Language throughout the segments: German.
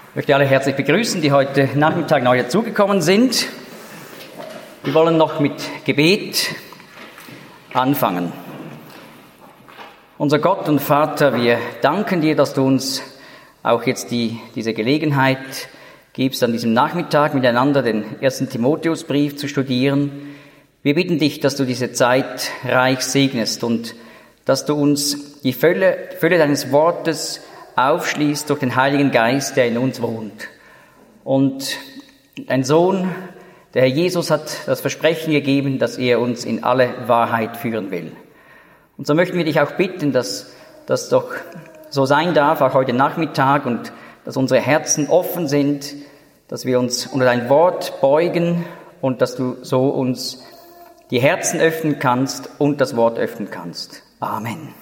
Ich möchte alle herzlich begrüßen, die heute Nachmittag neu dazugekommen sind. Wir wollen noch mit Gebet anfangen. Unser Gott und Vater, wir danken dir, dass du uns auch jetzt diese Gelegenheit gibst, an diesem Nachmittag miteinander den 1. Timotheusbrief zu studieren. Wir bitten dich, dass du diese Zeit reich segnest und dass du uns die Fülle deines Wortes aufschließt durch den Heiligen Geist, der in uns wohnt. Und dein Sohn, der Herr Jesus, hat das Versprechen gegeben, dass er uns in alle Wahrheit führen will. Und so möchten wir dich auch bitten, dass das doch so sein darf, auch heute Nachmittag, und dass unsere Herzen offen sind, dass wir uns unter dein Wort beugen und dass du so uns die Herzen öffnen kannst und das Wort öffnen kannst. Amen.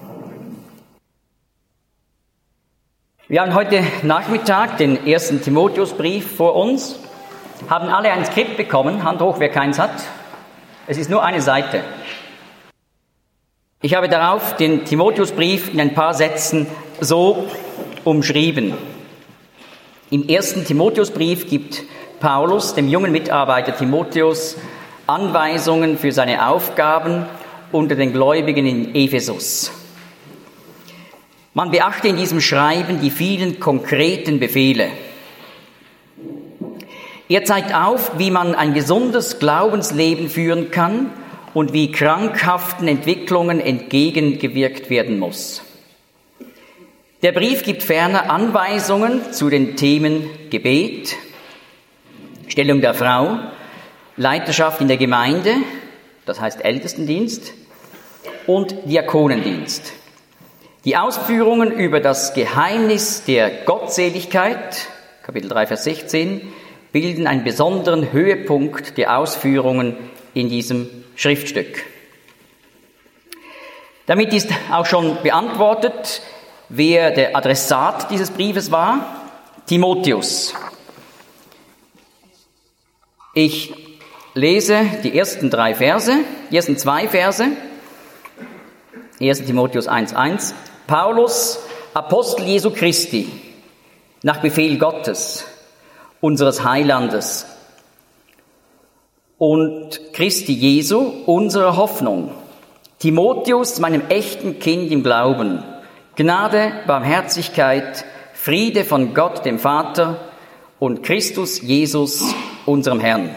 Wir haben heute Nachmittag den 1. Timotheusbrief vor uns, haben alle ein Skript bekommen, Hand hoch, wer keins hat. Es ist nur eine Seite. Ich habe darauf den Timotheusbrief in ein paar Sätzen so umschrieben. Im 1. Timotheusbrief gibt Paulus dem jungen Mitarbeiter Timotheus Anweisungen für seine Aufgaben unter den Gläubigen in Ephesus. Man beachte in diesem Schreiben die vielen konkreten Befehle. Er zeigt auf, wie man ein gesundes Glaubensleben führen kann und wie krankhaften Entwicklungen entgegengewirkt werden muss. Der Brief gibt ferner Anweisungen zu den Themen Gebet, Stellung der Frau, Leiterschaft in der Gemeinde, das heißt Ältestendienst, und Diakonendienst. Die Ausführungen über das Geheimnis der Gottseligkeit, Kapitel 3, Vers 16, bilden einen besonderen Höhepunkt der Ausführungen in diesem Schriftstück. Damit ist auch schon beantwortet, wer der Adressat dieses Briefes war: Timotheus. Ich lese die ersten zwei Verse. 1. Timotheus 1,1. Paulus, Apostel Jesu Christi, nach Befehl Gottes, unseres Heilandes, und Christi Jesu, unserer Hoffnung. Timotheus, meinem echten Kind im Glauben. Gnade, Barmherzigkeit, Friede von Gott, dem Vater, und Christus Jesus, unserem Herrn.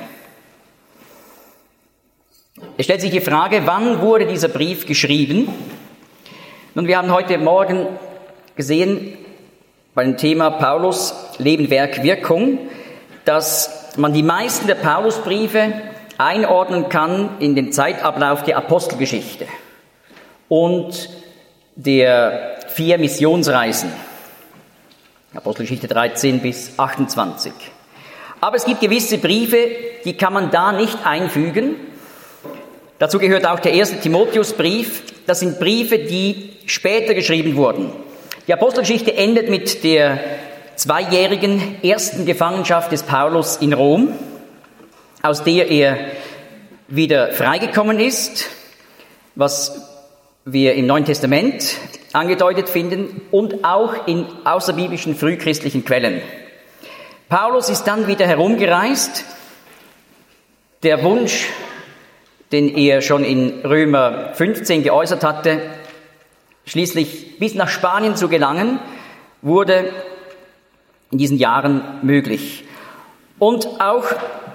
Es stellt sich die Frage, wann wurde dieser Brief geschrieben? Nun, wir haben heute Morgen gesehen, beim Thema Paulus, Leben, Werk, Wirkung, dass man die meisten der Paulusbriefe einordnen kann in den Zeitablauf der Apostelgeschichte und der 4 Missionsreisen, Apostelgeschichte 13 bis 28. Aber es gibt gewisse Briefe, die kann man da nicht einfügen. Dazu gehört auch der 1. Timotheusbrief. Das sind Briefe, die später geschrieben wurden. Die Apostelgeschichte endet mit der 2-jährigen ersten Gefangenschaft des Paulus in Rom, aus der er wieder freigekommen ist, was wir im Neuen Testament angedeutet finden und auch in außerbiblischen frühchristlichen Quellen. Paulus ist dann wieder herumgereist. Der Wunsch, den er schon in Römer 15 geäußert hatte, schließlich bis nach Spanien zu gelangen, wurde in diesen Jahren möglich. Und auch,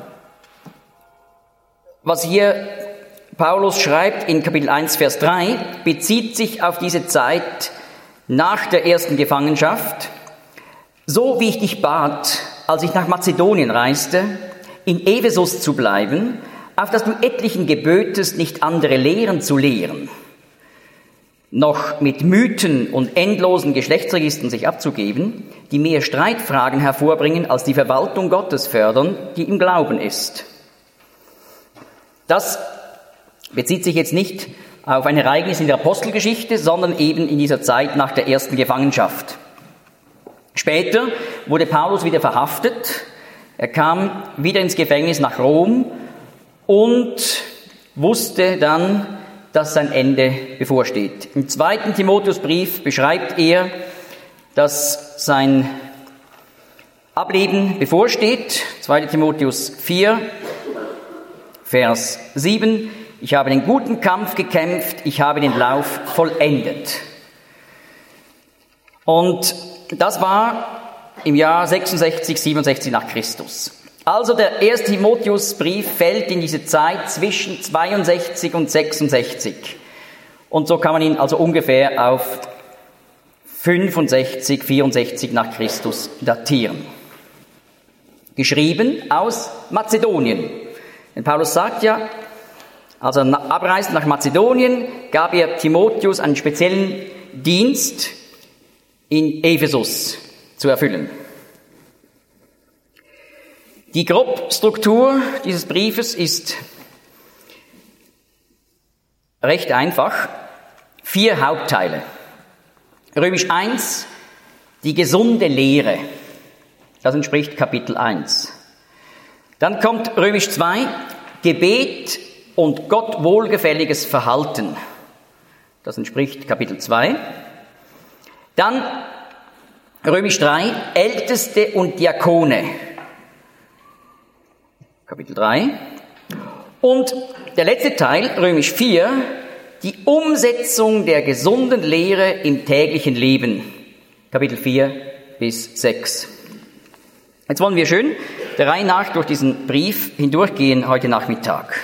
was hier Paulus schreibt in Kapitel 1, Vers 3, bezieht sich auf diese Zeit nach der ersten Gefangenschaft. So wie ich dich bat, als ich nach Mazedonien reiste, in Ephesus zu bleiben, auf dass du etlichen gebötest, nicht andere Lehren zu lehren, noch mit Mythen und endlosen Geschlechtsregistern sich abzugeben, die mehr Streitfragen hervorbringen, als die Verwaltung Gottes fördern, die im Glauben ist. Das bezieht sich jetzt nicht auf ein Ereignis in der Apostelgeschichte, sondern eben in dieser Zeit nach der ersten Gefangenschaft. Später wurde Paulus wieder verhaftet. Er kam wieder ins Gefängnis nach Rom und wusste dann, dass sein Ende bevorsteht. Im 2. Timotheusbrief beschreibt er, dass sein Ableben bevorsteht. 2. Timotheus 4, Vers 7. Ich habe den guten Kampf gekämpft, ich habe den Lauf vollendet. Und das war im Jahr 66, 67 nach Christus. Also der 1. Timotheusbrief fällt in diese Zeit zwischen 62 und 66. Und so kann man ihn also ungefähr auf 65, 64 nach Christus datieren. Geschrieben aus Mazedonien. Denn Paulus sagt ja, als er abreist nach Mazedonien, gab er Timotheus einen speziellen Dienst in Ephesus zu erfüllen. Die Grobstruktur dieses Briefes ist recht einfach. 4 Hauptteile. Römisch 1, die gesunde Lehre. Das entspricht Kapitel 1. Dann kommt Römisch 2, Gebet und Gott wohlgefälliges Verhalten. Das entspricht Kapitel 2. Dann Römisch 3, Älteste und Diakone. Kapitel 3. Und der letzte Teil, Römisch 4, die Umsetzung der gesunden Lehre im täglichen Leben. Kapitel 4 bis 6. Jetzt wollen wir schön der Reihe nach durch diesen Brief hindurchgehen heute Nachmittag.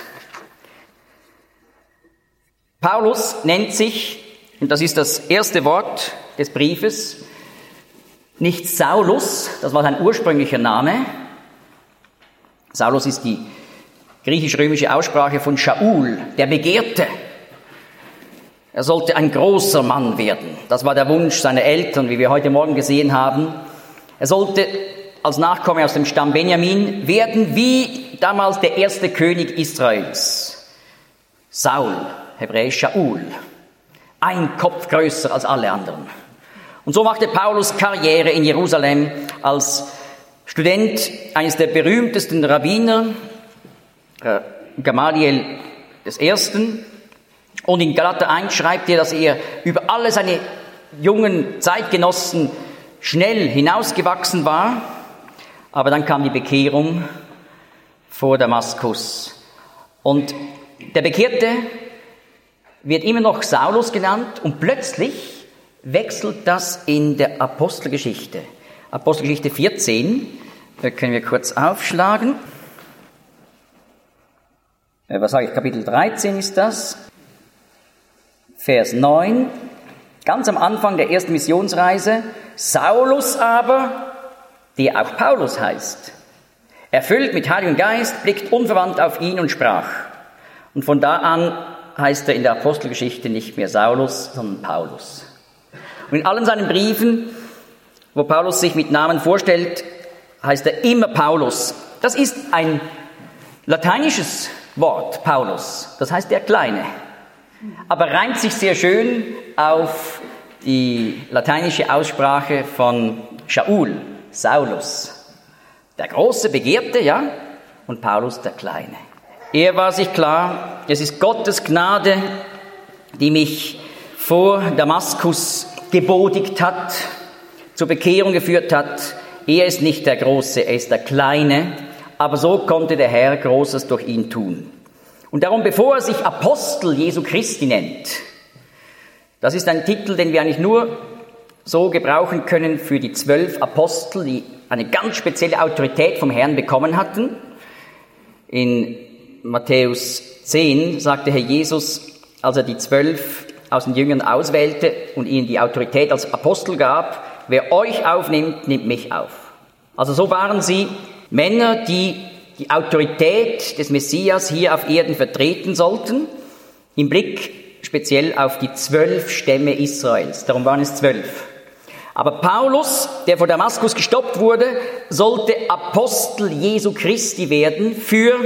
Paulus nennt sich, und das ist das erste Wort des Briefes, nicht Saulus, das war sein ursprünglicher Name. Saulus ist die griechisch-römische Aussprache von Shaul, der Begehrte. Er sollte ein großer Mann werden. Das war der Wunsch seiner Eltern, wie wir heute Morgen gesehen haben. Er sollte als Nachkomme aus dem Stamm Benjamin werden wie damals der erste König Israels. Saul, hebräisch Shaul. Ein Kopf größer als alle anderen. Und so machte Paulus Karriere in Jerusalem als Student eines der berühmtesten Rabbiner, Gamaliel I. Und in Galater 1 schreibt er, dass er über alle seine jungen Zeitgenossen schnell hinausgewachsen war. Aber dann kam die Bekehrung vor Damaskus. Und der Bekehrte wird immer noch Saulus genannt und plötzlich wechselt das in der Apostelgeschichte. Apostelgeschichte 14, da können wir kurz aufschlagen. Was sage ich, Kapitel 13 ist das. Vers 9, ganz am Anfang der ersten Missionsreise. Saulus aber, der auch Paulus heißt, erfüllt mit Heiligem Geist, blickt unverwandt auf ihn und sprach. Und von da an heißt er in der Apostelgeschichte nicht mehr Saulus, sondern Paulus. Und in allen seinen Briefen, wo Paulus sich mit Namen vorstellt, heißt er immer Paulus. Das ist ein lateinisches Wort, Paulus. Das heißt der Kleine. Aber reimt sich sehr schön auf die lateinische Aussprache von Shaul, Saulus. Der große Begehrte, ja, und Paulus der Kleine. Er war sich klar, es ist Gottes Gnade, die mich vor Damaskus gebodigt hat, zur Bekehrung geführt hat. Er ist nicht der Große, er ist der Kleine, aber so konnte der Herr Großes durch ihn tun. Und darum, bevor er sich Apostel Jesu Christi nennt, das ist ein Titel, den wir eigentlich nur so gebrauchen können für die 12 Apostel, die eine ganz spezielle Autorität vom Herrn bekommen hatten. In Matthäus 10 sagte Herr Jesus, als er die 12 aus den Jüngern auswählte und ihnen die Autorität als Apostel gab, wer euch aufnimmt, nimmt mich auf. Also so waren sie Männer, die die Autorität des Messias hier auf Erden vertreten sollten, im Blick speziell auf die 12 Stämme Israels. Darum waren es 12. Aber Paulus, der vor Damaskus gestoppt wurde, sollte Apostel Jesu Christi werden für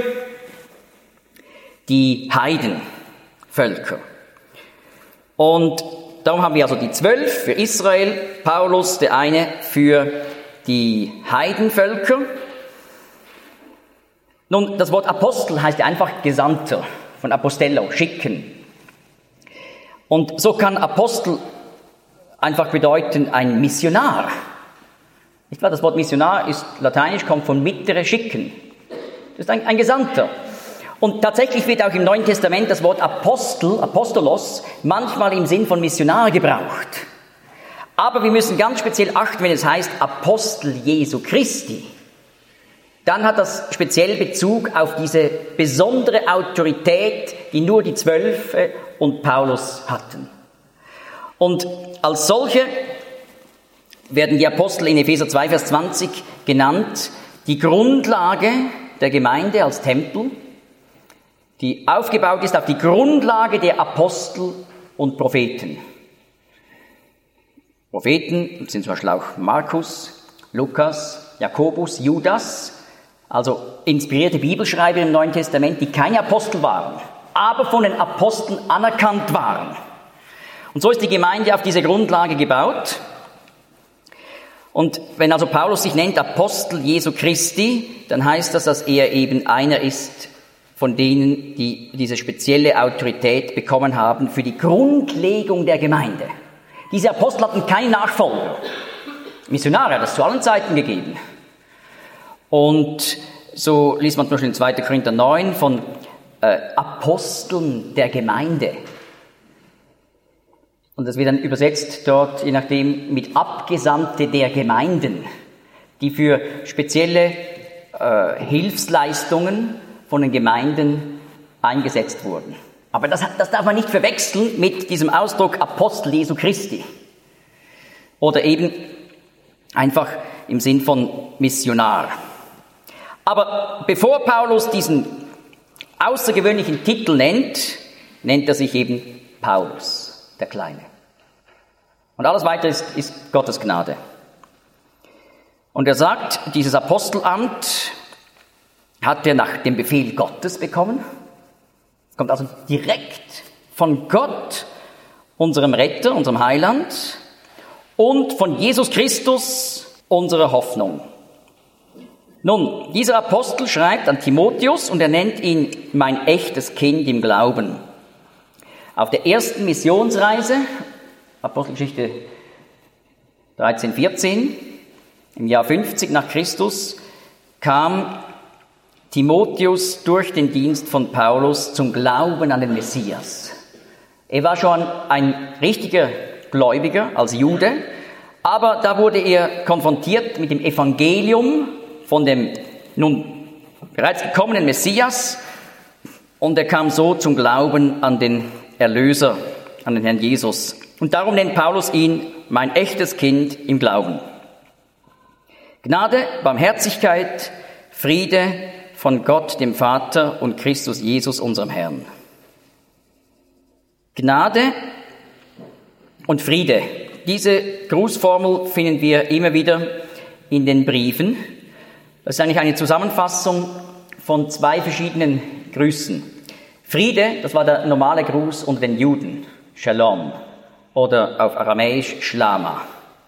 die Heidenvölker. Und darum haben wir also die 12 für Israel, Paulus, der eine für die Heidenvölker. Nun, das Wort Apostel heißt ja einfach Gesandter, von Apostello, schicken. Und so kann Apostel einfach bedeuten ein Missionar. Nicht wahr? Das Wort Missionar ist lateinisch, kommt von mittere, schicken. Das ist ein Gesandter. Und tatsächlich wird auch im Neuen Testament das Wort Apostel, Apostolos, manchmal im Sinn von Missionar gebraucht. Aber wir müssen ganz speziell achten, wenn es heißt Apostel Jesu Christi. Dann hat das speziell Bezug auf diese besondere Autorität, die nur die 12 und Paulus hatten. Und als solche werden die Apostel in Epheser 2, Vers 20 genannt, die Grundlage der Gemeinde als Tempel, die aufgebaut ist auf die Grundlage der Apostel und Propheten. Propheten sind zum Beispiel auch Markus, Lukas, Jakobus, Judas, also inspirierte Bibelschreiber im Neuen Testament, die keine Apostel waren, aber von den Aposteln anerkannt waren. Und so ist die Gemeinde auf diese Grundlage gebaut. Und wenn also Paulus sich nennt Apostel Jesu Christi, dann heißt das, dass er eben einer ist von denen, die diese spezielle Autorität bekommen haben für die Grundlegung der Gemeinde. Diese Apostel hatten keine Nachfolger. Missionare hat es zu allen Zeiten gegeben. Und so liest man zum Beispiel in 2. Korinther 9 von Aposteln der Gemeinde. Und das wird dann übersetzt dort, je nachdem, mit Abgesandte der Gemeinden, die für spezielle Hilfsleistungen von den Gemeinden eingesetzt wurden. Aber das darf man nicht verwechseln mit diesem Ausdruck Apostel Jesu Christi. Oder eben einfach im Sinn von Missionar. Aber bevor Paulus diesen außergewöhnlichen Titel nennt er sich eben Paulus, der Kleine. Und alles weitere ist Gottes Gnade. Und er sagt, dieses Apostelamt hat er nach dem Befehl Gottes bekommen. Es kommt also direkt von Gott, unserem Retter, unserem Heiland, und von Jesus Christus, unserer Hoffnung. Nun, dieser Apostel schreibt an Timotheus und er nennt ihn mein echtes Kind im Glauben. Auf der ersten Missionsreise, Apostelgeschichte 13, 14, im Jahr 50 nach Christus, kam Timotheus durch den Dienst von Paulus zum Glauben an den Messias. Er war schon ein richtiger Gläubiger als Jude, aber da wurde er konfrontiert mit dem Evangelium von dem nun bereits gekommenen Messias und er kam so zum Glauben an den Erlöser, an den Herrn Jesus. Und darum nennt Paulus ihn mein echtes Kind im Glauben. Gnade, Barmherzigkeit, Friede von Gott, dem Vater und Christus Jesus, unserem Herrn. Gnade und Friede. Diese Grußformel finden wir immer wieder in den Briefen. Das ist eigentlich eine Zusammenfassung von 2 verschiedenen Grüßen. Friede, das war der normale Gruß unter den Juden, Shalom, oder auf Aramäisch Shlama.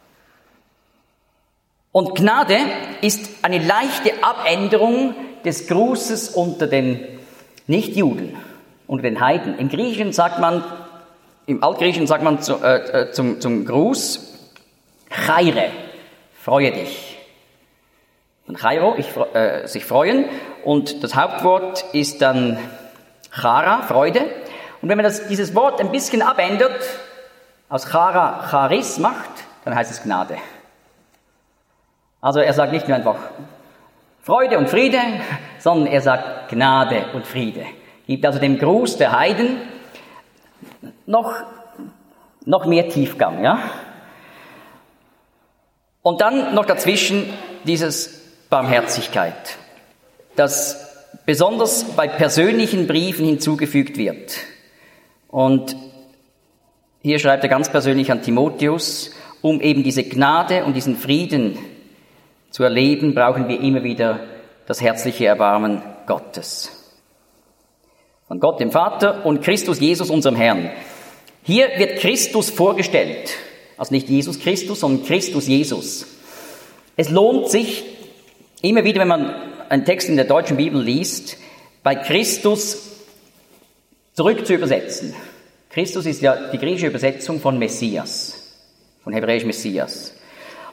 Und Gnade ist eine leichte Abänderung des Grußes unter den Nichtjuden, unter den Heiden. Im Altgriechischen sagt man zum Gruß, Chaire, freue dich. Und Chairo, sich freuen. Und das Hauptwort ist dann Chara, Freude. Und wenn man dieses Wort ein bisschen abändert, aus Chara Charis macht, dann heißt es Gnade. Also er sagt nicht nur einfach Freude und Friede, sondern er sagt Gnade und Friede. Gibt also dem Gruß der Heiden noch mehr Tiefgang, ja? Und dann noch dazwischen dieses Barmherzigkeit, das besonders bei persönlichen Briefen hinzugefügt wird. Und hier schreibt er ganz persönlich an Timotheus, um eben diese Gnade und diesen Frieden zu erleben, brauchen wir immer wieder das herzliche Erbarmen Gottes. Von Gott, dem Vater, und Christus Jesus, unserem Herrn. Hier wird Christus vorgestellt. Also nicht Jesus Christus, sondern Christus Jesus. Es lohnt sich, immer wieder, wenn man einen Text in der deutschen Bibel liest, bei Christus zurück zu übersetzen. Christus ist ja die griechische Übersetzung von Messias, von hebräisch Messias.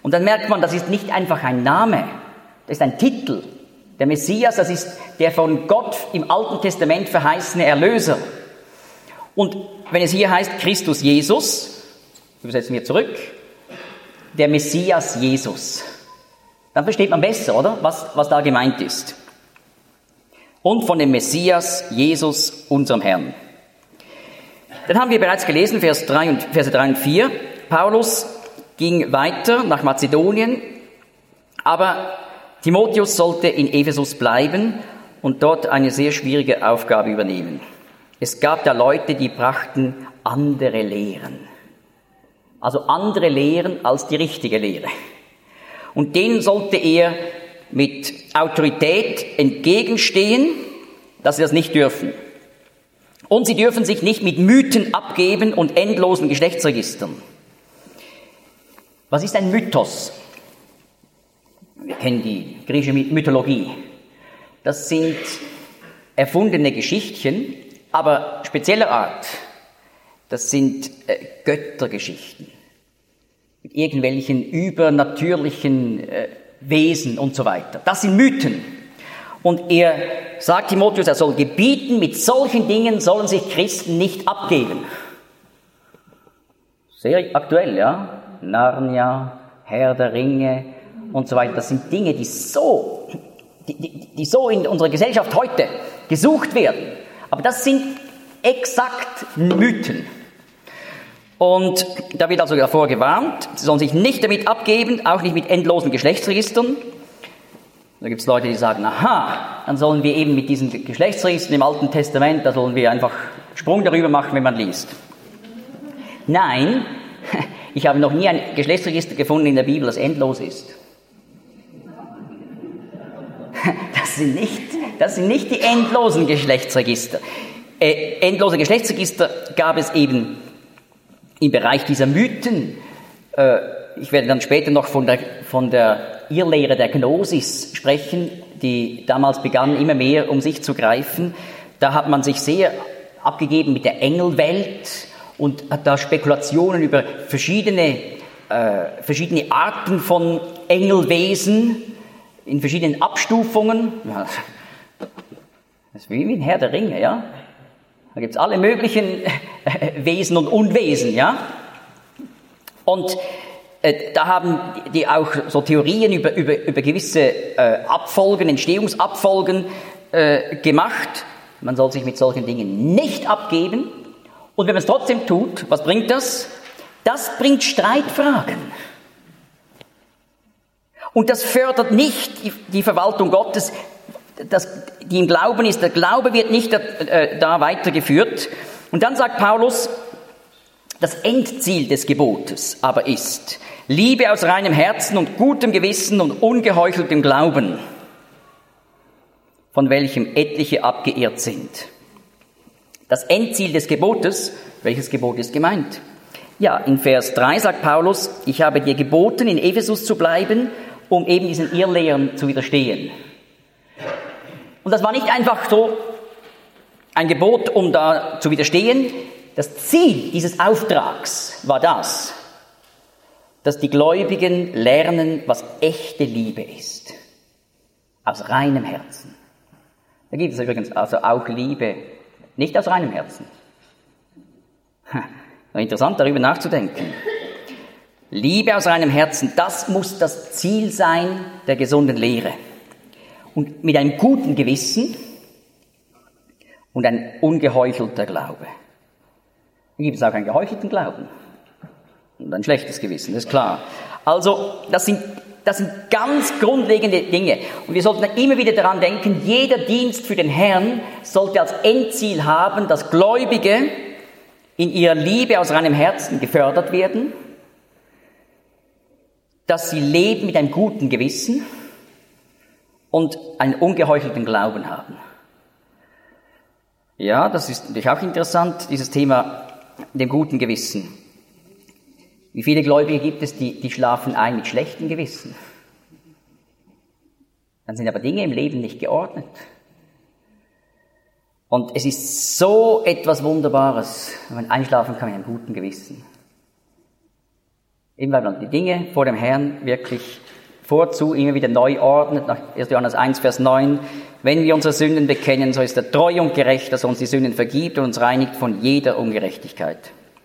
Und dann merkt man, das ist nicht einfach ein Name, das ist ein Titel. Der Messias, das ist der von Gott im Alten Testament verheißene Erlöser. Und wenn es hier heißt Christus Jesus, übersetzen wir zurück, der Messias Jesus, dann versteht man besser, oder? Was da gemeint ist. Und von dem Messias Jesus, unserem Herrn. Dann haben wir bereits gelesen, Verse 3 und 4. Paulus ging weiter nach Mazedonien, aber Timotheus sollte in Ephesus bleiben und dort eine sehr schwierige Aufgabe übernehmen. Es gab da Leute, die brachten andere Lehren. Also andere Lehren als die richtige Lehre. Und denen sollte er mit Autorität entgegenstehen, dass sie das nicht dürfen. Und sie dürfen sich nicht mit Mythen abgeben und endlosen Geschlechtsregistern. Was ist ein Mythos? Wir kennen die griechische Mythologie. Das sind erfundene Geschichtchen, aber spezieller Art. Das sind Göttergeschichten mit irgendwelchen übernatürlichen Wesen und so weiter. Das sind Mythen. Und er sagt Timotheus, er soll gebieten, mit solchen Dingen sollen sich Christen nicht abgeben. Sehr aktuell, ja? Narnia, Herr der Ringe und so weiter. Das sind Dinge, die so in unserer Gesellschaft heute gesucht werden. Aber das sind exakt Mythen. Und da wird also davor gewarnt, sie sollen sich nicht damit abgeben, auch nicht mit endlosen Geschlechtsregistern. Da gibt es Leute, die sagen, aha, dann sollen wir eben mit diesen Geschlechtsregistern im Alten Testament, da sollen wir einfach Sprung darüber machen, wenn man liest. Nein, ich habe noch nie ein Geschlechtsregister gefunden in der Bibel, das endlos ist. Das sind nicht die endlosen Geschlechtsregister. Endlose Geschlechtsregister gab es eben im Bereich dieser Mythen. Ich werde dann später noch von der Irrlehre der Gnosis sprechen, die damals begann, immer mehr um sich zu greifen. Da hat man sich sehr abgegeben mit der Engelwelt und hat da Spekulationen über verschiedene Arten von Engelwesen in verschiedenen Abstufungen. Ja, das ist wie ein Herr der Ringe, ja. Da gibt es alle möglichen Wesen und Unwesen, ja. Und da haben die auch so Theorien über gewisse Abfolgen, Entstehungsabfolgen gemacht. Man soll sich mit solchen Dingen nicht abgeben. Und wenn man es trotzdem tut, was bringt das? Das bringt Streitfragen. Und das fördert nicht die Verwaltung Gottes, die im Glauben ist. Der Glaube wird nicht da weitergeführt. Und dann sagt Paulus, das Endziel des Gebotes aber ist Liebe aus reinem Herzen und gutem Gewissen und ungeheucheltem Glauben, von welchem etliche abgeirrt sind. Das Endziel des Gebotes, welches Gebot ist gemeint? Ja, in Vers 3 sagt Paulus, ich habe dir geboten, in Ephesus zu bleiben, um eben diesen Irrlehren zu widerstehen. Und das war nicht einfach so ein Gebot, um da zu widerstehen. Das Ziel dieses Auftrags war das, dass die Gläubigen lernen, was echte Liebe ist. Aus reinem Herzen. Da gibt es übrigens also auch Liebe, nicht aus reinem Herzen. Interessant, darüber nachzudenken. Liebe aus reinem Herzen, das muss das Ziel sein der gesunden Lehre. Und mit einem guten Gewissen und ein ungeheuchelter Glaube. Da gibt es auch einen geheuchelten Glauben und ein schlechtes Gewissen, das ist klar. Also, das sind ganz grundlegende Dinge. Und wir sollten immer wieder daran denken, jeder Dienst für den Herrn sollte als Endziel haben, dass Gläubige in ihrer Liebe aus reinem Herzen gefördert werden, dass sie leben mit einem guten Gewissen und einen ungeheuchelten Glauben haben. Ja, das ist natürlich auch interessant, dieses Thema dem guten Gewissen. Wie viele Gläubige gibt es, die schlafen ein mit schlechtem Gewissen? Dann sind aber Dinge im Leben nicht geordnet. Und es ist so etwas Wunderbares, wenn man einschlafen kann mit einem guten Gewissen. Eben weil man die Dinge vor dem Herrn wirklich vorzu immer wieder neu ordnet, nach 1. Johannes 1, Vers 9. Wenn wir unsere Sünden bekennen, so ist er treu und gerecht, dass er uns die Sünden vergibt und uns reinigt von jeder Ungerechtigkeit.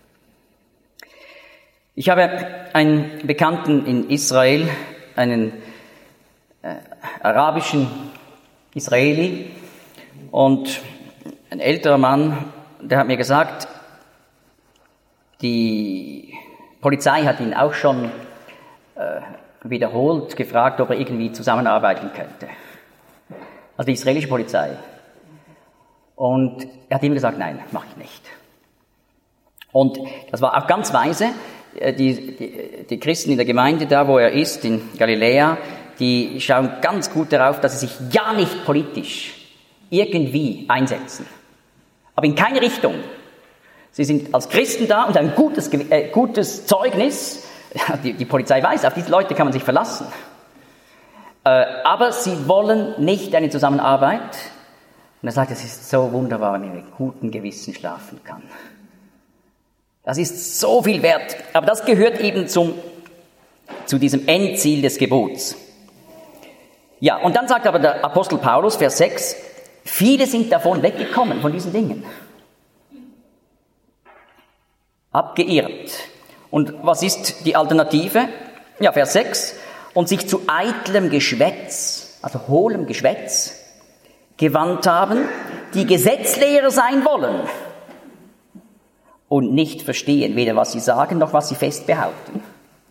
Ich habe einen Bekannten in Israel, einen arabischen Israeli, und ein älterer Mann, der hat mir gesagt, die Polizei hat ihn auch schon wiederholt gefragt, ob er irgendwie zusammenarbeiten könnte. Also die israelische Polizei. Und er hat ihm gesagt, nein, mache ich nicht. Und das war auch ganz weise. Die Christen in der Gemeinde, da wo er ist, in Galiläa, die schauen ganz gut darauf, dass sie sich ja nicht politisch irgendwie einsetzen. Aber in keine Richtung. Sie sind als Christen da und ein gutes Zeugnis. Die Polizei weiß, auf diese Leute kann man sich verlassen. Aber sie wollen nicht eine Zusammenarbeit. Und er sagt, es ist so wunderbar, wenn man mit gutem Gewissen schlafen kann. Das ist so viel wert. Aber das gehört eben zu diesem Endziel des Gebots. Ja, und dann sagt aber der Apostel Paulus, Vers 6, viele sind davon weggekommen, von diesen Dingen. Abgeirrt. Und was ist die Alternative? Ja, Vers 6. Und sich zu eitlem Geschwätz, also hohlem Geschwätz, gewandt haben, die Gesetzlehrer sein wollen und nicht verstehen, weder was sie sagen, noch was sie fest behaupten.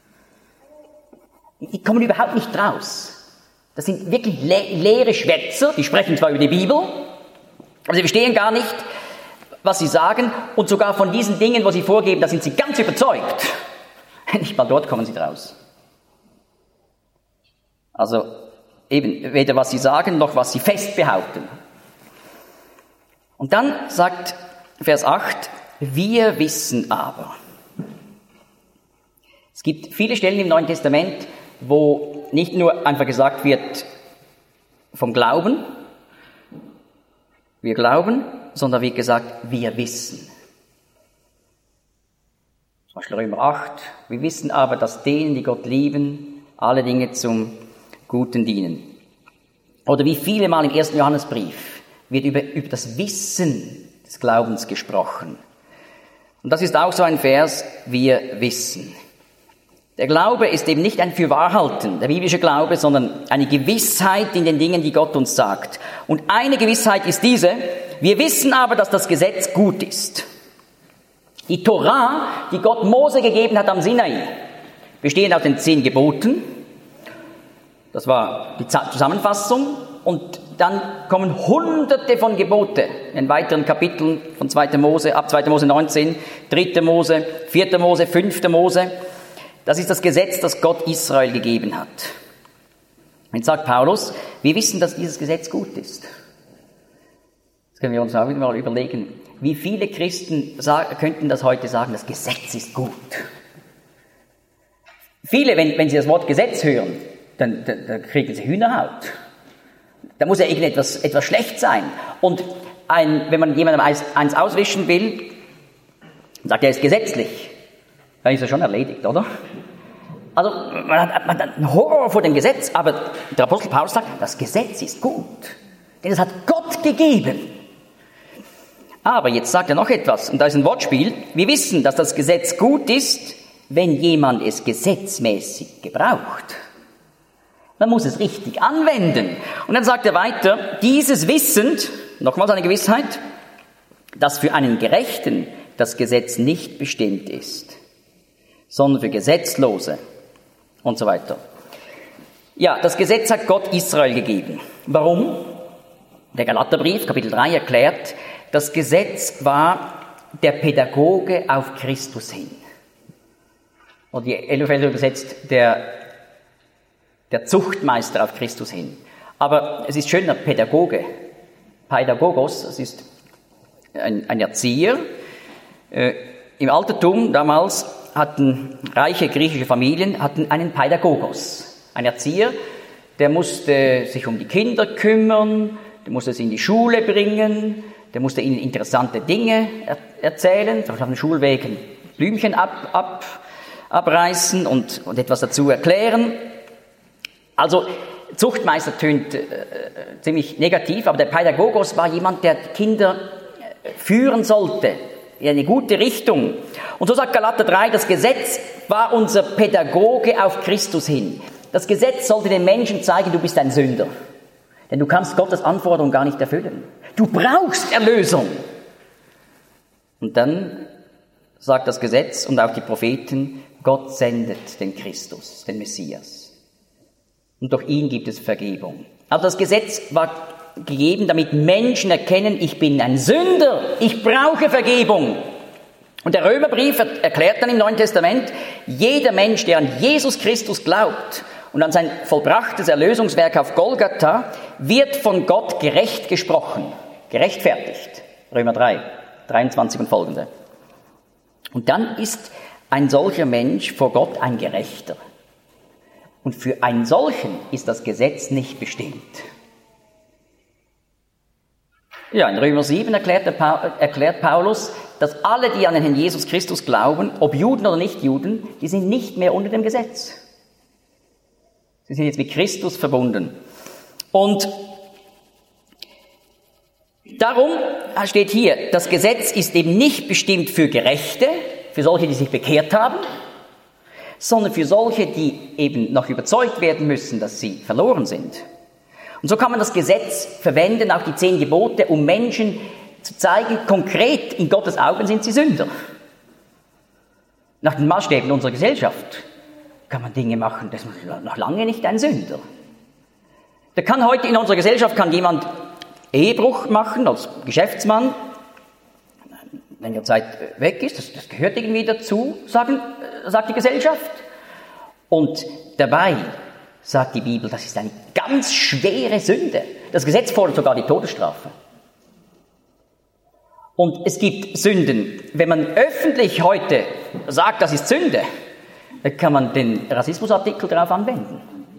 Die kommen überhaupt nicht raus. Das sind wirklich leere Schwätzer, die sprechen zwar über die Bibel, aber sie verstehen gar nicht, was sie sagen, und sogar von diesen Dingen, wo sie vorgeben, da sind sie ganz überzeugt. Nicht mal dort kommen sie draus. Also eben weder was sie sagen, noch was sie fest behaupten. Und dann sagt Vers 8, wir wissen aber. Es gibt viele Stellen im Neuen Testament, wo nicht nur einfach gesagt wird vom Glauben, wir glauben, sondern wird gesagt, wir wissen. Zum Beispiel Römer 8, wir wissen aber, dass denen, die Gott lieben, alle Dinge zum Guten dienen. Oder wie viele Mal im 1. Johannesbrief wird über das Wissen des Glaubens gesprochen. Und das ist auch so ein Vers, wir wissen. Der Glaube ist eben nicht ein Fürwahrhalten, der biblische Glaube, sondern eine Gewissheit in den Dingen, die Gott uns sagt. Und eine Gewissheit ist diese, wir wissen aber, dass das Gesetz gut ist. Die Torah, die Gott Mose gegeben hat am Sinai, bestehend aus den 10 Geboten. Das war die Zusammenfassung. Und dann kommen Hunderte von Gebote in weiteren Kapiteln von 2. Mose, ab 2. Mose 19, 3. Mose, 4. Mose, 5. Mose. Das ist das Gesetz, das Gott Israel gegeben hat. Jetzt sagt Paulus, wir wissen, dass dieses Gesetz gut ist. Jetzt können wir uns auch wieder mal überlegen, wie viele Christen könnten das heute sagen, das Gesetz ist gut. Viele, wenn sie das Wort Gesetz hören, dann kriegen sie Hühnerhaut. Da muss ja etwas schlecht sein. Und wenn man jemandem eins auswischen will, sagt er, ist gesetzlich. Dann ist er schon erledigt, oder? Also man hat einen Horror vor dem Gesetz, aber der Apostel Paulus sagt, das Gesetz ist gut. Denn es hat Gott gegeben. Aber jetzt sagt er noch etwas, und da ist ein Wortspiel. Wir wissen, dass das Gesetz gut ist, wenn jemand es gesetzmäßig gebraucht. Man muss es richtig anwenden. Und dann sagt er weiter, dieses wissend, nochmals eine Gewissheit, dass für einen Gerechten das Gesetz nicht bestimmt ist, sondern für Gesetzlose und so weiter. Ja, das Gesetz hat Gott Israel gegeben. Warum? Der Galaterbrief, Kapitel 3, erklärt, das Gesetz war der Pädagoge auf Christus hin. Und die Elberfelder übersetzt der Zuchtmeister auf Christus hin. Aber es ist schöner Pädagoge. Pädagogos, das ist ein Erzieher. Im Altertum damals hatten reiche griechische Familien einen Pädagogos, einen Erzieher, der musste sich um die Kinder kümmern, der musste sie in die Schule bringen, der musste ihnen interessante Dinge erzählen, zum Beispiel auf dem Schulweg ein Blümchen abreißen und etwas dazu erklären. Also Zuchtmeister tönt ziemlich negativ, aber der Pädagogos war jemand, der Kinder führen sollte in eine gute Richtung. Und so sagt Galater 3, das Gesetz war unser Pädagoge auf Christus hin. Das Gesetz sollte den Menschen zeigen, du bist ein Sünder. Denn du kannst Gottes Anforderungen gar nicht erfüllen. Du brauchst Erlösung. Und dann sagt das Gesetz und auch die Propheten, Gott sendet den Christus, den Messias. Und durch ihn gibt es Vergebung. Also das Gesetz war gegeben, damit Menschen erkennen, ich bin ein Sünder, ich brauche Vergebung. Und der Römerbrief erklärt dann im Neuen Testament, jeder Mensch, der an Jesus Christus glaubt und an sein vollbrachtes Erlösungswerk auf Golgatha, wird von Gott gerecht gesprochen, gerechtfertigt. Römer 3, 23 und folgende. Und dann ist ein solcher Mensch vor Gott ein Gerechter. Und für einen solchen ist das Gesetz nicht bestimmt. Ja, in Römer 7 erklärt Paulus, dass alle, die an den Herrn Jesus Christus glauben, ob Juden oder nicht Juden, die sind nicht mehr unter dem Gesetz. Sie sind jetzt mit Christus verbunden. Und darum steht hier, das Gesetz ist eben nicht bestimmt für Gerechte, für solche, die sich bekehrt haben, sondern für solche, die eben noch überzeugt werden müssen, dass sie verloren sind. Und so kann man das Gesetz verwenden, auch die 10 Gebote, um Menschen zu zeigen, konkret in Gottes Augen sind sie Sünder. Nach den Maßstäben unserer Gesellschaft kann man Dinge machen, das ist noch lange nicht ein Sünder. Da kann heute in unserer Gesellschaft jemand Ehebruch machen als Geschäftsmann, wenn die Zeit weg ist, das gehört irgendwie dazu, sagt die Gesellschaft. Und dabei sagt die Bibel, das ist eine ganz schwere Sünde. Das Gesetz fordert sogar die Todesstrafe. Und es gibt Sünden. Wenn man öffentlich heute sagt, das ist Sünde, dann kann man den Rassismusartikel darauf anwenden.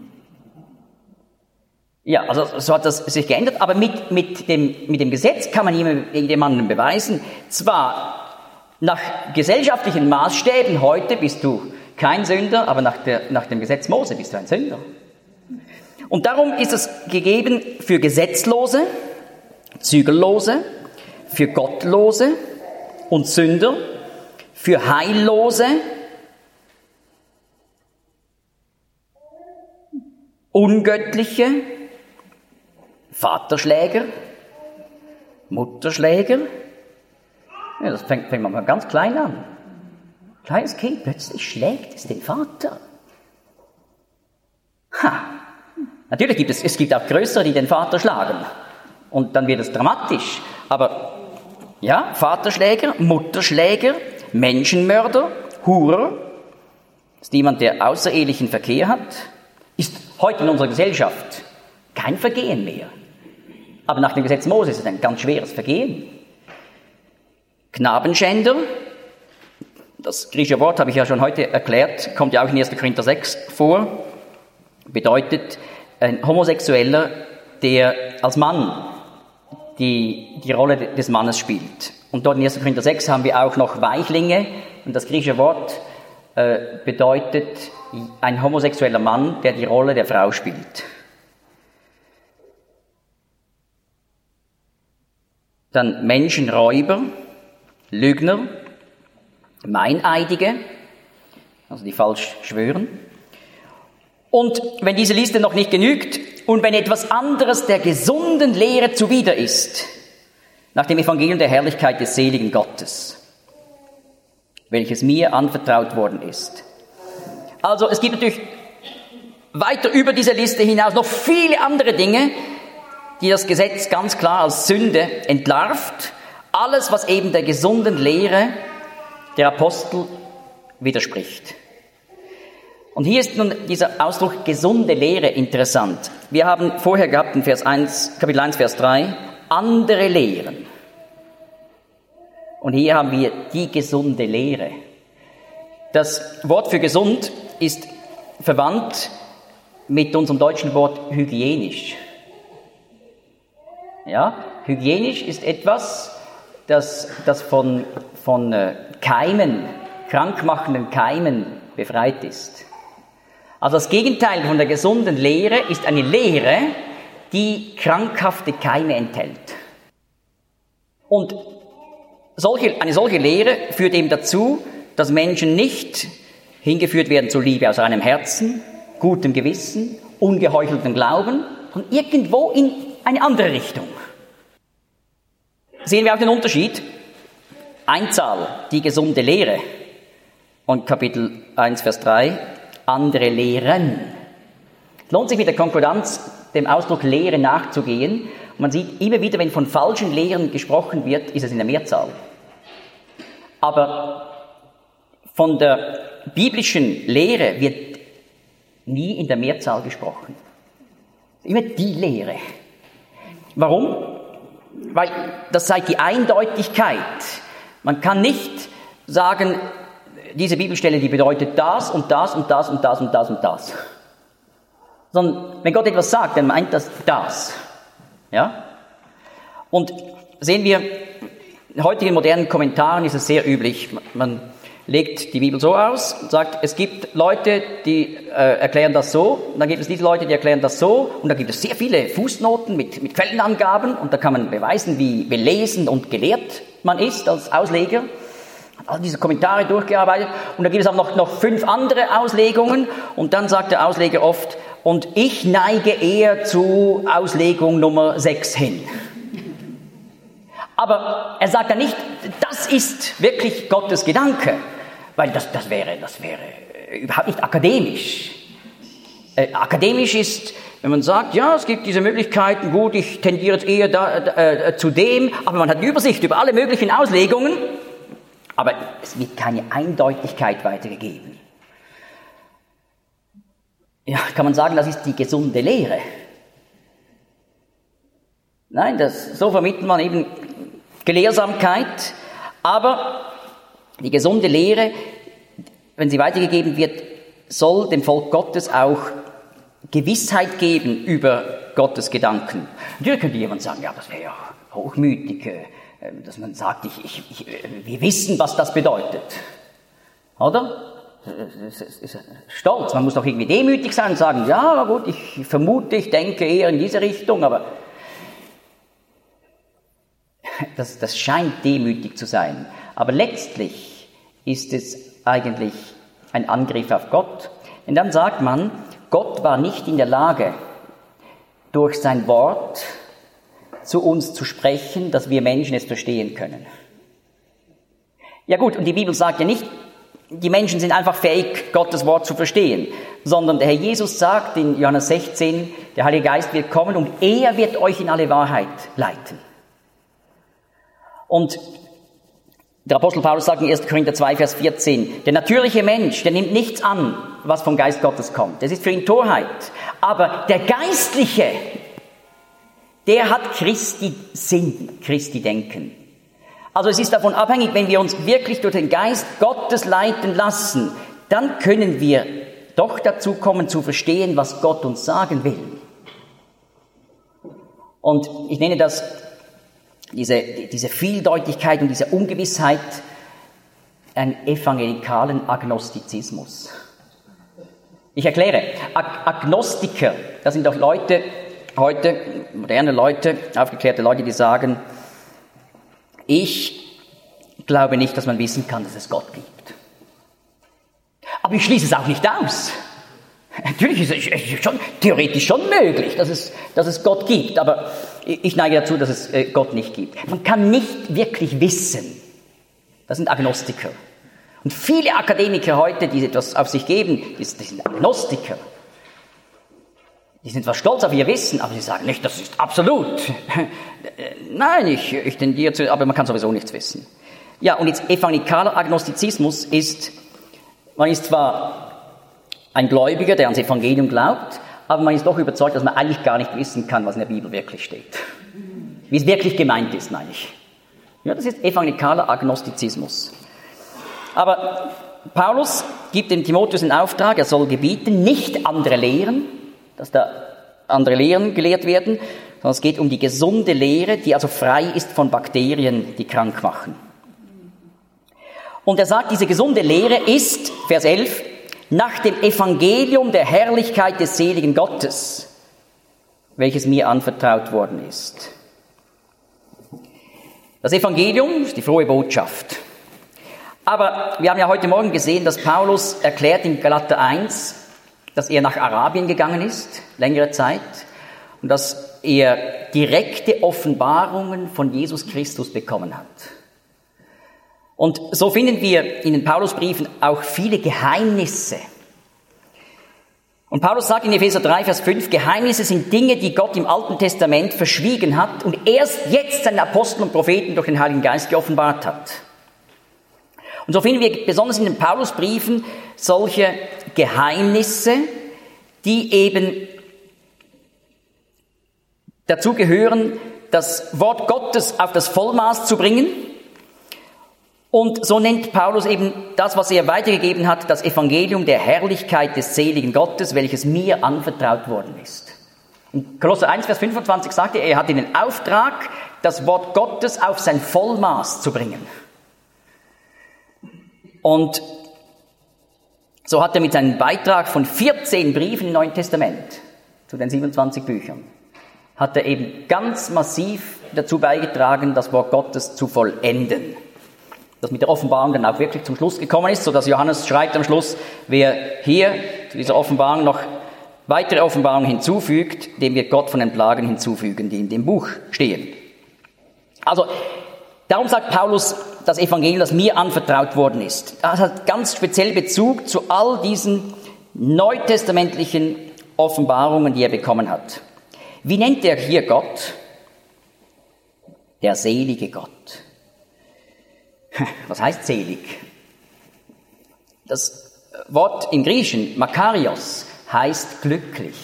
Ja, also so hat das sich geändert, aber mit dem Gesetz kann man jemandem beweisen, zwar nach gesellschaftlichen Maßstäben heute bist du kein Sünder, aber nach dem Gesetz Mose bist du ein Sünder. Und darum ist es gegeben für Gesetzlose, Zügellose, für Gottlose und Sünder, für Heillose, Ungöttliche, Vaterschläger, Mutterschläger. Ja, das fängt man mal ganz klein an. Kleines Kind, plötzlich schlägt es den Vater. Natürlich gibt es gibt auch Größere, die den Vater schlagen. Und dann wird es dramatisch. Aber ja, Vaterschläger, Mutterschläger, Menschenmörder, Hurer, ist jemand, der außerehelichen Verkehr hat, ist heute in unserer Gesellschaft kein Vergehen mehr. Aber nach dem Gesetz Mose ist es ein ganz schweres Vergehen. Knabenschänder, das griechische Wort habe ich ja schon heute erklärt, kommt ja auch in 1. Korinther 6 vor, bedeutet ein Homosexueller, der als Mann die Rolle des Mannes spielt. Und dort in 1. Korinther 6 haben wir auch noch Weichlinge, und das griechische Wort bedeutet ein homosexueller Mann, der die Rolle der Frau spielt. Dann Menschenräuber, Lügner, Meineidige, also die falsch schwören. Und wenn diese Liste noch nicht genügt und wenn etwas anderes der gesunden Lehre zuwider ist, nach dem Evangelium der Herrlichkeit des seligen Gottes, welches mir anvertraut worden ist. Also es gibt natürlich weiter über diese Liste hinaus noch viele andere Dinge, die das Gesetz ganz klar als Sünde entlarvt. Alles, was eben der gesunden Lehre der Apostel widerspricht. Und hier ist nun dieser Ausdruck gesunde Lehre interessant. Wir haben vorher gehabt in Kapitel 1, Vers 3, andere Lehren. Und hier haben wir die gesunde Lehre. Das Wort für gesund ist verwandt mit unserem deutschen Wort hygienisch. Ja, hygienisch ist etwas, das von Keimen, krankmachenden Keimen befreit ist. Also das Gegenteil von der gesunden Lehre ist eine Lehre, die krankhafte Keime enthält. Und eine solche Lehre führt eben dazu, dass Menschen nicht hingeführt werden zur Liebe aus reinem Herzen, gutem Gewissen, ungeheucheltem Glauben, sondern irgendwo in eine andere Richtung. Sehen wir auch den Unterschied. Einzahl, die gesunde Lehre. Und Kapitel 1, Vers 3, andere Lehren. Es lohnt sich mit der Konkordanz dem Ausdruck Lehre nachzugehen. Und man sieht immer wieder, wenn von falschen Lehren gesprochen wird, ist es in der Mehrzahl. Aber von der biblischen Lehre wird nie in der Mehrzahl gesprochen. Immer die Lehre. Warum? Weil das zeigt die Eindeutigkeit. Man kann nicht sagen, diese Bibelstelle, die bedeutet das und das und das und das und das und das. Sondern wenn Gott etwas sagt, dann meint das das. Ja? Und sehen wir, in heutigen modernen Kommentaren ist es sehr üblich. Man legt die Bibel so aus und sagt, es gibt Leute, die erklären das so, und dann gibt es diese Leute, die erklären das so, und da gibt es sehr viele Fußnoten mit Quellenangaben, und da kann man beweisen, wie belesen und gelehrt man ist als Ausleger. Hat all diese Kommentare durchgearbeitet, und da gibt es auch noch 5 andere Auslegungen, und dann sagt der Ausleger oft, und ich neige eher zu Auslegung Nummer 6 hin. Aber er sagt dann nicht, das ist wirklich Gottes Gedanke, weil das wäre überhaupt nicht akademisch. Akademisch ist, wenn man sagt, ja, es gibt diese Möglichkeiten, gut, ich tendiere jetzt eher zu dem, aber man hat eine Übersicht über alle möglichen Auslegungen, aber es wird keine Eindeutigkeit weitergegeben. Ja, kann man sagen, das ist die gesunde Lehre? Nein, so vermittelt man eben Gelehrsamkeit, aber die gesunde Lehre, wenn sie weitergegeben wird, soll dem Volk Gottes auch Gewissheit geben über Gottes Gedanken. Natürlich könnte jemand sagen, ja, das wäre ja hochmütig, dass man sagt, wir wissen, was das bedeutet. Oder? Das ist stolz. Man muss doch irgendwie demütig sein und sagen, ja, gut, ich vermute, ich denke eher in diese Richtung, aber das scheint demütig zu sein. Aber letztlich ist es eigentlich ein Angriff auf Gott. Und dann sagt man, Gott war nicht in der Lage, durch sein Wort zu uns zu sprechen, dass wir Menschen es verstehen können. Ja gut, und die Bibel sagt ja nicht, die Menschen sind einfach fähig, Gottes Wort zu verstehen, sondern der Herr Jesus sagt in Johannes 16, der Heilige Geist wird kommen und er wird euch in alle Wahrheit leiten. Und der Apostel Paulus sagt in 1. Korinther 2, Vers 14, der natürliche Mensch, der nimmt nichts an, was vom Geist Gottes kommt. Das ist für ihn Torheit. Aber der Geistliche, der hat Christi Sinn, Christi Denken. Also es ist davon abhängig, wenn wir uns wirklich durch den Geist Gottes leiten lassen, dann können wir doch dazu kommen zu verstehen, was Gott uns sagen will. Und ich nenne das diese Vieldeutigkeit und diese Ungewissheit einen evangelikalen Agnostizismus. Ich erkläre, Agnostiker, das sind doch Leute, heute moderne Leute, aufgeklärte Leute, die sagen, ich glaube nicht, dass man wissen kann, dass es Gott gibt. Aber ich schließe es auch nicht aus. Natürlich ist es schon, theoretisch schon möglich, dass es Gott gibt, aber ich neige dazu, dass es Gott nicht gibt. Man kann nicht wirklich wissen. Das sind Agnostiker. Und viele Akademiker heute, die etwas auf sich geben, die sind Agnostiker. Die sind zwar stolz auf ihr Wissen, aber sie sagen nicht, das ist absolut. Nein, ich tendiere zu, aber man kann sowieso nichts wissen. Ja, und jetzt evangelikaler Agnostizismus ist, man ist zwar ein Gläubiger, der ans Evangelium glaubt, aber man ist doch überzeugt, dass man eigentlich gar nicht wissen kann, was in der Bibel wirklich steht. Wie es wirklich gemeint ist, meine ich. Ja, das ist evangelikaler Agnostizismus. Aber Paulus gibt dem Timotheus den Auftrag, er soll gebieten, nicht andere lehren, dass da andere Lehren gelehrt werden, sondern es geht um die gesunde Lehre, die also frei ist von Bakterien, die krank machen. Und er sagt, diese gesunde Lehre ist, Vers 11, nach dem Evangelium der Herrlichkeit des seligen Gottes, welches mir anvertraut worden ist. Das Evangelium ist die frohe Botschaft. Aber wir haben ja heute Morgen gesehen, dass Paulus erklärt in Galater 1, dass er nach Arabien gegangen ist, längere Zeit, und dass er direkte Offenbarungen von Jesus Christus bekommen hat. Und so finden wir in den Paulusbriefen auch viele Geheimnisse. Und Paulus sagt in Epheser 3, Vers 5, Geheimnisse sind Dinge, die Gott im Alten Testament verschwiegen hat und erst jetzt seinen Aposteln und Propheten durch den Heiligen Geist geoffenbart hat. Und so finden wir besonders in den Paulusbriefen solche Geheimnisse, die eben dazu gehören, das Wort Gottes auf das Vollmaß zu bringen. Und so nennt Paulus eben das, was er weitergegeben hat, das Evangelium der Herrlichkeit des seligen Gottes, welches mir anvertraut worden ist. In Kolosser 1, Vers 25 sagt er hat den Auftrag, das Wort Gottes auf sein Vollmaß zu bringen. Und so hat er mit seinem Beitrag von 14 Briefen im Neuen Testament zu den 27 Büchern, hat er eben ganz massiv dazu beigetragen, das Wort Gottes zu vollenden. Das mit der Offenbarung dann auch wirklich zum Schluss gekommen ist, so dass Johannes schreibt am Schluss, wer hier zu dieser Offenbarung noch weitere Offenbarungen hinzufügt, dem wird Gott von den Plagen hinzufügen, die in dem Buch stehen. Also, darum sagt Paulus, das Evangelium, das mir anvertraut worden ist. Das hat ganz speziell Bezug zu all diesen neutestamentlichen Offenbarungen, die er bekommen hat. Wie nennt er hier Gott? Der selige Gott. Was heißt selig? Das Wort im Griechischen, Makarios, heißt glücklich.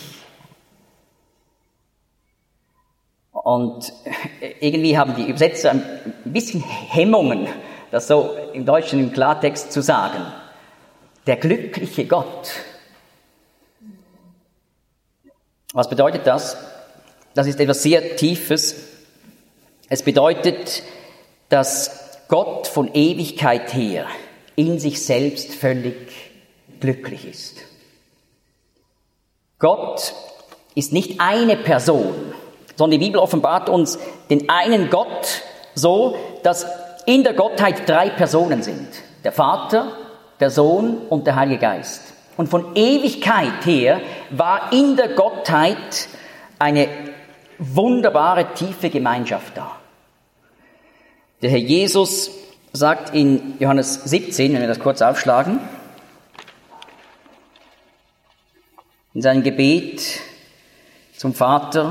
Und irgendwie haben die Übersetzer ein bisschen Hemmungen, das so im Deutschen im Klartext zu sagen. Der glückliche Gott. Was bedeutet das? Das ist etwas sehr Tiefes. Es bedeutet, dass Gott von Ewigkeit her in sich selbst völlig glücklich ist. Gott ist nicht eine Person, sondern die Bibel offenbart uns den einen Gott so, dass in der Gottheit 3 Personen sind. Der Vater, der Sohn und der Heilige Geist. Und von Ewigkeit her war in der Gottheit eine wunderbare, tiefe Gemeinschaft da. Der Herr Jesus sagt in Johannes 17, wenn wir das kurz aufschlagen, in seinem Gebet zum Vater,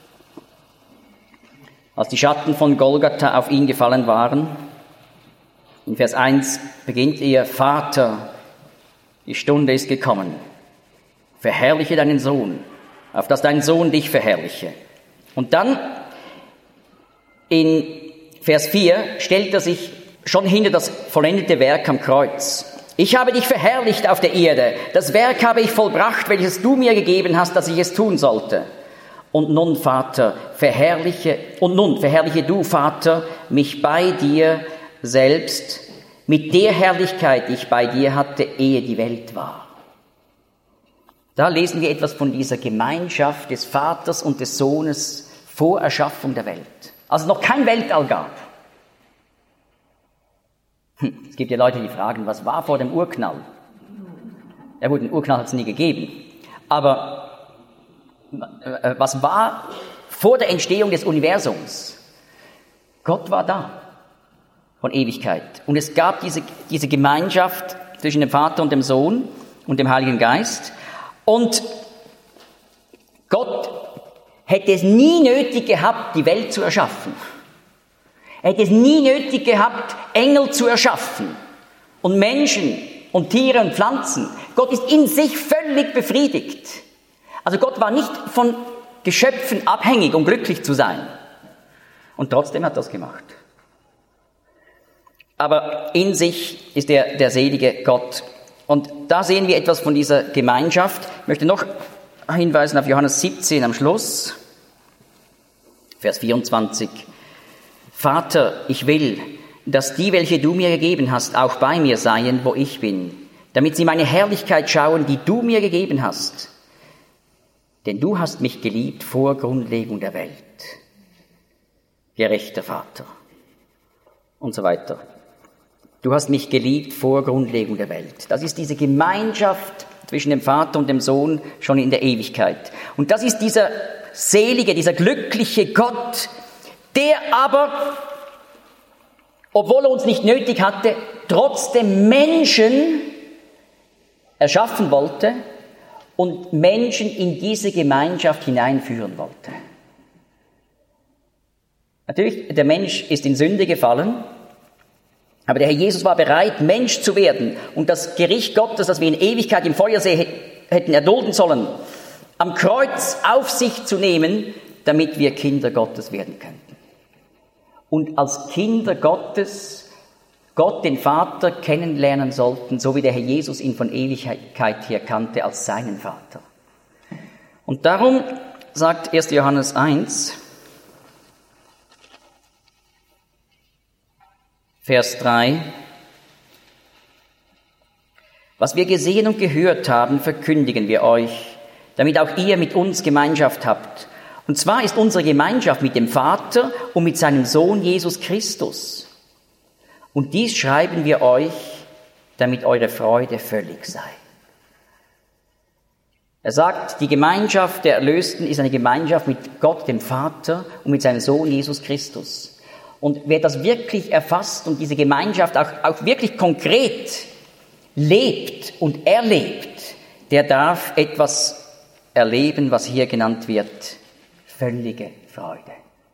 als die Schatten von Golgatha auf ihn gefallen waren, in Vers 1 beginnt er, Vater, die Stunde ist gekommen, verherrliche deinen Sohn, auf dass dein Sohn dich verherrliche. Und dann in Vers 4 stellt er sich schon hinter das vollendete Werk am Kreuz. Ich habe dich verherrlicht auf der Erde. Das Werk habe ich vollbracht, welches du mir gegeben hast, dass ich es tun sollte. Und nun, Vater, verherrliche du, Vater, mich bei dir selbst, mit der Herrlichkeit, die ich bei dir hatte, ehe die Welt war. Da lesen wir etwas von dieser Gemeinschaft des Vaters und des Sohnes vor Erschaffung der Welt. Als es noch kein Weltall gab. Es gibt ja Leute, die fragen, was war vor dem Urknall? Ja gut, den Urknall hat es nie gegeben. Aber was war vor der Entstehung des Universums? Gott war da, von Ewigkeit. Und es gab diese Gemeinschaft zwischen dem Vater und dem Sohn und dem Heiligen Geist. Und Gott hätte es nie nötig gehabt, die Welt zu erschaffen. Er hätte es nie nötig gehabt, Engel zu erschaffen und Menschen und Tiere und Pflanzen. Gott ist in sich völlig befriedigt. Also Gott war nicht von Geschöpfen abhängig, um glücklich zu sein. Und trotzdem hat er das gemacht. Aber in sich ist er der selige Gott. Und da sehen wir etwas von dieser Gemeinschaft. Ich möchte noch hinweisen auf Johannes 17 am Schluss, Vers 24. Vater, ich will, dass die, welche du mir gegeben hast, auch bei mir seien, wo ich bin, damit sie meine Herrlichkeit schauen, die du mir gegeben hast. Denn du hast mich geliebt vor Grundlegung der Welt. Gerechter Vater. Und so weiter. Du hast mich geliebt vor Grundlegung der Welt. Das ist diese Gemeinschaft zwischen dem Vater und dem Sohn schon in der Ewigkeit. Und das ist dieser selige, dieser glückliche Gott, der aber, obwohl er uns nicht nötig hatte, trotzdem Menschen erschaffen wollte und Menschen in diese Gemeinschaft hineinführen wollte. Natürlich, der Mensch ist in Sünde gefallen, aber der Herr Jesus war bereit, Mensch zu werden und das Gericht Gottes, das wir in Ewigkeit im Feuersee hätten erdulden sollen, am Kreuz auf sich zu nehmen, damit wir Kinder Gottes werden könnten. Und als Kinder Gottes Gott, den Vater, kennenlernen sollten, so wie der Herr Jesus ihn von Ewigkeit her kannte, als seinen Vater. Und darum sagt 1. Johannes 1, Vers 3, was wir gesehen und gehört haben, verkündigen wir euch, damit auch ihr mit uns Gemeinschaft habt. Und zwar ist unsere Gemeinschaft mit dem Vater und mit seinem Sohn Jesus Christus. Und dies schreiben wir euch, damit eure Freude völlig sei. Er sagt, die Gemeinschaft der Erlösten ist eine Gemeinschaft mit Gott, dem Vater, und mit seinem Sohn Jesus Christus. Und wer das wirklich erfasst und diese Gemeinschaft auch wirklich konkret lebt und erlebt, der darf etwas erleben, was hier genannt wird, völlige Freude.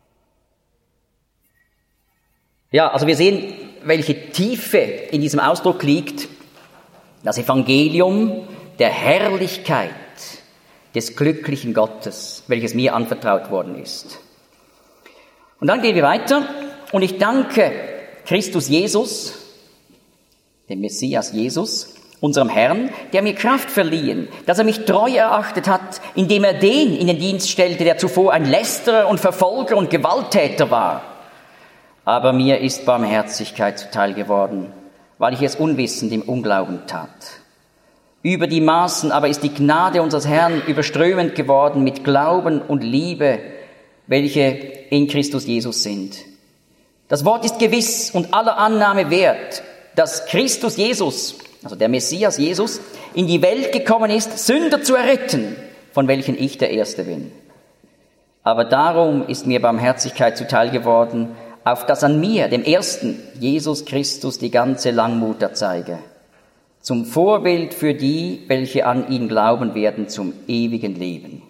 Ja, also wir sehen, welche Tiefe in diesem Ausdruck liegt. Das Evangelium der Herrlichkeit des glücklichen Gottes, welches mir anvertraut worden ist. Und dann gehen wir weiter. Und ich danke Christus Jesus, dem Messias Jesus, unserem Herrn, der mir Kraft verliehen, dass er mich treu erachtet hat, indem er den in den Dienst stellte, der zuvor ein Lästerer und Verfolger und Gewalttäter war. Aber mir ist Barmherzigkeit zuteil geworden, weil ich es unwissend im Unglauben tat. Über die Maßen aber ist die Gnade unseres Herrn überströmend geworden mit Glauben und Liebe, welche in Christus Jesus sind. Das Wort ist gewiss und aller Annahme wert, dass Christus Jesus, also der Messias Jesus, in die Welt gekommen ist, Sünder zu erretten, von welchen ich der Erste bin. Aber darum ist mir Barmherzigkeit zuteil geworden, auf dass an mir, dem Ersten, Jesus Christus, die ganze Langmut erzeige, zum Vorbild für die, welche an ihn glauben werden, zum ewigen Leben.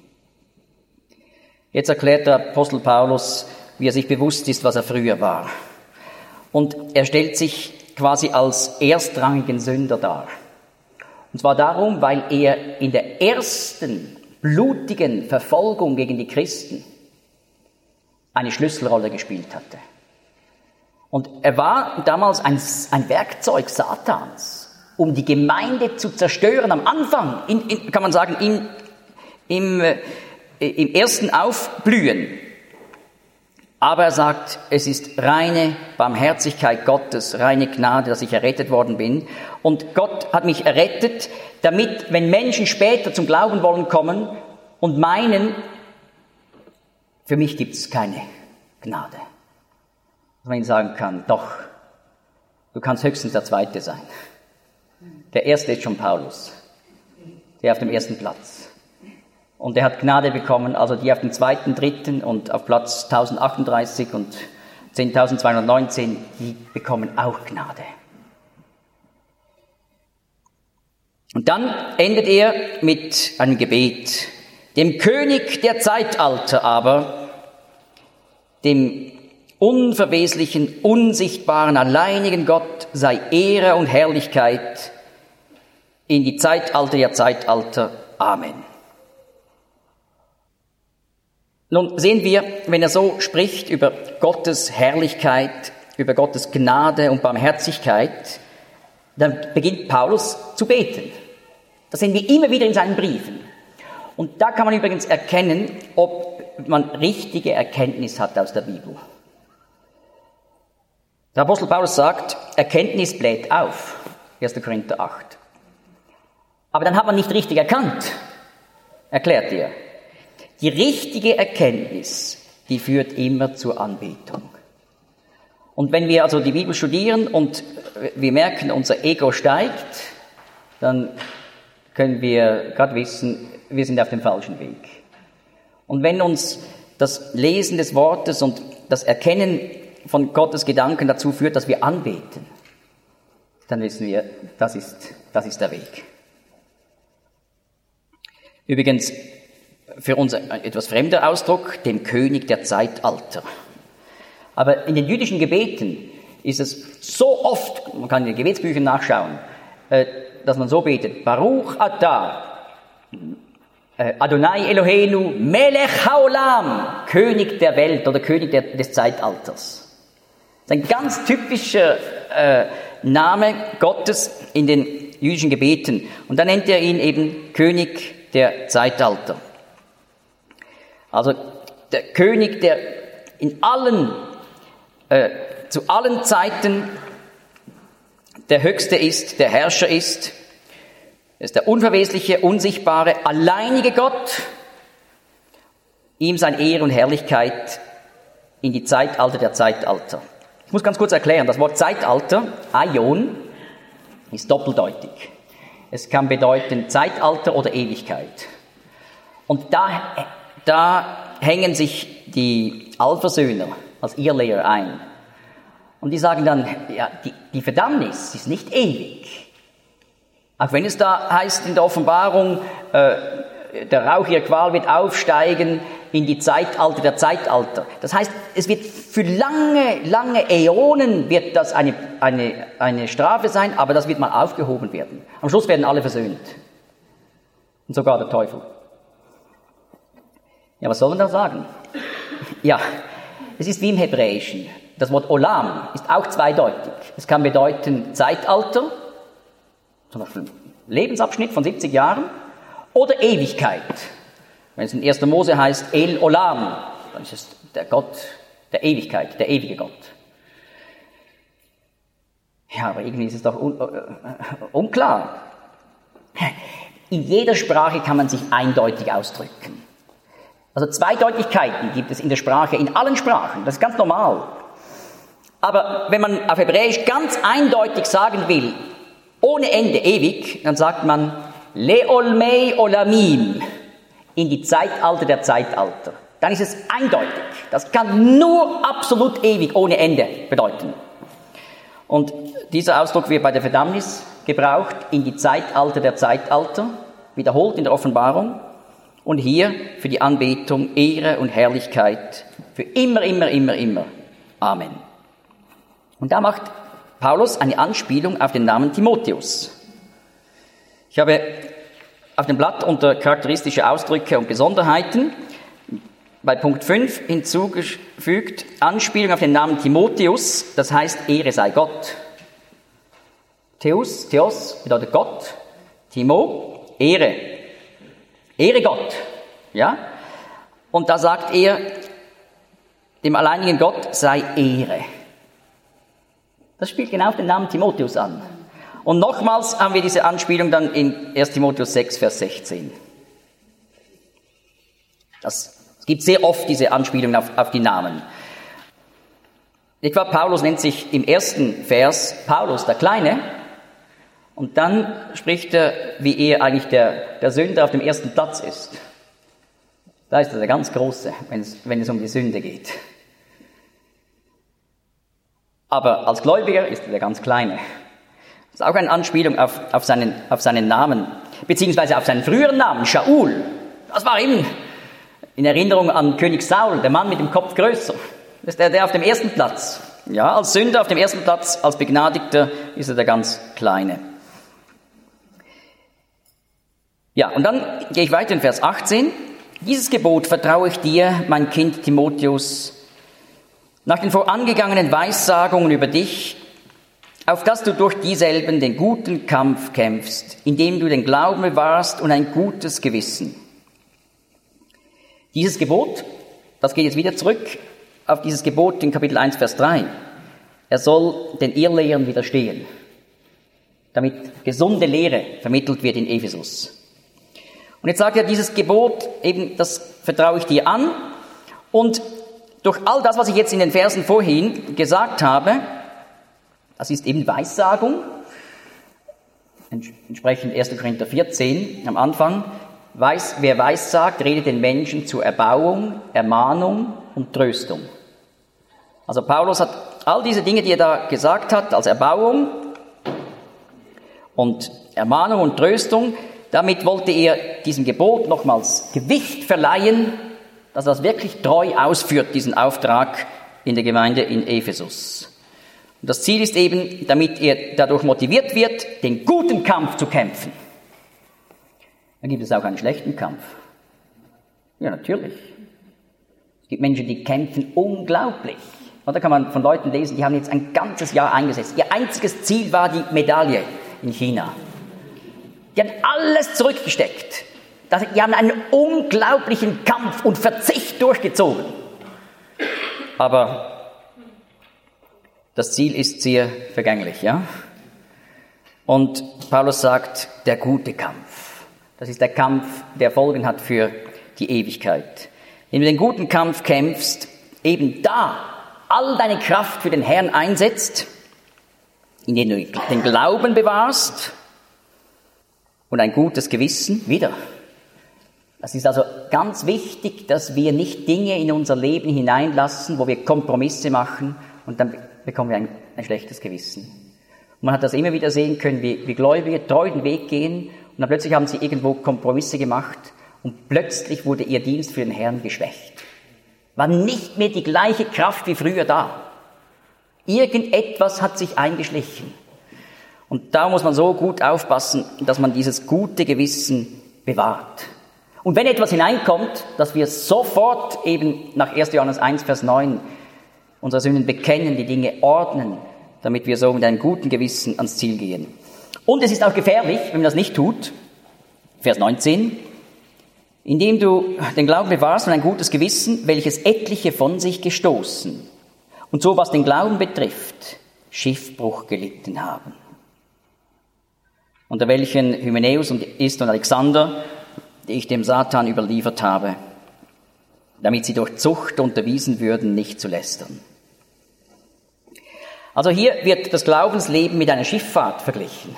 Jetzt erklärt der Apostel Paulus, wie er sich bewusst ist, was er früher war. Und er stellt sich quasi als erstrangigen Sünder dar. Und zwar darum, weil er in der ersten blutigen Verfolgung gegen die Christen eine Schlüsselrolle gespielt hatte. Und er war damals ein Werkzeug Satans, um die Gemeinde zu zerstören. Am Anfang, kann man sagen, im ersten Aufblühen. Aber er sagt, es ist reine Barmherzigkeit Gottes, reine Gnade, dass ich errettet worden bin. Und Gott hat mich errettet, damit, wenn Menschen später zum Glauben wollen kommen und meinen, für mich gibt es keine Gnade. Dass man ihnen sagen kann, doch, du kannst höchstens der Zweite sein. Der Erste ist schon Paulus, der auf dem ersten Platz. Und er hat Gnade bekommen, also die auf dem zweiten, dritten und auf Platz 1038 und 10.219, die bekommen auch Gnade. Und dann endet er mit einem Gebet. Dem König der Zeitalter aber, dem unverweslichen, unsichtbaren, alleinigen Gott sei Ehre und Herrlichkeit in die Zeitalter der Zeitalter. Amen. Nun sehen wir, wenn er so spricht über Gottes Herrlichkeit, über Gottes Gnade und Barmherzigkeit, dann beginnt Paulus zu beten. Das sehen wir immer wieder in seinen Briefen. Und da kann man übrigens erkennen, ob man richtige Erkenntnis hat aus der Bibel. Der Apostel Paulus sagt, Erkenntnis bläht auf, 1. Korinther 8. Aber dann hat man nicht richtig erkannt, erklärt er. Die richtige Erkenntnis, die führt immer zur Anbetung. Und wenn wir also die Bibel studieren und wir merken, unser Ego steigt, dann können wir gerade wissen, wir sind auf dem falschen Weg. Und wenn uns das Lesen des Wortes und das Erkennen von Gottes Gedanken dazu führt, dass wir anbeten, dann wissen wir, das ist der Weg. Übrigens, für uns ein etwas fremder Ausdruck, dem König der Zeitalter. Aber in den jüdischen Gebeten ist es so oft, man kann in den Gebetsbüchern nachschauen, dass man so betet, Baruch Atah, Adonai Eloheinu, Melech Haolam, König der Welt oder König des Zeitalters. Das ist ein ganz typischer Name Gottes in den jüdischen Gebeten. Und dann nennt er ihn eben König der Zeitalter. Also der König, der zu allen Zeiten der Höchste ist, der Herrscher ist. Er ist der unverwesliche, unsichtbare, alleinige Gott. Ihm sein Ehre und Herrlichkeit in die Zeitalter der Zeitalter. Ich muss ganz kurz erklären, das Wort Zeitalter, Aion, ist doppeldeutig. Es kann bedeuten Zeitalter oder Ewigkeit. Und da hängen sich die Allversöhner als Irrlehrer ein. Und die sagen dann, ja, die Verdammnis ist nicht ewig. Auch wenn es da heißt in der Offenbarung, der Rauch ihrer Qual wird aufsteigen in die Zeitalter der Zeitalter. Das heißt, es wird für lange Äonen wird das eine Strafe sein, aber das wird mal aufgehoben werden. Am Schluss werden alle versöhnt. Und sogar der Teufel. Ja, was soll man da sagen? Ja, es ist wie im Hebräischen. Das Wort Olam ist auch zweideutig. Es kann bedeuten Zeitalter, zum Beispiel Lebensabschnitt von 70 Jahren, oder Ewigkeit. Wenn es in 1. Mose heißt El Olam, dann ist es der Gott der Ewigkeit, der ewige Gott. Ja, aber irgendwie ist es doch unklar. In jeder Sprache kann man sich eindeutig ausdrücken. Also Zweideutigkeiten gibt es in der Sprache, in allen Sprachen, das ist ganz normal. Aber wenn man auf Hebräisch ganz eindeutig sagen will, ohne Ende, ewig, dann sagt man Leolmei Olamim, in die Zeitalter der Zeitalter. Dann ist es eindeutig. Das kann nur absolut ewig, ohne Ende bedeuten. Und dieser Ausdruck wird bei der Verdammnis gebraucht, in die Zeitalter der Zeitalter, wiederholt in der Offenbarung. Und hier für die Anbetung Ehre und Herrlichkeit für immer, immer, immer, immer. Amen. Und da macht Paulus eine Anspielung auf den Namen Timotheus. Ich habe auf dem Blatt unter charakteristische Ausdrücke und Besonderheiten bei Punkt 5 hinzugefügt, Anspielung auf den Namen Timotheus, das heißt Ehre sei Gott. Theos bedeutet Gott, Timo, Ehre. Ehre Gott, ja? Und da sagt er, dem alleinigen Gott sei Ehre. Das spielt genau auf den Namen Timotheus an. Und nochmals haben wir diese Anspielung dann in 1. Timotheus 6, Vers 16. Es gibt sehr oft diese Anspielungen auf die Namen. Etwa Paulus nennt sich im ersten Vers Paulus der Kleine. Und dann spricht er, wie er eigentlich der Sünder auf dem ersten Platz ist. Da ist er der ganz Große, wenn es um die Sünde geht. Aber als Gläubiger ist er der ganz Kleine. Das ist auch eine Anspielung auf seinen Namen, beziehungsweise auf seinen früheren Namen, Shaul. Das war eben in Erinnerung an König Saul, der Mann mit dem Kopf größer. Das ist der auf dem ersten Platz. Ja, als Sünder auf dem ersten Platz, als Begnadigter ist er der ganz Kleine. Ja, und dann gehe ich weiter in Vers 18. Dieses Gebot vertraue ich dir, mein Kind Timotheus, nach den vorangegangenen Weissagungen über dich, auf dass du durch dieselben den guten Kampf kämpfst, indem du den Glauben bewahrst und ein gutes Gewissen. Dieses Gebot, das geht jetzt wieder zurück auf dieses Gebot in Kapitel 1, Vers 3. Er soll den Irrlehrern widerstehen. damit gesunde Lehre vermittelt wird in Ephesus. Und jetzt sagt er, dieses Gebot, eben, das vertraue ich dir an. Und durch all das, was ich jetzt in den Versen vorhin gesagt habe, das ist eben Weissagung, entsprechend 1. Korinther 14 am Anfang, wer weissagt, redet den Menschen zur Erbauung, Ermahnung und Tröstung. Also Paulus hat all diese Dinge, die er da gesagt hat, als Erbauung und Ermahnung und Tröstung, damit wollte er diesem Gebot nochmals Gewicht verleihen, dass er das wirklich treu ausführt, diesen Auftrag in der Gemeinde in Ephesus. Und das Ziel ist eben, damit er dadurch motiviert wird, den guten Kampf zu kämpfen. Dann gibt es auch einen schlechten Kampf. Ja, natürlich. Es gibt Menschen, die kämpfen unglaublich. Und da kann man von Leuten lesen, die haben jetzt ein ganzes Jahr eingesetzt. Ihr einziges Ziel war die Medaille in China. Die haben alles zurückgesteckt. Die haben einen unglaublichen Kampf und Verzicht durchgezogen. Aber das Ziel ist sehr vergänglich, ja? Und Paulus sagt, der gute Kampf. Das ist der Kampf, der Folgen hat für die Ewigkeit. Wenn du den guten Kampf kämpfst, eben da all deine Kraft für den Herrn einsetzt, indem du den Glauben bewahrst und ein gutes Gewissen wieder. Das ist also ganz wichtig, dass wir nicht Dinge in unser Leben hineinlassen, wo wir Kompromisse machen und dann bekommen wir ein schlechtes Gewissen. Und man hat das immer wieder sehen können, wie Gläubige treu den Weg gehen und dann plötzlich haben sie irgendwo Kompromisse gemacht und plötzlich wurde ihr Dienst für den Herrn geschwächt. War nicht mehr die gleiche Kraft wie früher da. Irgendetwas hat sich eingeschlichen. Und da muss man so gut aufpassen, dass man dieses gute Gewissen bewahrt. Und wenn etwas hineinkommt, dass wir sofort eben nach 1. Johannes 1, Vers 9 unsere Sünden bekennen, die Dinge ordnen, damit wir so mit einem guten Gewissen ans Ziel gehen. Und es ist auch gefährlich, wenn man das nicht tut. Vers 19. Indem du den Glauben bewahrst und ein gutes Gewissen, welches etliche von sich gestoßen und so, was den Glauben betrifft, Schiffbruch gelitten haben. Unter welchen Hymenäus ist und Alexander, die ich dem Satan überliefert habe, damit sie durch Zucht unterwiesen würden, nicht zu lästern. Also hier wird das Glaubensleben mit einer Schifffahrt verglichen.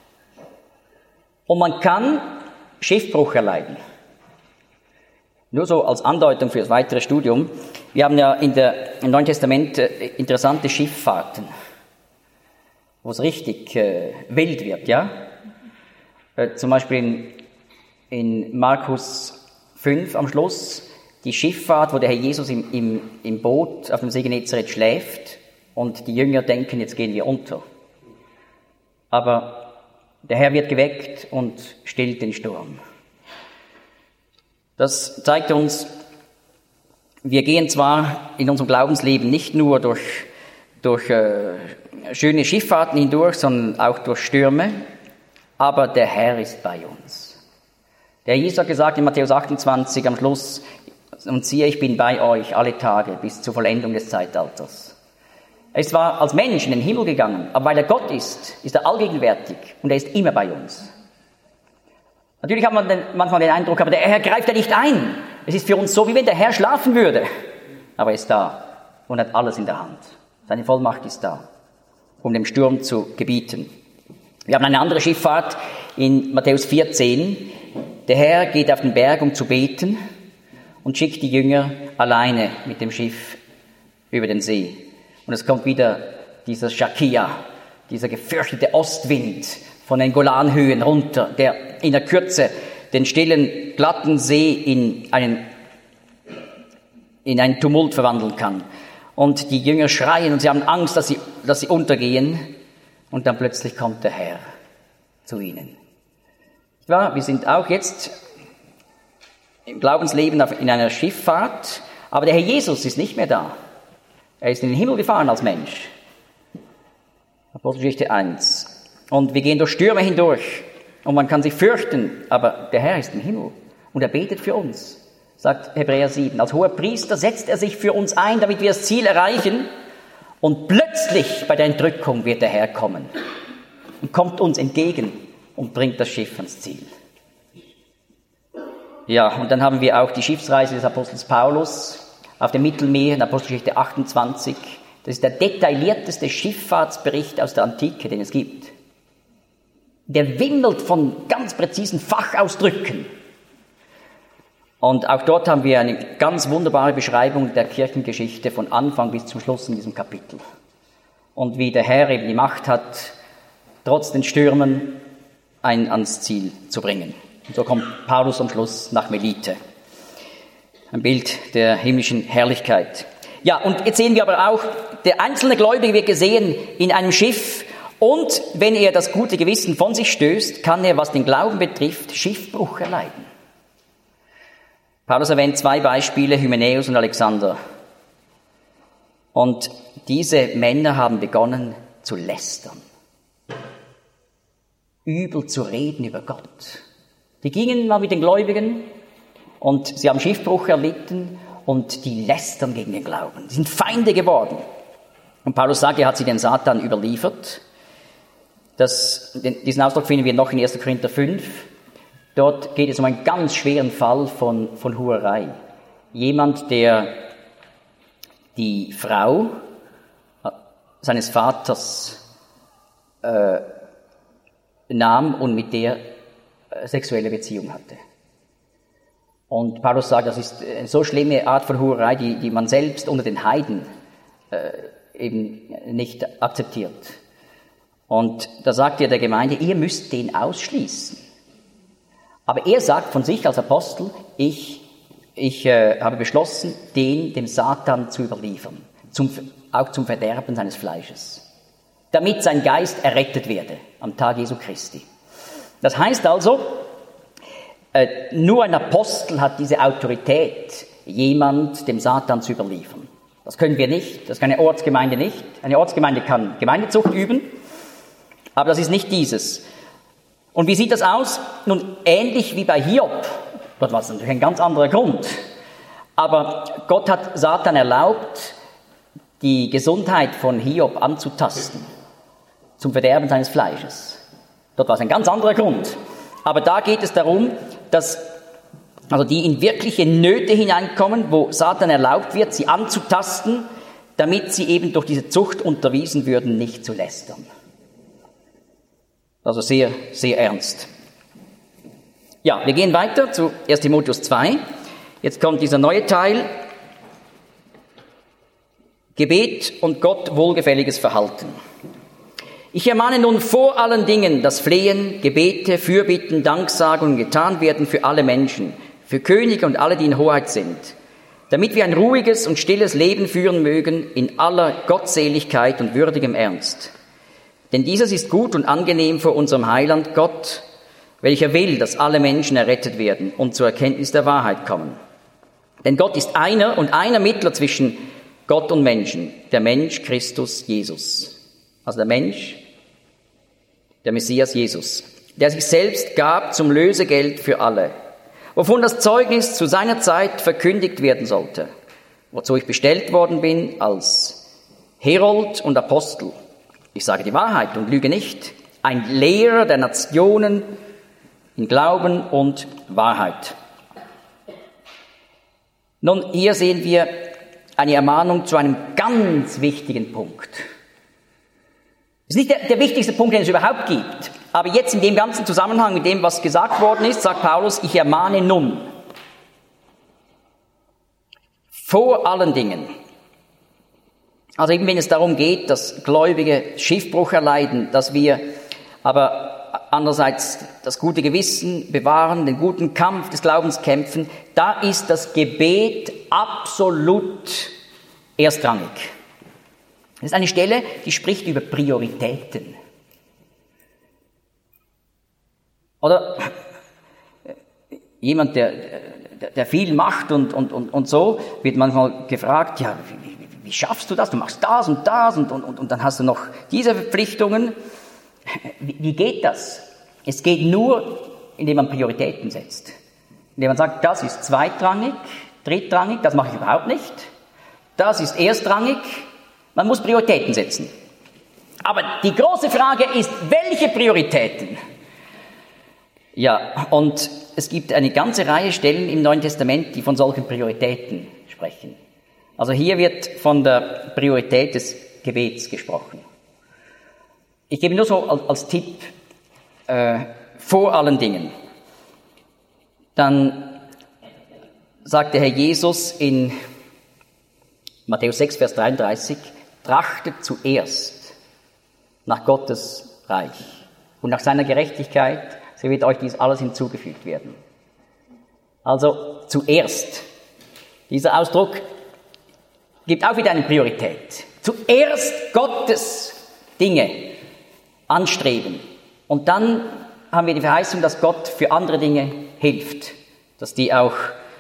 Und man kann Schiffbruch erleiden. Nur so als Andeutung für das weitere Studium. Wir haben ja im Neuen Testament interessante Schifffahrten, wo es richtig wild wird, ja. Zum Beispiel in Markus 5 am Schluss, die Schifffahrt, wo der Herr Jesus im Boot auf dem See Genezareth schläft und die Jünger denken, jetzt gehen wir unter. Aber der Herr wird geweckt und stillt den Sturm. Das zeigt uns, wir gehen zwar in unserem Glaubensleben nicht nur durch schöne Schifffahrten hindurch, sondern auch durch Stürme, aber der Herr ist bei uns. Der Jesus hat gesagt in Matthäus 28 am Schluss, und siehe, ich bin bei euch alle Tage bis zur Vollendung des Zeitalters. Er ist zwar als Mensch in den Himmel gegangen, aber weil er Gott ist er allgegenwärtig und er ist immer bei uns. Natürlich hat man manchmal den Eindruck, aber der Herr greift ja nicht ein. Es ist für uns so, wie wenn der Herr schlafen würde. Aber er ist da und hat alles in der Hand. Seine Vollmacht ist da, um dem Sturm zu gebieten. Wir haben eine andere Schifffahrt in Matthäus 14. Der Herr geht auf den Berg, um zu beten und schickt die Jünger alleine mit dem Schiff über den See. Und es kommt wieder dieser Schakia, dieser gefürchtete Ostwind von den Golanhöhen runter, der in der Kürze den stillen, glatten See in einen Tumult verwandeln kann. Und die Jünger schreien und sie haben Angst, dass sie untergehen. Und dann plötzlich kommt der Herr zu ihnen. Ja, wir sind auch jetzt im Glaubensleben in einer Schifffahrt, aber der Herr Jesus ist nicht mehr da. Er ist in den Himmel gefahren als Mensch. Apostelgeschichte 1. Und wir gehen durch Stürme hindurch und man kann sich fürchten, aber der Herr ist im Himmel und er betet für uns, sagt Hebräer 7. Als hoher Priester setzt er sich für uns ein, damit wir das Ziel erreichen und plötzlich bei der Entrückung wird der Herr kommen. und kommt uns entgegen und bringt das Schiff ans Ziel. Ja, und dann haben wir auch die Schiffsreise des Apostels Paulus auf dem Mittelmeer in Apostelgeschichte 28. Das ist der detaillierteste Schifffahrtsbericht aus der Antike, den es gibt. Der wimmelt von ganz präzisen Fachausdrücken. Und auch dort haben wir eine ganz wunderbare Beschreibung der Kirchengeschichte von Anfang bis zum Schluss in diesem Kapitel. Und wie der Herr eben die Macht hat, trotz den Stürmen einen ans Ziel zu bringen. Und so kommt Paulus am Schluss nach Melite. Ein Bild der himmlischen Herrlichkeit. Ja, und jetzt sehen wir aber auch, der einzelne Gläubige wird gesehen in einem Schiff. Und wenn er das gute Gewissen von sich stößt, kann er, was den Glauben betrifft, Schiffbruch erleiden. Paulus erwähnt 2 Beispiele, Hymenäus und Alexander. Und diese Männer haben begonnen zu lästern. Übel zu reden über Gott. Die gingen mal mit den Gläubigen und sie haben Schiffbruch erlitten und die lästern gegen den Glauben. Sie sind Feinde geworden. Und Paulus sagt, er hat sie den Satan überliefert. Diesen Ausdruck finden wir noch in 1. Korinther 5. Dort geht es um einen ganz schweren Fall von Hurerei. Jemand, der die Frau seines Vaters nahm und mit der sexuelle Beziehung hatte. Und Paulus sagt, das ist eine so schlimme Art von Hurerei, die man selbst unter den Heiden eben nicht akzeptiert. Und da sagt er der Gemeinde, ihr müsst den ausschließen. Aber er sagt von sich als Apostel, ich habe beschlossen, den dem Satan zu überliefern, auch zum Verderben seines Fleisches, damit sein Geist errettet werde am Tag Jesu Christi. Das heißt also, nur ein Apostel hat diese Autorität, jemand dem Satan zu überliefern. Das können wir nicht, das kann eine Ortsgemeinde nicht. Eine Ortsgemeinde kann Gemeindezucht üben, aber das ist nicht dieses. Und wie sieht das aus? Nun, ähnlich wie bei Hiob. Dort war es natürlich ein ganz anderer Grund. Aber Gott hat Satan erlaubt, die Gesundheit von Hiob anzutasten, zum Verderben seines Fleisches. Dort war es ein ganz anderer Grund. Aber da geht es darum, dass also die in wirkliche Nöte hineinkommen, wo Satan erlaubt wird, sie anzutasten, damit sie eben durch diese Zucht unterwiesen würden, nicht zu lästern. Also sehr, sehr ernst. Ja, wir gehen weiter zu 1. Timotheus 2. Jetzt kommt dieser neue Teil. Gebet und Gott wohlgefälliges Verhalten. Ich ermahne nun vor allen Dingen, dass Flehen, Gebete, Fürbitten, Danksagungen getan werden für alle Menschen, für Könige und alle, die in Hoheit sind, damit wir ein ruhiges und stilles Leben führen mögen in aller Gottseligkeit und würdigem Ernst. Denn dieses ist gut und angenehm vor unserem Heiland Gott, welcher will, dass alle Menschen errettet werden und zur Erkenntnis der Wahrheit kommen. Denn Gott ist einer und einer Mittler zwischen Gott und Menschen, der Mensch Christus Jesus. Also der Mensch, der Messias Jesus, der sich selbst gab zum Lösegeld für alle, wovon das Zeugnis zu seiner Zeit verkündigt werden sollte, wozu ich bestellt worden bin als Herold und Apostel. Ich sage die Wahrheit und lüge nicht. Ein Lehrer der Nationen in Glauben und Wahrheit. Nun, hier sehen wir eine Ermahnung zu einem ganz wichtigen Punkt. Es ist nicht der wichtigste Punkt, den es überhaupt gibt. Aber jetzt in dem ganzen Zusammenhang mit dem, was gesagt worden ist, sagt Paulus, ich ermahne nun. Vor allen Dingen. Also eben wenn es darum geht, dass Gläubige Schiffbruch erleiden, dass wir aber andererseits das gute Gewissen bewahren, den guten Kampf des Glaubens kämpfen, da ist das Gebet absolut erstrangig. Das ist eine Stelle, die spricht über Prioritäten. Oder jemand, der viel macht und so, wird manchmal gefragt, ja, wie schaffst du das? Du machst das und das und dann hast du noch diese Verpflichtungen. Wie geht das? Es geht nur, indem man Prioritäten setzt. Indem man sagt, das ist zweitrangig, drittrangig, das mache ich überhaupt nicht. Das ist erstrangig. Man muss Prioritäten setzen. Aber die große Frage ist, welche Prioritäten? Ja, und es gibt eine ganze Reihe Stellen im Neuen Testament, die von solchen Prioritäten sprechen. Also hier wird von der Priorität des Gebets gesprochen. Ich gebe nur so als Tipp, vor allen Dingen. Dann sagt der Herr Jesus in Matthäus 6, Vers 33, trachtet zuerst nach Gottes Reich und nach seiner Gerechtigkeit, so wird euch dies alles hinzugefügt werden. Also zuerst. Dieser Ausdruck gibt auch wieder eine Priorität. Zuerst Gottes Dinge anstreben. Und dann haben wir die Verheißung, dass Gott für andere Dinge hilft, dass die auch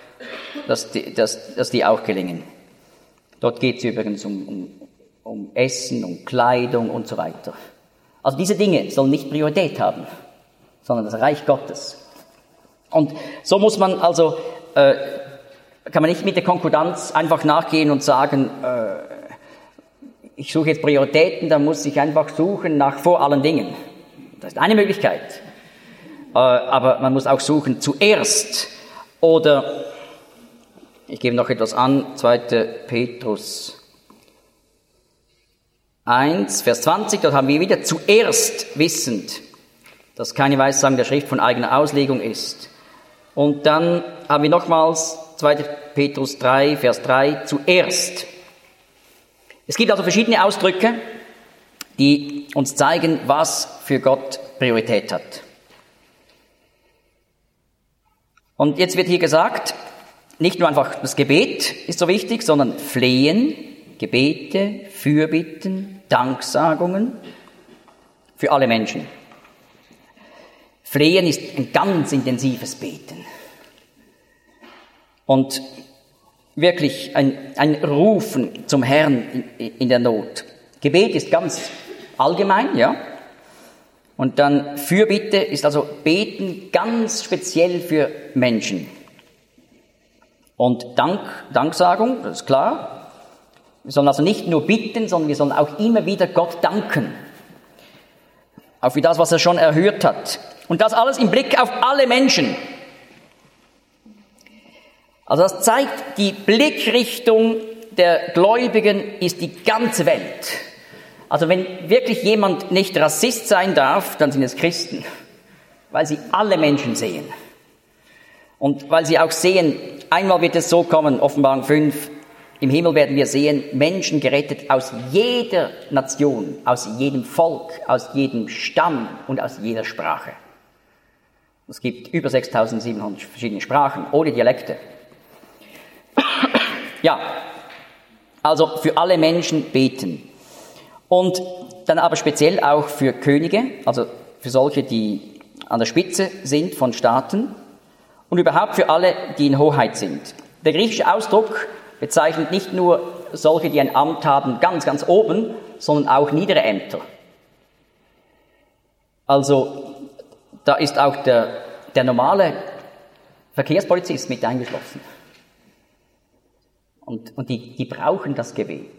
gelingen. Dort geht es übrigens um Essen, um Kleidung und so weiter. Also diese Dinge sollen nicht Priorität haben, sondern das Reich Gottes. Und so muss man also, kann man nicht mit der Konkordanz einfach nachgehen und sagen, ich suche jetzt Prioritäten, dann muss ich einfach suchen nach vor allen Dingen. Das ist eine Möglichkeit. Aber man muss auch suchen zuerst. Oder, ich gebe noch etwas an, 2. Petrus 1, Vers 20, dort haben wir wieder zuerst wissend, dass keine Weissagung der Schrift von eigener Auslegung ist. Und dann haben wir nochmals 2. Petrus 3, Vers 3, zuerst. Es gibt also verschiedene Ausdrücke, die uns zeigen, was für Gott Priorität hat. Und jetzt wird hier gesagt, nicht nur einfach das Gebet ist so wichtig, sondern Flehen, Gebete, Fürbitten, Danksagungen für alle Menschen. Flehen ist ein ganz intensives Beten. Und wirklich ein Rufen zum Herrn in der Not. Gebet ist ganz allgemein, ja. Und dann Fürbitte ist also Beten ganz speziell für Menschen. Und Danksagung, das ist klar. Wir sollen also nicht nur bitten, sondern wir sollen auch immer wieder Gott danken. Auch für das, was er schon erhört hat. Und das alles im Blick auf alle Menschen. Also das zeigt, die Blickrichtung der Gläubigen ist die ganze Welt. Also wenn wirklich jemand nicht Rassist sein darf, dann sind es Christen, weil sie alle Menschen sehen. Und weil sie auch sehen, einmal wird es so kommen, Offenbarung 5, im Himmel werden wir sehen, Menschen gerettet aus jeder Nation, aus jedem Volk, aus jedem Stamm und aus jeder Sprache. Es gibt über 6.700 verschiedene Sprachen, ohne Dialekte. Ja, also für alle Menschen beten. Und dann aber speziell auch für Könige, also für solche, die an der Spitze sind von Staaten und überhaupt für alle, die in Hoheit sind. Der griechische Ausdruck bezeichnet nicht nur solche, die ein Amt haben, ganz, ganz oben, sondern auch niedere Ämter. Also da ist auch der normale Verkehrspolizist mit eingeschlossen. Und die brauchen das Gebet.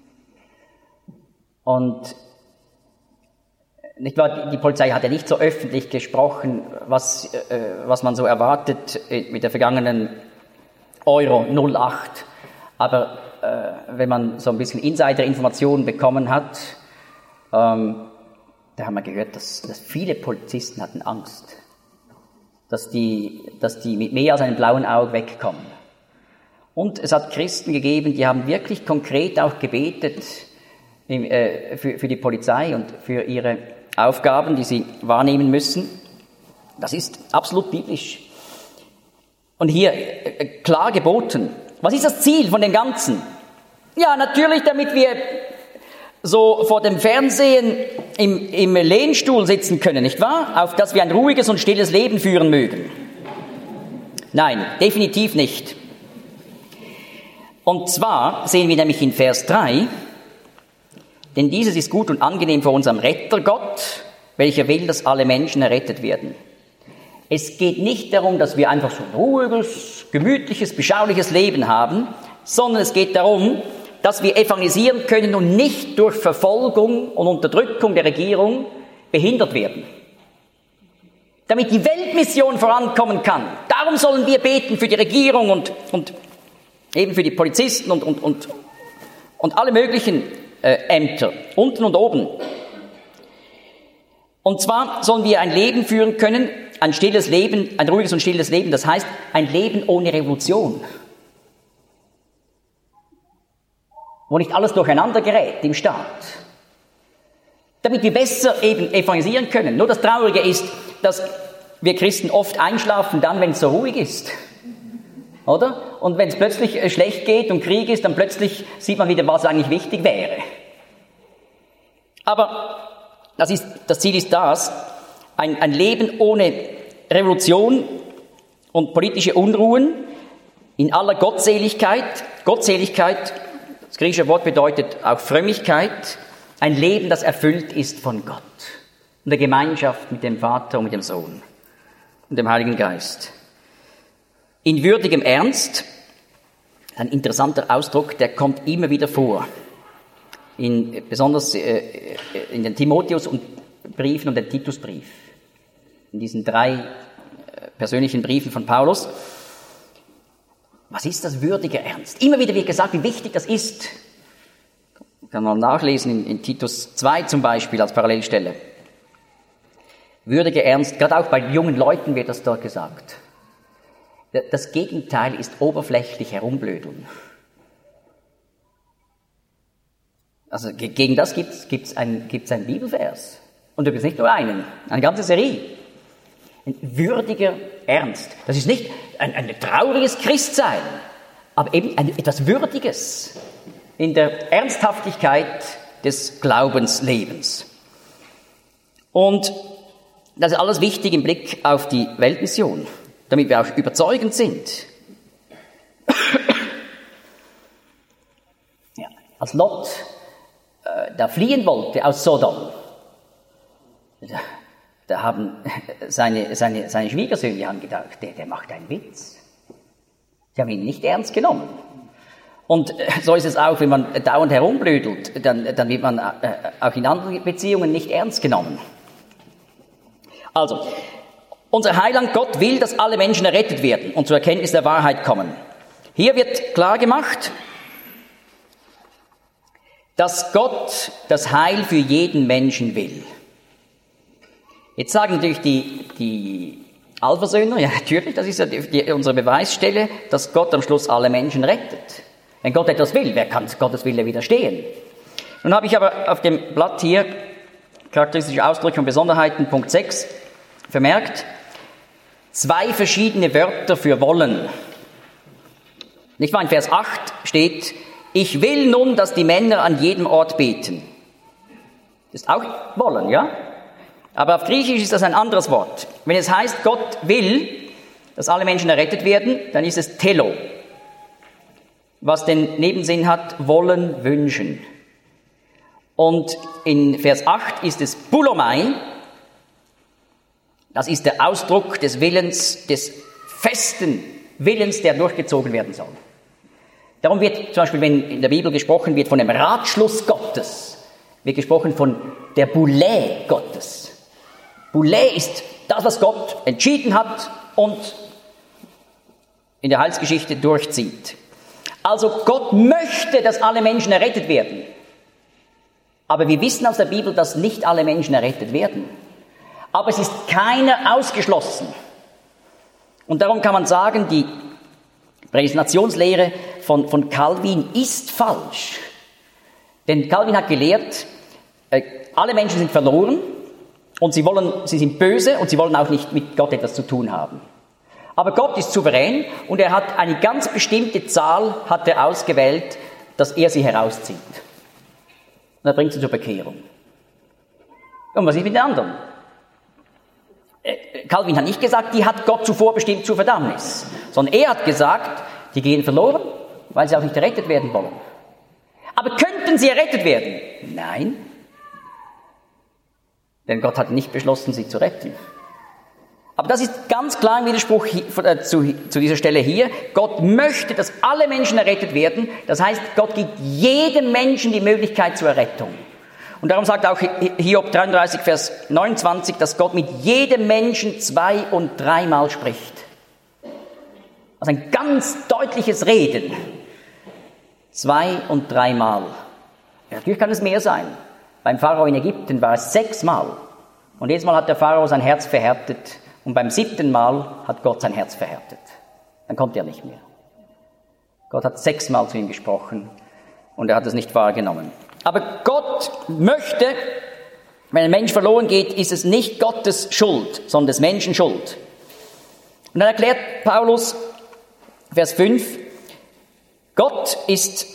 Und nicht wahr, die Polizei hat ja nicht so öffentlich gesprochen, was man so erwartet mit der vergangenen Euro 08. Aber wenn man so ein bisschen Insider-Informationen bekommen hat, da haben wir gehört, dass viele Polizisten hatten Angst, dass die mit mehr als einem blauen Auge wegkommen. Und es hat Christen gegeben, die haben wirklich konkret auch gebetet für die Polizei und für ihre Aufgaben, die sie wahrnehmen müssen. Das ist absolut biblisch. Und hier klar geboten. Was ist das Ziel von dem Ganzen? Ja, natürlich, damit wir so vor dem Fernsehen im Lehnstuhl sitzen können, nicht wahr? Auf dass wir ein ruhiges und stilles Leben führen mögen. Nein, definitiv nicht. Und zwar sehen wir nämlich in Vers 3, denn dieses ist gut und angenehm vor unserem Retter Gott, welcher will, dass alle Menschen errettet werden. Es geht nicht darum, dass wir einfach so ein ruhiges, gemütliches, beschauliches Leben haben, sondern es geht darum, dass wir evangelisieren können und nicht durch Verfolgung und Unterdrückung der Regierung behindert werden. Damit die Weltmission vorankommen kann. Darum sollen wir beten für die Regierung und eben für die Polizisten und alle möglichen Ämter, unten und oben. Und zwar sollen wir ein Leben führen können, ein stilles Leben, ein ruhiges und stilles Leben, das heißt ein Leben ohne Revolution. Wo nicht alles durcheinander gerät im Staat. Damit wir besser eben evangelisieren können. Nur das Traurige ist, dass wir Christen oft einschlafen dann, wenn es so ruhig ist. Oder? Und wenn es plötzlich schlecht geht und Krieg ist, dann plötzlich sieht man wieder, was eigentlich wichtig wäre. Aber das Ziel ist ein Leben ohne Revolution und politische Unruhen, in aller Gottseligkeit. Gottseligkeit, das griechische Wort bedeutet auch Frömmigkeit, ein Leben, das erfüllt ist von Gott und der Gemeinschaft mit dem Vater und mit dem Sohn und dem Heiligen Geist. In würdigem Ernst, ein interessanter Ausdruck, der kommt immer wieder vor, besonders in den Timotheus-Briefen und den Titusbrief, in diesen 3 persönlichen Briefen von Paulus. Was ist das würdiger Ernst? Immer wieder wird gesagt, wie wichtig das ist. Kann man nachlesen in Titus 2 zum Beispiel als Parallelstelle. Würdiger Ernst, gerade auch bei jungen Leuten wird das dort gesagt. Das Gegenteil ist oberflächlich herumblödeln. Also gegen das gibt's einen Bibelvers. Und übrigens nicht nur einen, eine ganze Serie. Ein würdiger Ernst. Das ist nicht ein trauriges Christsein, aber eben etwas Würdiges in der Ernsthaftigkeit des Glaubenslebens. Und das ist alles wichtig im Blick auf die Weltmission, damit wir auch überzeugend sind. Ja, als Lot da fliehen wollte aus Sodom, da haben seine Schwiegersöhne haben gedacht, der macht einen Witz. Sie haben ihn nicht ernst genommen. Und so ist es auch, wenn man dauernd herumblödelt, dann wird man auch in anderen Beziehungen nicht ernst genommen. Also, unser Heiland Gott will, dass alle Menschen errettet werden und zur Erkenntnis der Wahrheit kommen. Hier wird klar gemacht, dass Gott das Heil für jeden Menschen will. Jetzt sagen natürlich die Allversöhner, ja natürlich, das ist ja unsere Beweisstelle, dass Gott am Schluss alle Menschen rettet. Wenn Gott etwas will, wer kann Gottes Wille widerstehen? Nun habe ich aber auf dem Blatt hier charakteristische Ausdrücke und Besonderheiten, Punkt 6, vermerkt, 2 verschiedene Wörter für wollen. Nicht wahr? In Vers 8 steht, ich will nun, dass die Männer an jedem Ort beten. Das ist auch wollen, ja? Aber auf Griechisch ist das ein anderes Wort. Wenn es heißt, Gott will, dass alle Menschen errettet werden, dann ist es telo, was den Nebensinn hat, wollen, wünschen. Und in Vers 8 ist es Boulomai, das ist der Ausdruck des Willens, des festen Willens, der durchgezogen werden soll. Darum wird zum Beispiel, wenn in der Bibel gesprochen wird von dem Ratschluss Gottes, wird gesprochen von der Boulä Gottes. Boulä ist das, was Gott entschieden hat und in der Heilsgeschichte durchzieht. Also Gott möchte, dass alle Menschen errettet werden. Aber wir wissen aus der Bibel, dass nicht alle Menschen errettet werden. Aber es ist keiner ausgeschlossen. Und darum kann man sagen, die Prädestinationslehre von Calvin ist falsch. Denn Calvin hat gelehrt, alle Menschen sind verloren und sie sind böse und sie wollen auch nicht mit Gott etwas zu tun haben. Aber Gott ist souverän und er hat eine ganz bestimmte Zahl hat er ausgewählt, dass er sie herauszieht. Und er bringt sie zur Bekehrung. Und was ist mit den anderen? Calvin hat nicht gesagt, die hat Gott zuvor bestimmt zur Verdammnis, sondern er hat gesagt, die gehen verloren, weil sie auch nicht errettet werden wollen. Aber könnten sie errettet werden? Nein. Denn Gott hat nicht beschlossen, sie zu retten. Aber das ist ganz klar im Widerspruch zu dieser Stelle hier. Gott möchte, dass alle Menschen errettet werden. Das heißt, Gott gibt jedem Menschen die Möglichkeit zur Errettung. Und darum sagt auch Hiob 33, Vers 29, dass Gott mit jedem Menschen 2- und 3-mal spricht. Also ein ganz deutliches Reden. 2- und 3-mal. Ja, natürlich kann es mehr sein. Beim Pharao in Ägypten war es 6-mal. Und jedes Mal hat der Pharao sein Herz verhärtet. Und beim 7. Mal hat Gott sein Herz verhärtet. Dann konnte er nicht mehr. Gott hat 6-mal zu ihm gesprochen und er hat es nicht wahrgenommen. Aber Gott möchte, wenn ein Mensch verloren geht, ist es nicht Gottes Schuld, sondern des Menschen Schuld. Und dann erklärt Paulus, Vers 5, Gott ist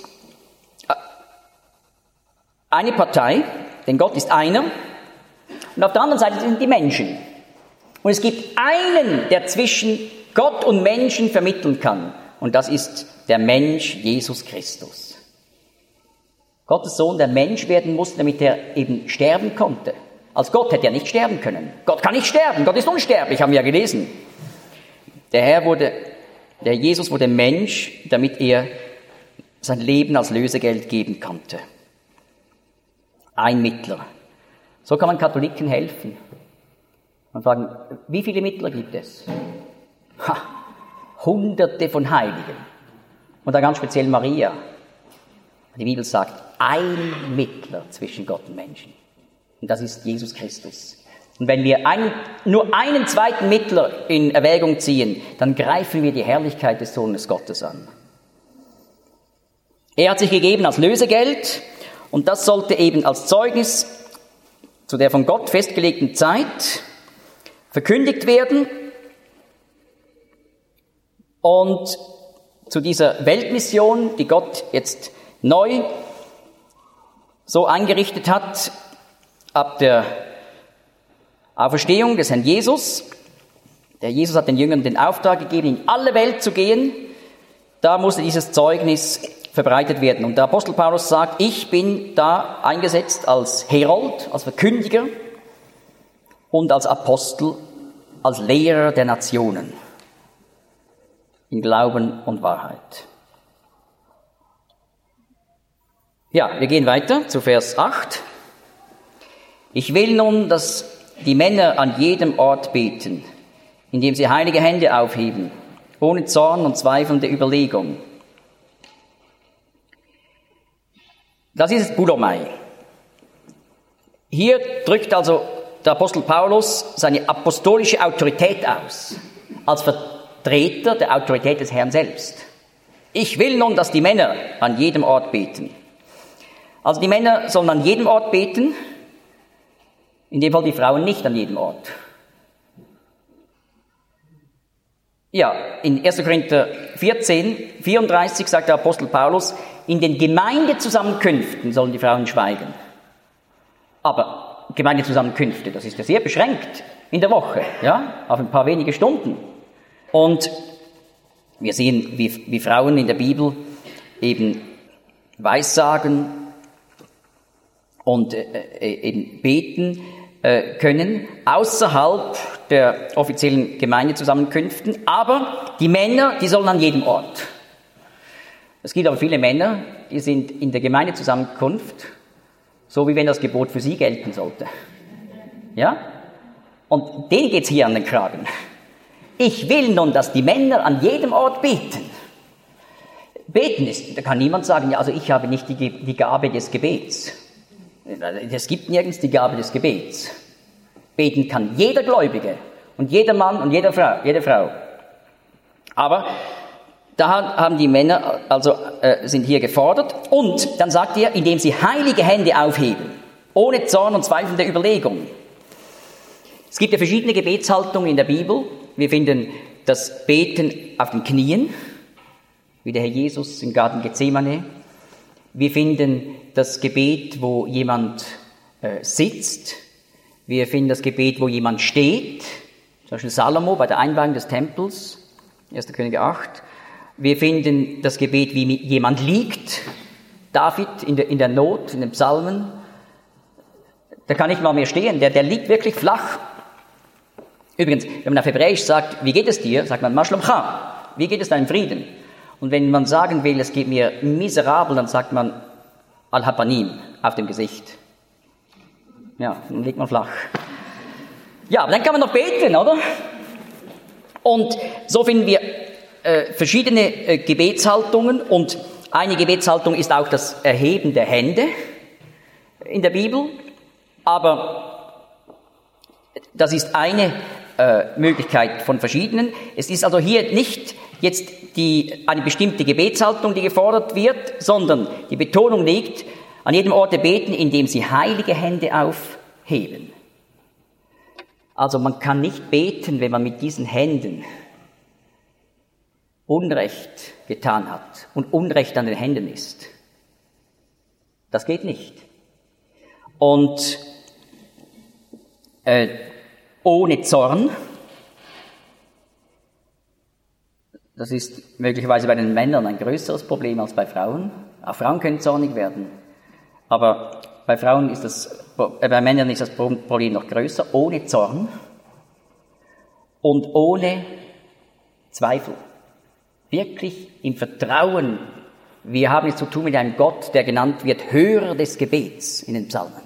eine Partei, denn Gott ist einer, und auf der anderen Seite sind die Menschen. Und es gibt einen, der zwischen Gott und Menschen vermitteln kann, und das ist der Mensch Jesus Christus. Gottes Sohn, der Mensch werden musste, damit er eben sterben konnte. Als Gott hätte er nicht sterben können. Gott kann nicht sterben, Gott ist unsterblich, haben wir ja gelesen. Der Jesus wurde Mensch, damit er sein Leben als Lösegeld geben konnte. Ein Mittler. So kann man Katholiken helfen. Und fragen, wie viele Mittler gibt es? Hunderte von Heiligen. Und da ganz speziell Maria. Die Bibel sagt, ein Mittler zwischen Gott und Menschen. Und das ist Jesus Christus. Und wenn wir nur einen zweiten Mittler in Erwägung ziehen, dann greifen wir die Herrlichkeit des Sohnes Gottes an. Er hat sich gegeben als Lösegeld und das sollte eben als Zeugnis zu der von Gott festgelegten Zeit verkündigt werden und zu dieser Weltmission, die Gott jetzt neu so eingerichtet hat, ab der Auferstehung des Herrn Jesus. Der Jesus hat den Jüngern den Auftrag gegeben, in alle Welt zu gehen. Da musste dieses Zeugnis verbreitet werden. Und der Apostel Paulus sagt, ich bin da eingesetzt als Herold, als Verkündiger und als Apostel, als Lehrer der Nationen in Glauben und Wahrheit. Ja, wir gehen weiter zu Vers 8. Ich will nun, dass die Männer an jedem Ort beten, indem sie heilige Hände aufheben, ohne Zorn und zweifelnde Überlegung. Das ist Boulomai. Hier drückt also der Apostel Paulus seine apostolische Autorität aus, als Vertreter der Autorität des Herrn selbst. Ich will nun, dass die Männer an jedem Ort beten. Also die Männer sollen an jedem Ort beten, in dem Fall die Frauen nicht an jedem Ort. Ja, in 1. Korinther 14, 34 sagt der Apostel Paulus, in den Gemeindezusammenkünften sollen die Frauen schweigen. Aber Gemeindezusammenkünfte, das ist ja sehr beschränkt in der Woche, ja, auf ein paar wenige Stunden. Und wir sehen, wie Frauen in der Bibel eben weissagen und eben beten können, außerhalb der offiziellen Gemeindezusammenkünften. Aber die Männer, die sollen an jedem Ort. Es gibt aber viele Männer, die sind in der Gemeindezusammenkunft, so wie wenn das Gebot für sie gelten sollte. Ja? Und denen geht's hier an den Kragen. Ich will nun, dass die Männer an jedem Ort beten. Beten ist, da kann niemand sagen, ja, also ich habe nicht die Gabe des Gebets. Es gibt nirgends die Gabe des Gebets. Beten kann jeder Gläubige und jeder Mann und jede Frau. Aber da haben die Männer, sind hier gefordert. Und dann sagt er, indem sie heilige Hände aufheben, ohne Zorn und zweifelnde Überlegung. Es gibt ja verschiedene Gebetshaltungen in der Bibel. Wir finden das Beten auf den Knien, wie der Herr Jesus im Garten Gethsemane. Wir finden das Gebet, wo jemand sitzt. Wir finden das Gebet, wo jemand steht. Zum Beispiel Salomo bei der Einweihung des Tempels, 1. Könige 8. Wir finden das Gebet, wie jemand liegt. David in der Not, in den Psalmen. Der kann nicht mal mehr stehen, der liegt wirklich flach. Übrigens, wenn man auf Hebräisch sagt, wie geht es dir, sagt man, Ma shlomcha, wie geht es deinem Frieden? Und wenn man sagen will, es geht mir miserabel, dann sagt man, Al-Hapanim, auf dem Gesicht. Ja, dann liegt man flach. Ja, aber dann kann man noch beten, oder? Und so finden wir verschiedene Gebetshaltungen, und eine Gebetshaltung ist auch das Erheben der Hände in der Bibel, aber das ist eine Möglichkeit von verschiedenen. Es ist also hier nicht jetzt eine bestimmte Gebetshaltung, die gefordert wird, sondern die Betonung liegt, an jedem Ort beten, indem sie heilige Hände aufheben. Also man kann nicht beten, wenn man mit diesen Händen Unrecht getan hat und Unrecht an den Händen ist. Das geht nicht. Und ohne Zorn, das ist möglicherweise bei den Männern ein größeres Problem als bei Frauen. Auch Frauen können zornig werden. Aber bei Männern ist das Problem noch größer. Ohne Zorn und ohne Zweifel. Wirklich im Vertrauen. Wir haben es zu tun mit einem Gott, der genannt wird Hörer des Gebets in den Psalmen.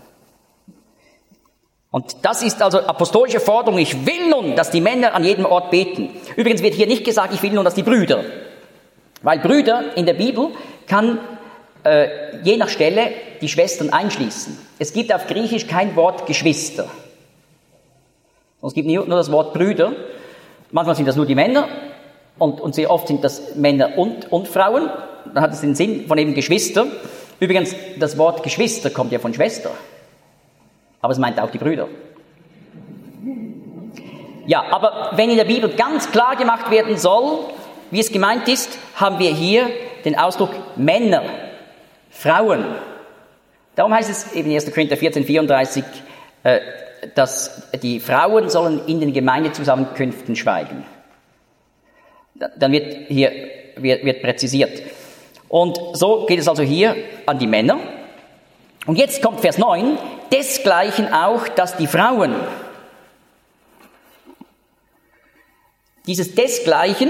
Und das ist also apostolische Forderung. Ich will nun, dass die Männer an jedem Ort beten. Übrigens wird hier nicht gesagt, ich will nun, dass die Brüder. Weil Brüder in der Bibel kann je nach Stelle die Schwestern einschließen. Es gibt auf Griechisch kein Wort Geschwister. Es gibt nur das Wort Brüder. Manchmal sind das nur die Männer und sehr oft sind das Männer und Frauen. Dann hat es den Sinn von eben Geschwister. Übrigens, das Wort Geschwister kommt ja von Schwester. Aber es meint auch die Brüder. Ja, aber wenn in der Bibel ganz klar gemacht werden soll, wie es gemeint ist, haben wir hier den Ausdruck Männer, Frauen. Darum heißt es eben in 1. Korinther 14,34, dass die Frauen sollen in den Gemeindezusammenkünften schweigen. Dann wird präzisiert. Und so geht es also hier an die Männer. Und jetzt kommt Vers 9, desgleichen auch, dass die Frauen. Dieses desgleichen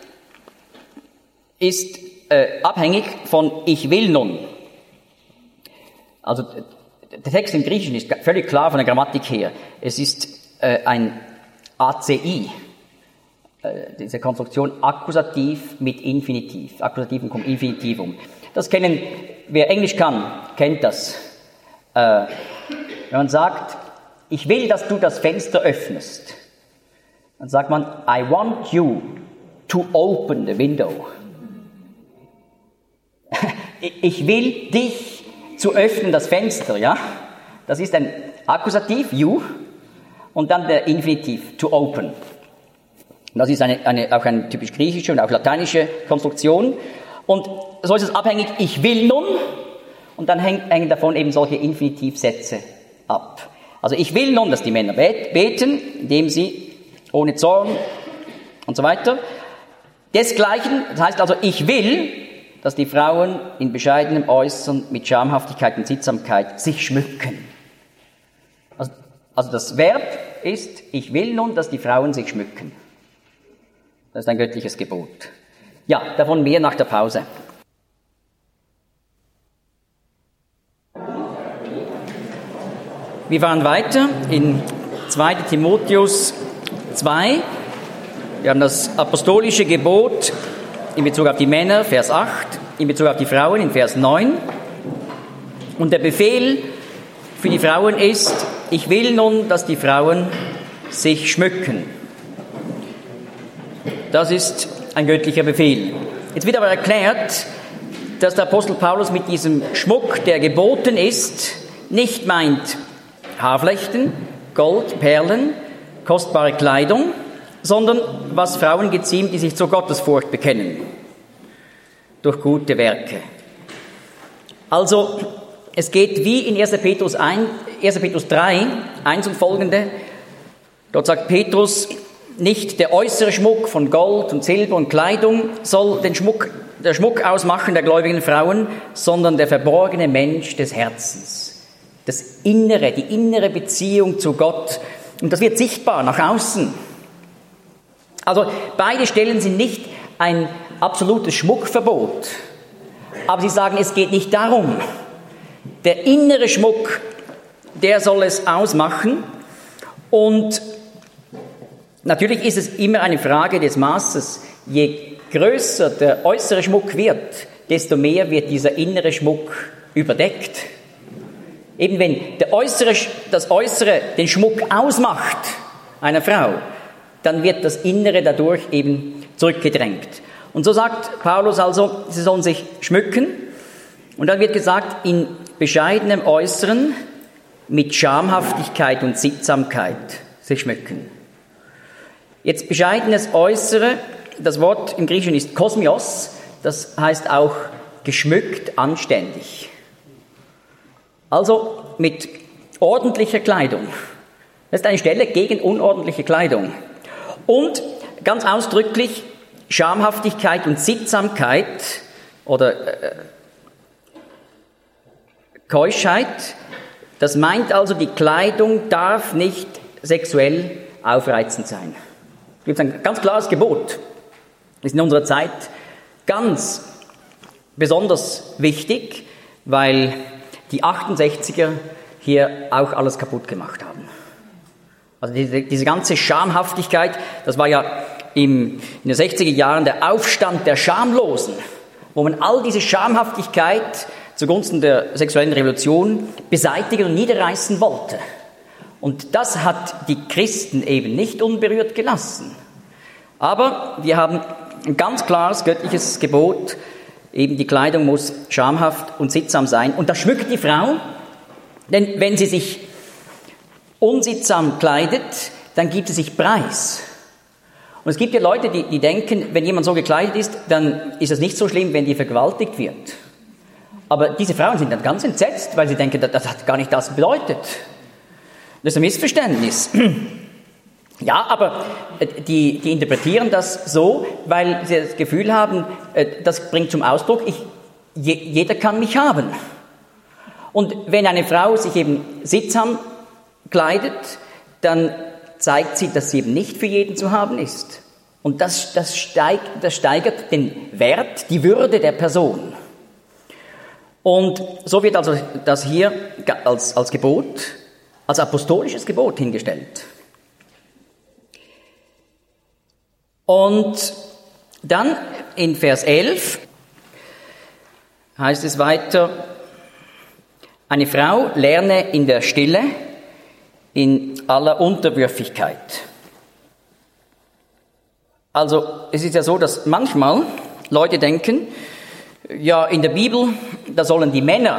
ist abhängig von ich will nun. Also der Text im Griechischen ist völlig klar von der Grammatik her. Es ist ein ACI, diese Konstruktion Akkusativ mit Infinitiv. Akkusativum kommt Infinitivum. Das wer Englisch kann, kennt das. Wenn man sagt, ich will, dass du das Fenster öffnest, dann sagt man, I want you to open the window. Ich will dich zu öffnen, das Fenster, ja? Das ist ein Akkusativ, you, und dann der Infinitiv, to open. Das ist auch eine typisch griechische und auch lateinische Konstruktion. Und so ist es abhängig, ich will nun, und dann hängen davon eben solche Infinitivsätze ab. Also ich will nun, dass die Männer beten, indem sie ohne Zorn und so weiter. Desgleichen, das heißt also, ich will, dass die Frauen in bescheidenem Äußern mit Schamhaftigkeit und Sittsamkeit sich schmücken. Also das Verb ist, ich will nun, dass die Frauen sich schmücken. Das ist ein göttliches Gebot. Ja, davon mehr nach der Pause. Wir fahren weiter in 2. Timotheus 2. Wir haben das apostolische Gebot in Bezug auf die Männer, Vers 8, in Bezug auf die Frauen, in Vers 9. Und der Befehl für die Frauen ist, ich will nun, dass die Frauen sich schmücken. Das ist ein göttlicher Befehl. Jetzt wird aber erklärt, dass der Apostel Paulus mit diesem Schmuck, der geboten ist, nicht meint Haarflechten, Gold, Perlen, kostbare Kleidung, sondern was Frauen geziemt, die sich zur Gottesfurcht bekennen, durch gute Werke. Also, es geht wie in 1. Petrus 3, 1 und folgende. Dort sagt Petrus, nicht der äußere Schmuck von Gold und Silber und Kleidung soll der Schmuck ausmachen der gläubigen Frauen, sondern der verborgene Mensch des Herzens. Die innere Beziehung zu Gott. Und das wird sichtbar nach außen. Also beide Stellen sind nicht ein absolutes Schmuckverbot, aber sie sagen, es geht nicht darum. Der innere Schmuck, der soll es ausmachen, und natürlich ist es immer eine Frage des Maßes. Je größer der äußere Schmuck wird, desto mehr wird dieser innere Schmuck überdeckt. Eben wenn das Äußere den Schmuck ausmacht einer Frau, dann wird das Innere dadurch eben zurückgedrängt. Und so sagt Paulus also, sie sollen sich schmücken. Und dann wird gesagt, in bescheidenem Äußeren mit Schamhaftigkeit und Sittsamkeit sich schmücken. Jetzt bescheidenes Äußere, das Wort im Griechischen ist kosmios, das heißt auch geschmückt, anständig. Also mit ordentlicher Kleidung. Das ist eine Stelle gegen unordentliche Kleidung. Und ganz ausdrücklich Schamhaftigkeit und Sittsamkeit oder Keuschheit. Das meint also, die Kleidung darf nicht sexuell aufreizend sein. Es gibt ein ganz klares Gebot. Das ist in unserer Zeit ganz besonders wichtig, weil die 68er hier auch alles kaputt gemacht haben. Also diese ganze Schamhaftigkeit, das war ja in den 60er Jahren der Aufstand der Schamlosen, wo man all diese Schamhaftigkeit zugunsten der sexuellen Revolution beseitigen und niederreißen wollte. Und das hat die Christen eben nicht unberührt gelassen. Aber wir haben ein ganz klares göttliches Gebot, eben die Kleidung muss schamhaft und sittsam sein. Und das schmückt die Frau, denn wenn sie sich unsittsam kleidet, dann gibt sie sich preis. Und es gibt ja Leute, die denken, wenn jemand so gekleidet ist, dann ist es nicht so schlimm, wenn die vergewaltigt wird. Aber diese Frauen sind dann ganz entsetzt, weil sie denken, das hat gar nicht das bedeutet. Das ist ein Missverständnis. Ja, aber die interpretieren das so, weil sie das Gefühl haben, das bringt zum Ausdruck, jeder kann mich haben. Und wenn eine Frau sich eben sittsam kleidet, dann zeigt sie, dass sie eben nicht für jeden zu haben ist. Und das steigert den Wert, die Würde der Person. Und so wird also das hier als Gebot, als apostolisches Gebot hingestellt. Und dann in Vers 11 heißt es weiter, eine Frau lerne in der Stille, in aller Unterwürfigkeit. Also es ist ja so, dass manchmal Leute denken, ja, in der Bibel, da sollen die Männer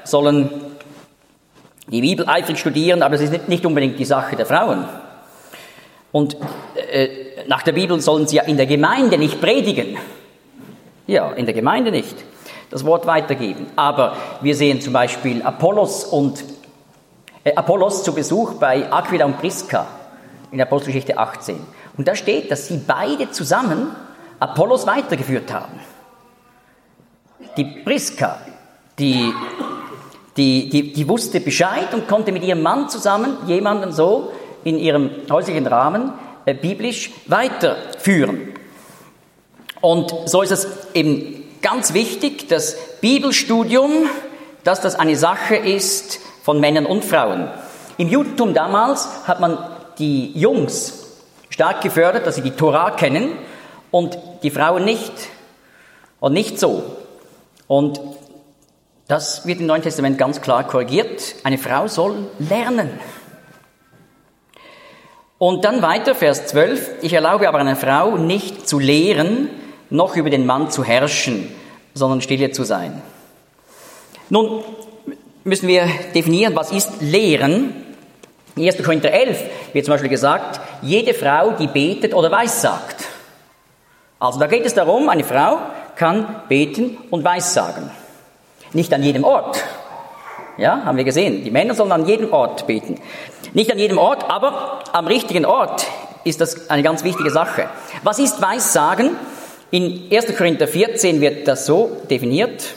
die Bibel eifrig studieren, aber das ist nicht unbedingt die Sache der Frauen. Und nach der Bibel sollen sie ja in der Gemeinde nicht predigen. Ja, in der Gemeinde nicht. Das Wort weitergeben. Aber wir sehen zum Beispiel Apollos zu Besuch bei Aquila und Priska in der Apostelgeschichte 18. Und da steht, dass sie beide zusammen Apollos weitergeführt haben. Die Priska, die wusste Bescheid und konnte mit ihrem Mann zusammen jemanden so in ihrem häuslichen Rahmen biblisch weiterführen. Und so ist es eben ganz wichtig, das Bibelstudium, dass das eine Sache ist von Männern und Frauen. Im Judentum damals hat man die Jungs stark gefördert, dass sie die Tora kennen und die Frauen nicht. Und nicht so. Und das wird im Neuen Testament ganz klar korrigiert. Eine Frau soll lernen. Und dann weiter, Vers 12. Ich erlaube aber einer Frau nicht zu lehren, noch über den Mann zu herrschen, sondern stille zu sein. Nun müssen wir definieren, was ist Lehren. In 1. Korinther 11 wird zum Beispiel gesagt, jede Frau, die betet oder weissagt. Also da geht es darum, eine Frau kann beten und weissagen. Nicht an jedem Ort. Ja, haben wir gesehen. Die Männer sollen an jedem Ort beten. Nicht an jedem Ort, aber am richtigen Ort ist das eine ganz wichtige Sache. Was ist Weissagen? In 1. Korinther 14 wird das so definiert.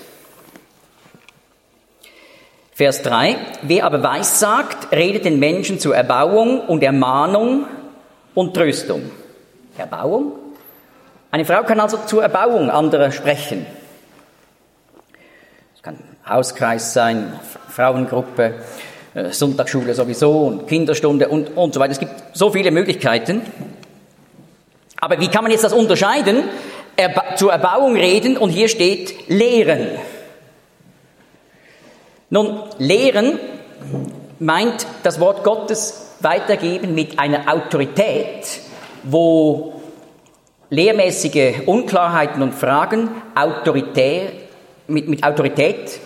Vers 3. Wer aber weissagt, redet den Menschen zur Erbauung und Ermahnung und Tröstung. Erbauung? Eine Frau kann also zur Erbauung anderer sprechen. Es kann Hauskreis sein, Frauengruppe, Sonntagsschule sowieso und Kinderstunde und so weiter. Es gibt so viele Möglichkeiten. Aber wie kann man jetzt das unterscheiden? Zur Erbauung reden und hier steht lehren. Nun, lehren meint das Wort Gottes weitergeben mit einer Autorität, wo lehrmäßige Unklarheiten und Fragen mit Autorität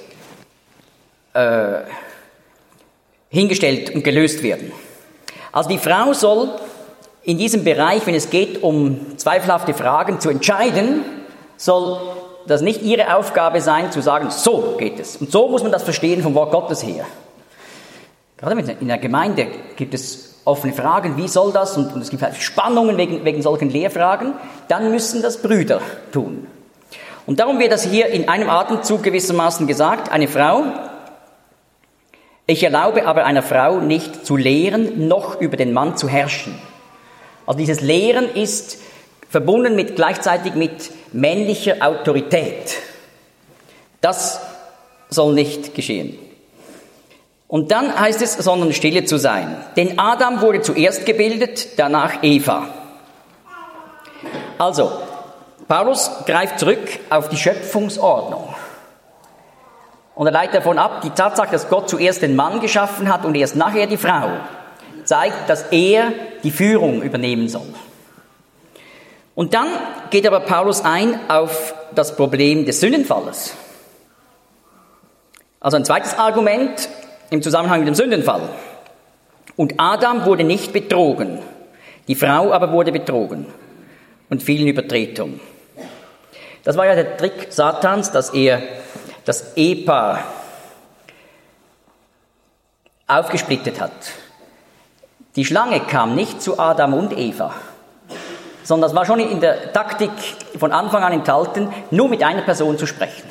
hingestellt und gelöst werden. Also die Frau soll in diesem Bereich, wenn es geht, um zweifelhafte Fragen zu entscheiden, soll das nicht ihre Aufgabe sein, zu sagen, so geht es. Und so muss man das verstehen vom Wort Gottes her. Gerade in der Gemeinde gibt es offene Fragen, wie soll das? Und es gibt Spannungen wegen solchen Lehrfragen. Dann müssen das Brüder tun. Und darum wird das hier in einem Atemzug gewissermaßen gesagt, eine Frau, ich erlaube aber einer Frau nicht zu lehren, noch über den Mann zu herrschen. Also dieses Lehren ist verbunden gleichzeitig mit männlicher Autorität. Das soll nicht geschehen. Und dann heißt es, sondern stille zu sein. Denn Adam wurde zuerst gebildet, danach Eva. Also, Paulus greift zurück auf die Schöpfungsordnung. Und er leitet davon ab, die Tatsache, dass Gott zuerst den Mann geschaffen hat und erst nachher die Frau, zeigt, dass er die Führung übernehmen soll. Und dann geht aber Paulus ein auf das Problem des Sündenfalles. Also ein zweites Argument im Zusammenhang mit dem Sündenfall. Und Adam wurde nicht betrogen, die Frau aber wurde betrogen und fiel in Übertretung. Das war ja der Trick Satans, dass er das Ehepaar aufgesplittet hat. Die Schlange kam nicht zu Adam und Eva, sondern das war schon in der Taktik von Anfang an enthalten, nur mit einer Person zu sprechen.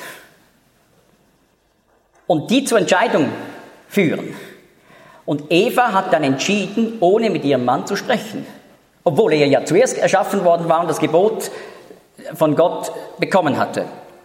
Und die zur Entscheidung führen. Und Eva hat dann entschieden, ohne mit ihrem Mann zu sprechen. Obwohl er ja zuerst erschaffen worden war und das Gebot von Gott bekommen hatte.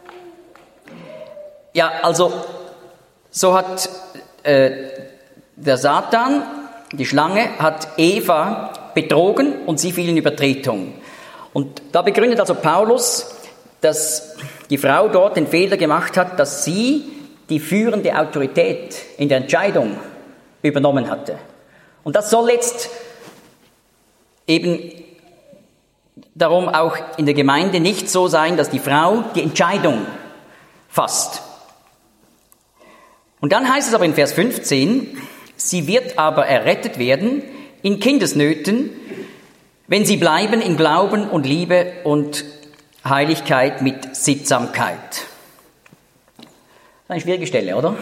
Ja, also so hat der Satan, die Schlange, hat Eva betrogen und sie fiel in Übertretung. Und da begründet also Paulus, dass die Frau dort den Fehler gemacht hat, dass sie die führende Autorität in der Entscheidung übernommen hatte. Und das soll jetzt eben darum auch in der Gemeinde nicht so sein, dass die Frau die Entscheidung fasst. Und dann heißt es aber in Vers 15, sie wird aber errettet werden in Kindesnöten, wenn sie bleiben in Glauben und Liebe und Heiligkeit mit Sittsamkeit. Das ist eine schwierige Stelle, oder?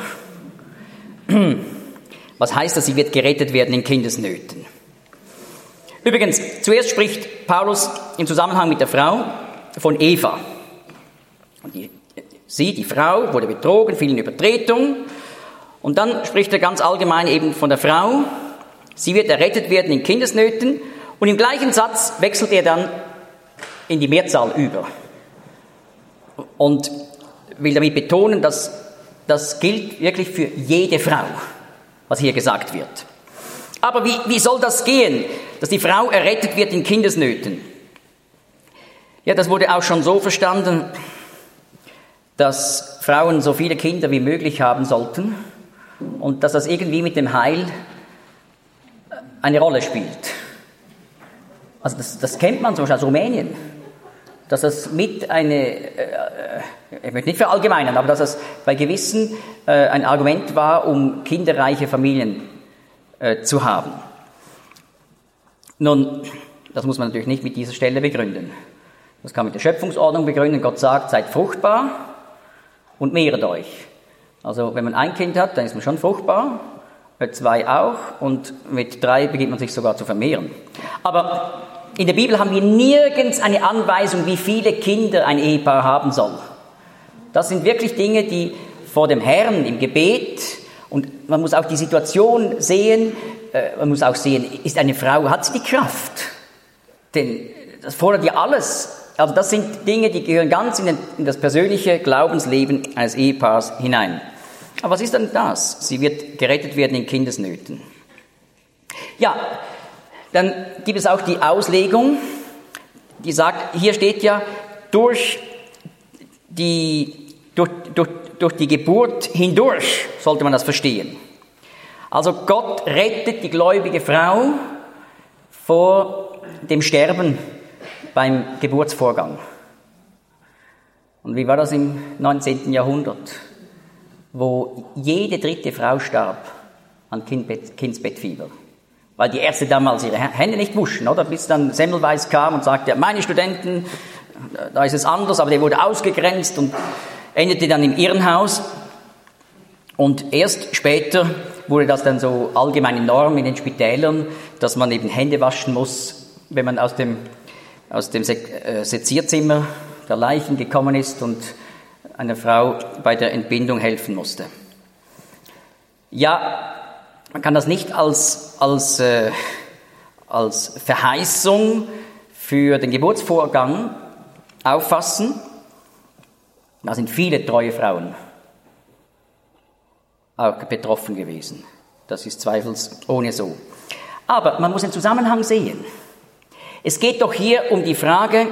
Was heißt das, sie wird gerettet werden in Kindesnöten? Übrigens, zuerst spricht Paulus im Zusammenhang mit der Frau von Eva. Und die Frau, wurde betrogen, fiel in Übertretung. Und dann spricht er ganz allgemein eben von der Frau. Sie wird errettet werden in Kindesnöten. Und im gleichen Satz wechselt er dann in die Mehrzahl über. Und will damit betonen, dass das gilt wirklich für jede Frau, was hier gesagt wird. Aber wie soll das gehen, dass die Frau errettet wird in Kindesnöten? Ja, das wurde auch schon so verstanden, dass Frauen so viele Kinder wie möglich haben sollten und dass das irgendwie mit dem Heil eine Rolle spielt. Also das kennt man zum Beispiel aus Rumänien, dass das mit ich möchte nicht verallgemeinern, aber dass das bei gewissen ein Argument war, um kinderreiche Familien zu haben. Nun, das muss man natürlich nicht mit dieser Stelle begründen. Das kann man mit der Schöpfungsordnung begründen. Gott sagt, seid fruchtbar und mehret euch. Also wenn man ein Kind hat, dann ist man schon fruchtbar, 2 auch und mit 3 beginnt man sich sogar zu vermehren. Aber in der Bibel haben wir nirgends eine Anweisung, wie viele Kinder ein Ehepaar haben soll. Das sind wirklich Dinge, die vor dem Herrn im Gebet, und man muss auch die Situation sehen, man muss auch sehen, ist eine Frau, hat sie die Kraft, denn das fordert ja alles. Also das sind Dinge, die gehören ganz in das persönliche Glaubensleben eines Ehepaars hinein. Aber was ist denn das? Sie wird gerettet werden in Kindesnöten. Ja, dann gibt es auch die Auslegung, die sagt, hier steht ja, durch die Geburt hindurch sollte man das verstehen. Also Gott rettet die gläubige Frau vor dem Sterben beim Geburtsvorgang. Und wie war das im 19. Jahrhundert, wo jede dritte Frau starb an Kindsbettfieber? Weil die Ärzte damals ihre Hände nicht wuschen, oder? Bis dann Semmelweis kam und sagte, meine Studenten, da ist es anders, aber der wurde ausgegrenzt und endete dann im Irrenhaus. Und erst später wurde das dann so allgemeine Norm in den Spitälern, dass man eben Hände waschen muss, wenn man aus dem Sezierzimmer der Leichen gekommen ist und einer Frau bei der Entbindung helfen musste. Ja, man kann das nicht als Verheißung für den Geburtsvorgang auffassen. Da sind viele treue Frauen auch betroffen gewesen. Das ist zweifelsohne so. Aber man muss den Zusammenhang sehen. Es geht doch hier um die Frage,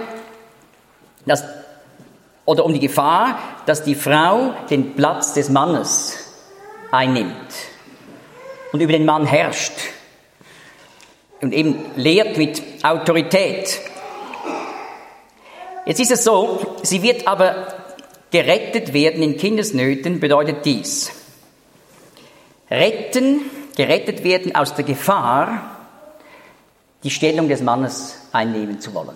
um die Gefahr, dass die Frau den Platz des Mannes einnimmt und über den Mann herrscht und eben lehrt mit Autorität. Jetzt ist es so, sie wird aber gerettet werden in Kindesnöten, bedeutet dies. Gerettet werden aus der Gefahr, die Stellung des Mannes einnehmen zu wollen.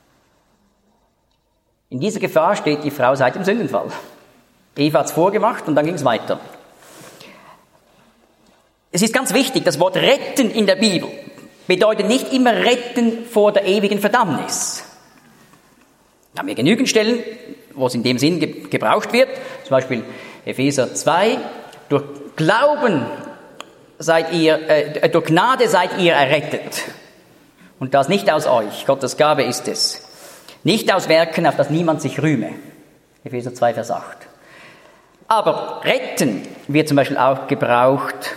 In dieser Gefahr steht die Frau seit dem Sündenfall. Eva hat es vorgemacht und dann ging es weiter. Es ist ganz wichtig, das Wort retten in der Bibel bedeutet nicht immer retten vor der ewigen Verdammnis. Da haben wir genügend Stellen, wo es in dem Sinn gebraucht wird. Zum Beispiel Epheser 2. Durch Glauben durch Gnade seid ihr errettet. Und das nicht aus euch. Gottes Gabe ist es. Nicht aus Werken, auf das niemand sich rühme. Epheser 2, Vers 8. Aber retten wird zum Beispiel auch gebraucht.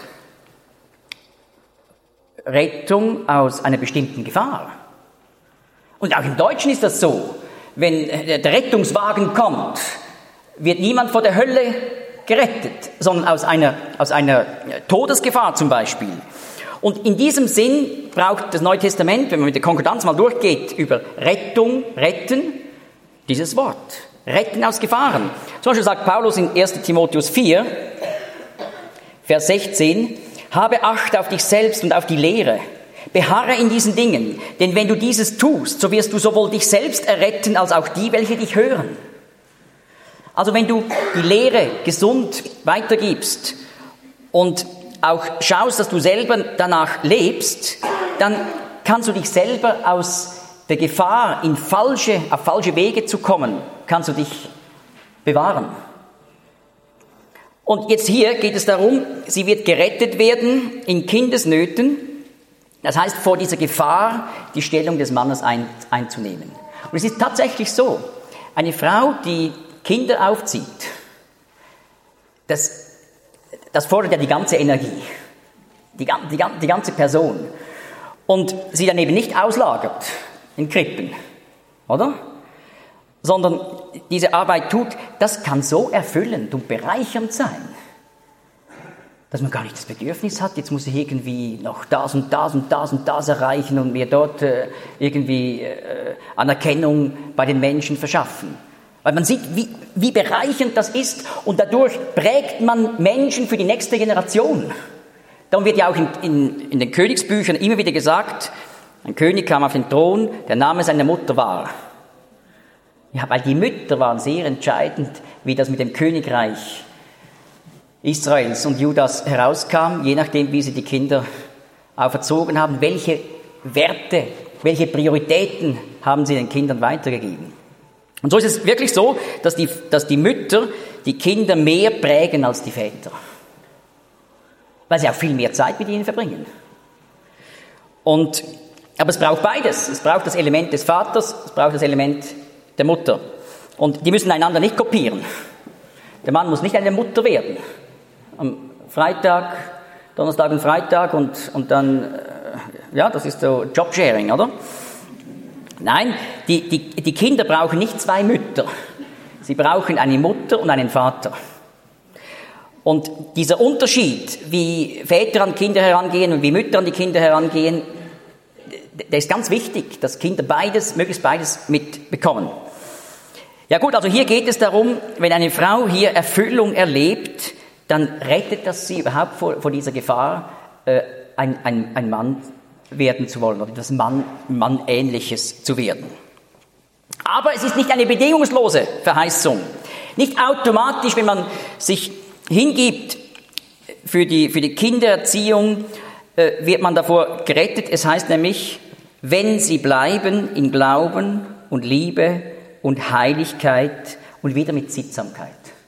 Rettung aus einer bestimmten Gefahr. Und auch im Deutschen ist das so. Wenn der Rettungswagen kommt, wird niemand vor der Hölle gerettet, sondern aus einer Todesgefahr zum Beispiel. Und in diesem Sinn braucht das Neue Testament, wenn man mit der Konkordanz mal durchgeht, über Rettung, retten, dieses Wort. Retten aus Gefahren. Zum Beispiel sagt Paulus in 1. Timotheus 4, Vers 16, habe Acht auf dich selbst und auf die Lehre. Beharre in diesen Dingen, denn wenn du dieses tust, so wirst du sowohl dich selbst erretten, als auch die, welche dich hören. Also wenn du die Lehre gesund weitergibst und auch schaust, dass du selber danach lebst, dann kannst du dich selber aus der Gefahr, auf falsche Wege zu kommen, kannst du dich bewahren. Und jetzt hier geht es darum, sie wird gerettet werden in Kindesnöten, das heißt vor dieser Gefahr, die Stellung des Mannes einzunehmen. Und es ist tatsächlich so, eine Frau, die Kinder aufzieht, das fordert ja die ganze Energie, die ganze Person. Und sie dann eben nicht auslagert in Krippen, oder? Sondern diese Arbeit tut, das kann so erfüllend und bereichernd sein, dass man gar nicht das Bedürfnis hat, jetzt muss ich irgendwie noch das und das und das und das erreichen und mir dort irgendwie Anerkennung bei den Menschen verschaffen. Weil man sieht, wie bereichernd das ist und dadurch prägt man Menschen für die nächste Generation. Darum wird ja auch in den Königsbüchern immer wieder gesagt, ein König kam auf den Thron, der Name seiner Mutter war. Ja, weil die Mütter waren sehr entscheidend, wie das mit dem Königreich Israels und Judas herauskam, je nachdem, wie sie die Kinder auferzogen haben, welche Werte, welche Prioritäten haben sie den Kindern weitergegeben. Und so ist es wirklich so, dass die Mütter die Kinder mehr prägen als die Väter. Weil sie auch viel mehr Zeit mit ihnen verbringen. Und Aber es braucht beides. Es braucht das Element des Vaters, es braucht das Element der Mutter. Und die müssen einander nicht kopieren. Der Mann muss nicht eine Mutter werden. Am Freitag, Donnerstag und Freitag und dann, ja, das ist so Jobsharing, oder? Nein, die Kinder brauchen nicht zwei Mütter. Sie brauchen eine Mutter und einen Vater. Und dieser Unterschied, wie Väter an Kinder herangehen und wie Mütter an die Kinder herangehen, der ist ganz wichtig, dass Kinder möglichst beides mitbekommen. Ja gut, also hier geht es darum, wenn eine Frau hier Erfüllung erlebt, dann rettet das sie überhaupt vor dieser Gefahr, ein Mann werden zu wollen oder etwas Mannähnliches zu werden. Aber es ist nicht eine bedingungslose Verheißung. Nicht automatisch, wenn man sich hingibt für die Kindererziehung, wird man davor gerettet. Es heißt nämlich, wenn sie bleiben in Glauben und Liebe und Heiligkeit und wieder mit Sittsamkeit.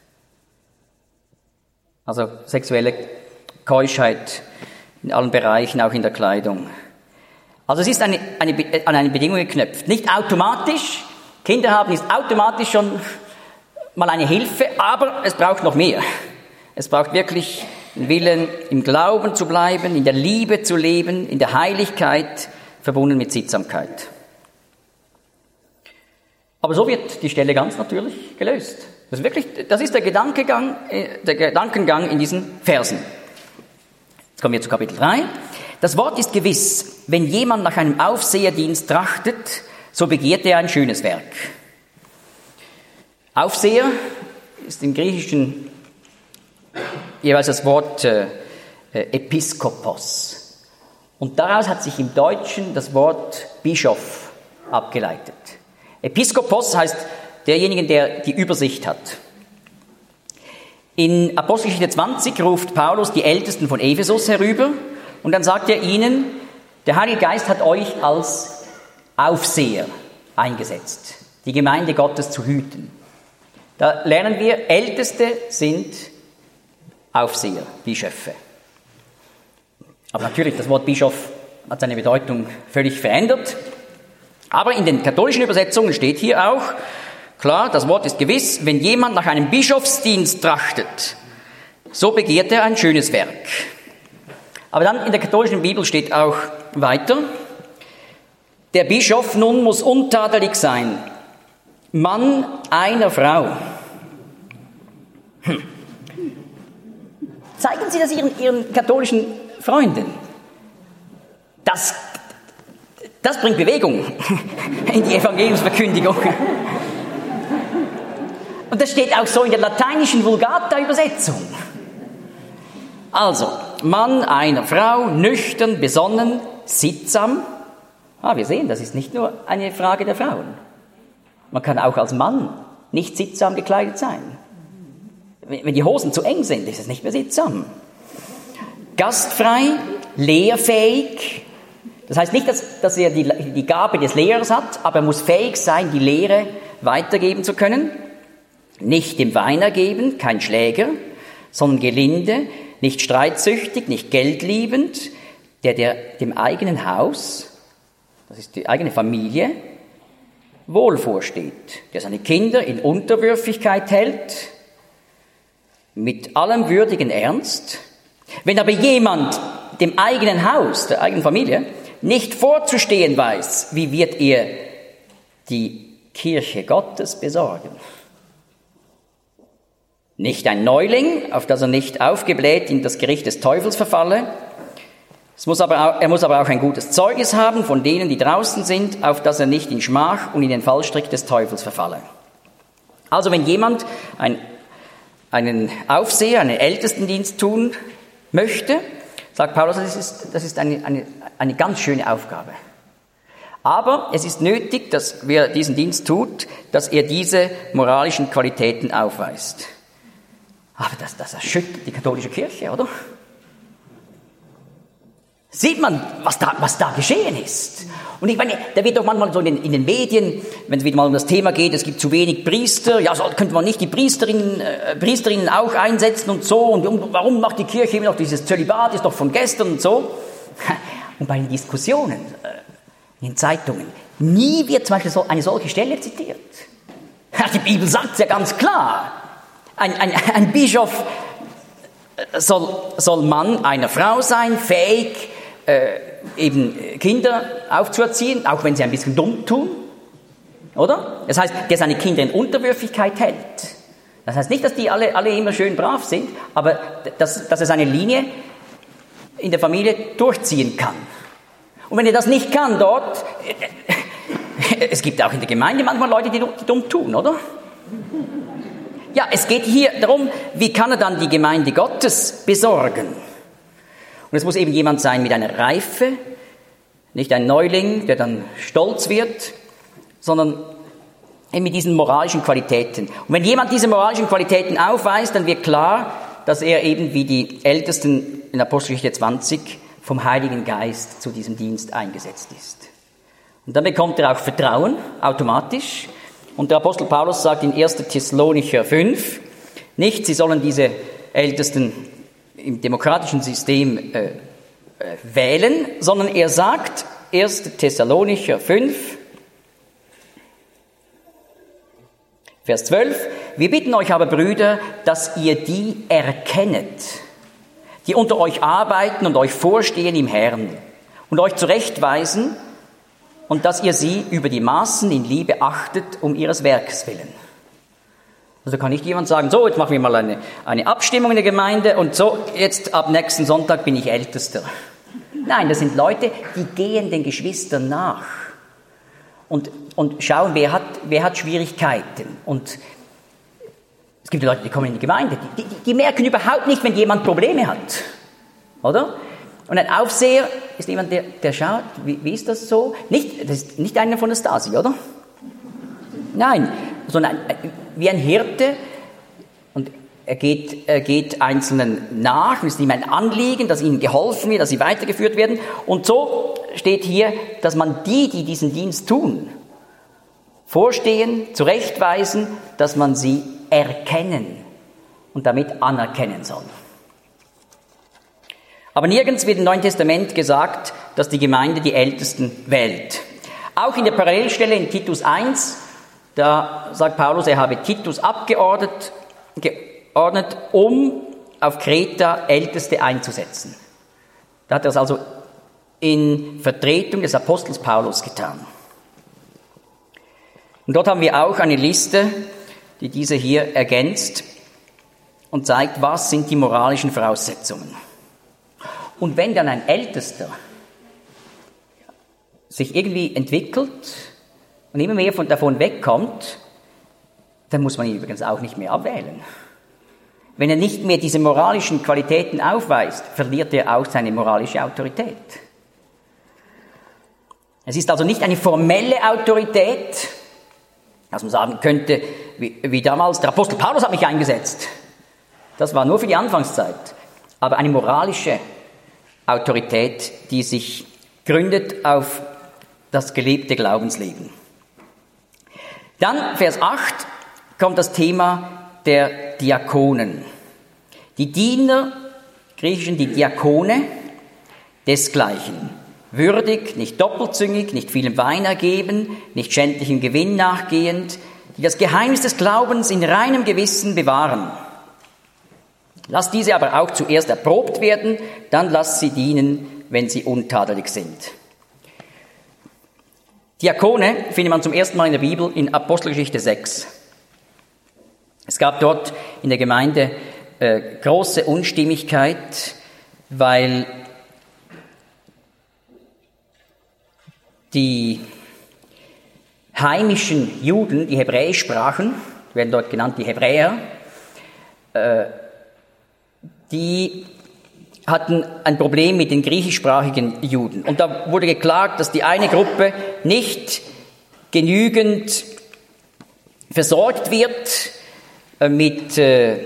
Also sexuelle Keuschheit in allen Bereichen, auch in der Kleidung. Also es ist an eine Bedingung geknüpft. Nicht automatisch. Kinder haben ist automatisch schon mal eine Hilfe, aber es braucht noch mehr. Es braucht wirklich den Willen, im Glauben zu bleiben, in der Liebe zu leben, in der Heiligkeit, verbunden mit Sittsamkeit. Aber so wird die Stelle ganz natürlich gelöst. Das ist der Gedankengang in diesen Versen. Jetzt kommen wir zu Kapitel 3. Das Wort ist gewiss, wenn jemand nach einem Aufseherdienst trachtet, so begehrt er ein schönes Werk. Aufseher ist im Griechischen jeweils das Wort Episkopos. Und daraus hat sich im Deutschen das Wort Bischof abgeleitet. Episkopos heißt derjenige, der die Übersicht hat. In Apostelgeschichte 20 ruft Paulus die Ältesten von Ephesus herüber und dann sagt er ihnen, der Heilige Geist hat euch als Aufseher eingesetzt, die Gemeinde Gottes zu hüten. Da lernen wir, Älteste sind Aufseher, Bischöfe. Aber natürlich, das Wort Bischof hat seine Bedeutung völlig verändert. Aber in den katholischen Übersetzungen steht hier auch, klar, das Wort ist gewiss, wenn jemand nach einem Bischofsdienst trachtet, so begehrt er ein schönes Werk. Aber dann in der katholischen Bibel steht auch weiter, der Bischof nun muss untadelig sein, Mann einer Frau. Zeigen Sie das Ihren katholischen Freunden. Das bringt Bewegung in die Evangeliumsverkündigung. Und das steht auch so in der lateinischen Vulgata-Übersetzung. Also, Mann einer Frau, nüchtern, besonnen, sittsam. Wir sehen, das ist nicht nur eine Frage der Frauen. Man kann auch als Mann nicht sittsam gekleidet sein. Wenn die Hosen zu eng sind, ist es nicht mehr sittsam. Gastfrei, lehrfähig. Das heißt nicht, dass er die Gabe des Lehrers hat, aber er muss fähig sein, die Lehre weitergeben zu können. Nicht dem Wein ergeben, kein Schläger, sondern gelinde, nicht streitsüchtig, nicht geldliebend, der dem eigenen Haus, das ist die eigene Familie, wohl vorsteht, der seine Kinder in Unterwürfigkeit hält, mit allem würdigen Ernst. Wenn aber jemand dem eigenen Haus, der eigenen Familie, nicht vorzustehen weiß, wie wird er die Kirche Gottes besorgen? Nicht ein Neuling, auf das er nicht aufgebläht in das Gericht des Teufels verfalle. Er muss aber auch ein gutes Zeugnis haben von denen, die draußen sind, auf das er nicht in Schmach und in den Fallstrick des Teufels verfalle. Also wenn jemand einen Aufseher, einen Ältestendienst tun möchte, sagt Paulus, das ist eine ganz schöne Aufgabe. Aber es ist nötig, dass wer diesen Dienst tut, dass er diese moralischen Qualitäten aufweist. Aber das erschüttert die katholische Kirche, oder? Sieht man, was da geschehen ist. Und ich meine, da wird doch manchmal so in den Medien, wenn es wieder mal um das Thema geht, es gibt zu wenig Priester, ja, so könnte man nicht die Priesterinnen auch einsetzen und so, und warum macht die Kirche immer noch dieses Zölibat, ist doch von gestern und so. Und bei den Diskussionen in den Zeitungen. Nie wird zum Beispiel eine solche Stelle zitiert. Die Bibel sagt es ja ganz klar. Ein Bischof soll Mann einer Frau sein, fähig, eben Kinder aufzuerziehen, auch wenn sie ein bisschen dumm tun. Oder? Das heißt, der seine Kinder in Unterwürfigkeit hält. Das heißt nicht, dass die alle immer schön brav sind, aber dass er seine Linie in der Familie durchziehen kann. Und wenn er das nicht kann dort, es gibt auch in der Gemeinde manchmal Leute, die dumm tun, oder? Ja, es geht hier darum, wie kann er dann die Gemeinde Gottes besorgen? Und es muss eben jemand sein mit einer Reife, nicht ein Neuling, der dann stolz wird, sondern eben mit diesen moralischen Qualitäten. Und wenn jemand diese moralischen Qualitäten aufweist, dann wird klar, dass er eben wie die Ältesten in Apostelgeschichte 20 vom Heiligen Geist zu diesem Dienst eingesetzt ist. Und dann bekommt er auch Vertrauen, automatisch. Und der Apostel Paulus sagt in 1. Thessalonicher 5, nicht, sie sollen diese Ältesten im demokratischen System wählen, sondern er sagt, 1. Thessalonicher 5, Vers 12, wir bitten euch aber, Brüder, dass ihr die erkennet, die unter euch arbeiten und euch vorstehen im Herrn und euch zurechtweisen und dass ihr sie über die Maßen in Liebe achtet, um ihres Werkes willen. Also kann nicht jemand sagen, so, jetzt machen wir mal eine Abstimmung in der Gemeinde und so, jetzt ab nächsten Sonntag bin ich Ältester. Nein, das sind Leute, die gehen den Geschwistern nach und schauen, wer hat Schwierigkeiten. Und es gibt Leute, die kommen in die Gemeinde, die merken überhaupt nicht, wenn jemand Probleme hat. Oder? Und ein Aufseher ist jemand, der schaut, wie ist das so? Das ist nicht einer von der Stasi, oder? Nein, sondern wie ein Hirte. Und er geht Einzelnen nach, und es ist ihm ein Anliegen, dass ihnen geholfen wird, dass sie weitergeführt werden. Und so steht hier, dass man die diesen Dienst tun, vorstehen, zurechtweisen, dass man sie erkennen und damit anerkennen soll. Aber nirgends wird im Neuen Testament gesagt, dass die Gemeinde die Ältesten wählt. Auch in der Parallelstelle in Titus 1, da sagt Paulus, er habe Titus geordnet, um auf Kreta Älteste einzusetzen. Da hat er es also in Vertretung des Apostels Paulus getan. Und dort haben wir auch eine Liste, die diese hier ergänzt und zeigt, was sind die moralischen Voraussetzungen. Und wenn dann ein Ältester sich irgendwie entwickelt und immer mehr davon wegkommt, dann muss man ihn übrigens auch nicht mehr abwählen. Wenn er nicht mehr diese moralischen Qualitäten aufweist, verliert er auch seine moralische Autorität. Es ist also nicht eine formelle Autorität, dass man sagen könnte, wie damals, der Apostel Paulus hat mich eingesetzt. Das war nur für die Anfangszeit. Aber eine moralische Autorität, die sich gründet auf das gelebte Glaubensleben. Dann, Vers 8, kommt das Thema der Diakonen. Die Diener, griechischen die Diakone, desgleichen. Würdig, nicht doppelzüngig, nicht vielem Wein ergeben, nicht schändlichem Gewinn nachgehend, die das Geheimnis des Glaubens in reinem Gewissen bewahren. Lass diese aber auch zuerst erprobt werden, dann lass sie dienen, wenn sie untadelig sind. Diakone findet man zum ersten Mal in der Bibel in Apostelgeschichte 6. Es gab dort in der Gemeinde große Unstimmigkeit, weil die heimischen Juden, die Hebräisch sprachen, werden dort genannt die Hebräer, die hatten ein Problem mit den griechischsprachigen Juden. Und da wurde geklagt, dass die eine Gruppe nicht genügend versorgt wird mit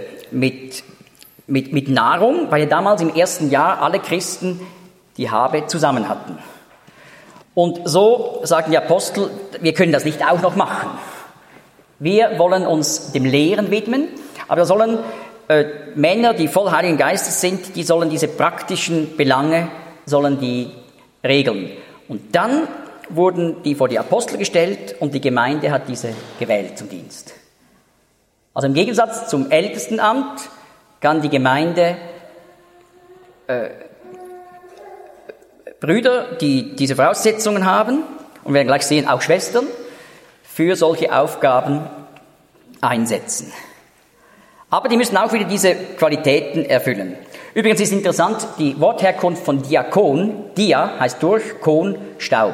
Nahrung, weil ja damals im ersten Jahr alle Christen die Habe zusammen hatten. Und so sagten die Apostel, wir können das nicht auch noch machen. Wir wollen uns dem Lehren widmen, aber da sollen Männer, die voll Heiligen Geistes sind, die sollen diese praktischen Belange, sollen die regeln. Und dann wurden die vor die Apostel gestellt und die Gemeinde hat diese gewählt zum Dienst. Also im Gegensatz zum Ältestenamt kann die Gemeinde Brüder, die diese Voraussetzungen haben, und wir werden gleich sehen, auch Schwestern, für solche Aufgaben einsetzen. Aber die müssen auch wieder diese Qualitäten erfüllen. Übrigens ist interessant, die Wortherkunft von Diakon, Dia heißt durch, Kon, Staub.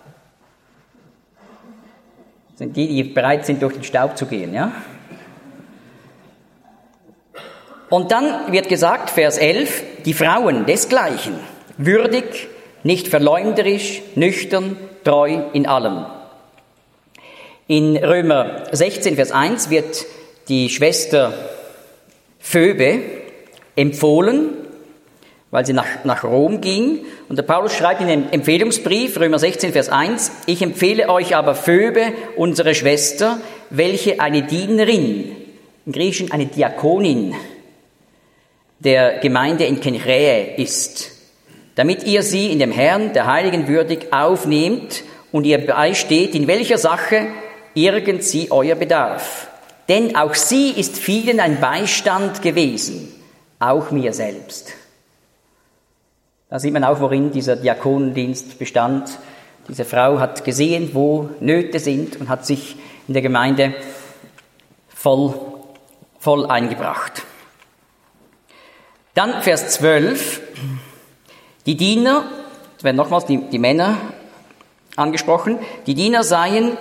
Das sind die bereit sind, durch den Staub zu gehen, ja? Und dann wird gesagt, Vers 11, die Frauen desgleichen, würdig, nicht verleumderisch, nüchtern, treu in allem. In Römer 16, Vers 1 wird die Schwester Phoebe empfohlen, weil sie nach Rom ging. Und der Paulus schreibt in dem Empfehlungsbrief, Römer 16, Vers 1, ich empfehle euch aber Phoebe, unsere Schwester, welche eine Dienerin, im Griechischen eine Diakonin, der Gemeinde in Kenchräe ist, damit ihr sie in dem Herrn, der Heiligen, würdig aufnehmt und ihr beisteht, in welcher Sache irgend sie euer bedarf. Denn auch sie ist vielen ein Beistand gewesen, auch mir selbst. Da sieht man auch, worin dieser Diakonendienst bestand. Diese Frau hat gesehen, wo Nöte sind und hat sich in der Gemeinde voll eingebracht. Dann Vers 12. Die Diener, es werden nochmals die Männer angesprochen, die Diener seien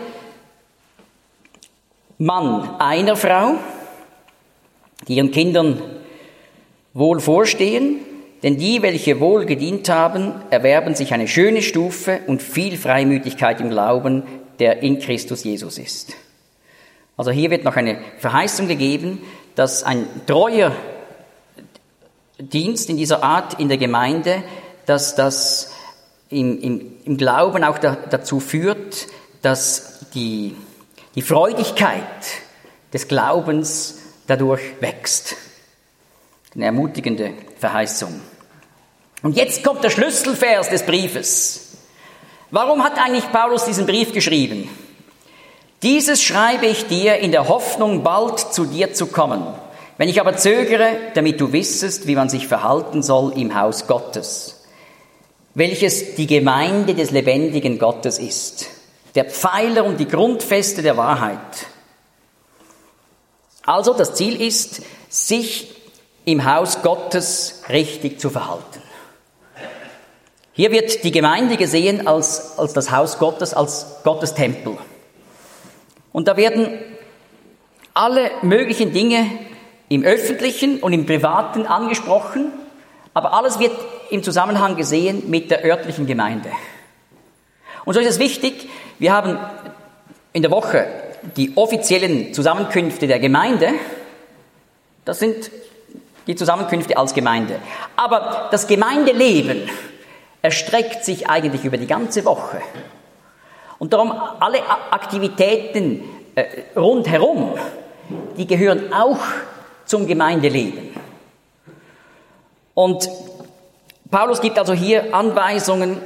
Mann einer Frau, die ihren Kindern wohl vorstehen, denn die, welche wohl gedient haben, erwerben sich eine schöne Stufe und viel Freimütigkeit im Glauben, der in Christus Jesus ist. Also hier wird noch eine Verheißung gegeben, dass ein treuer Dienst in dieser Art in der Gemeinde, dass das im Glauben auch dazu führt, dass die Freudigkeit des Glaubens dadurch wächst. Eine ermutigende Verheißung. Und jetzt kommt der Schlüsselvers des Briefes. Warum hat eigentlich Paulus diesen Brief geschrieben? Dieses schreibe ich dir in der Hoffnung, bald zu dir zu kommen. Wenn ich aber zögere, damit du wissest, wie man sich verhalten soll im Haus Gottes, welches die Gemeinde des lebendigen Gottes ist, der Pfeiler und die Grundfeste der Wahrheit. Also das Ziel ist, sich im Haus Gottes richtig zu verhalten. Hier wird die Gemeinde gesehen als das Haus Gottes, als Gottes Tempel. Und da werden alle möglichen Dinge im Öffentlichen und im Privaten angesprochen, aber alles wird im Zusammenhang gesehen mit der örtlichen Gemeinde. Und so ist es wichtig, wir haben in der Woche die offiziellen Zusammenkünfte der Gemeinde, das sind die Zusammenkünfte als Gemeinde. Aber das Gemeindeleben erstreckt sich eigentlich über die ganze Woche. Und darum alle Aktivitäten rundherum, die gehören auch zum Gemeindeleben. Und Paulus gibt also hier Anweisungen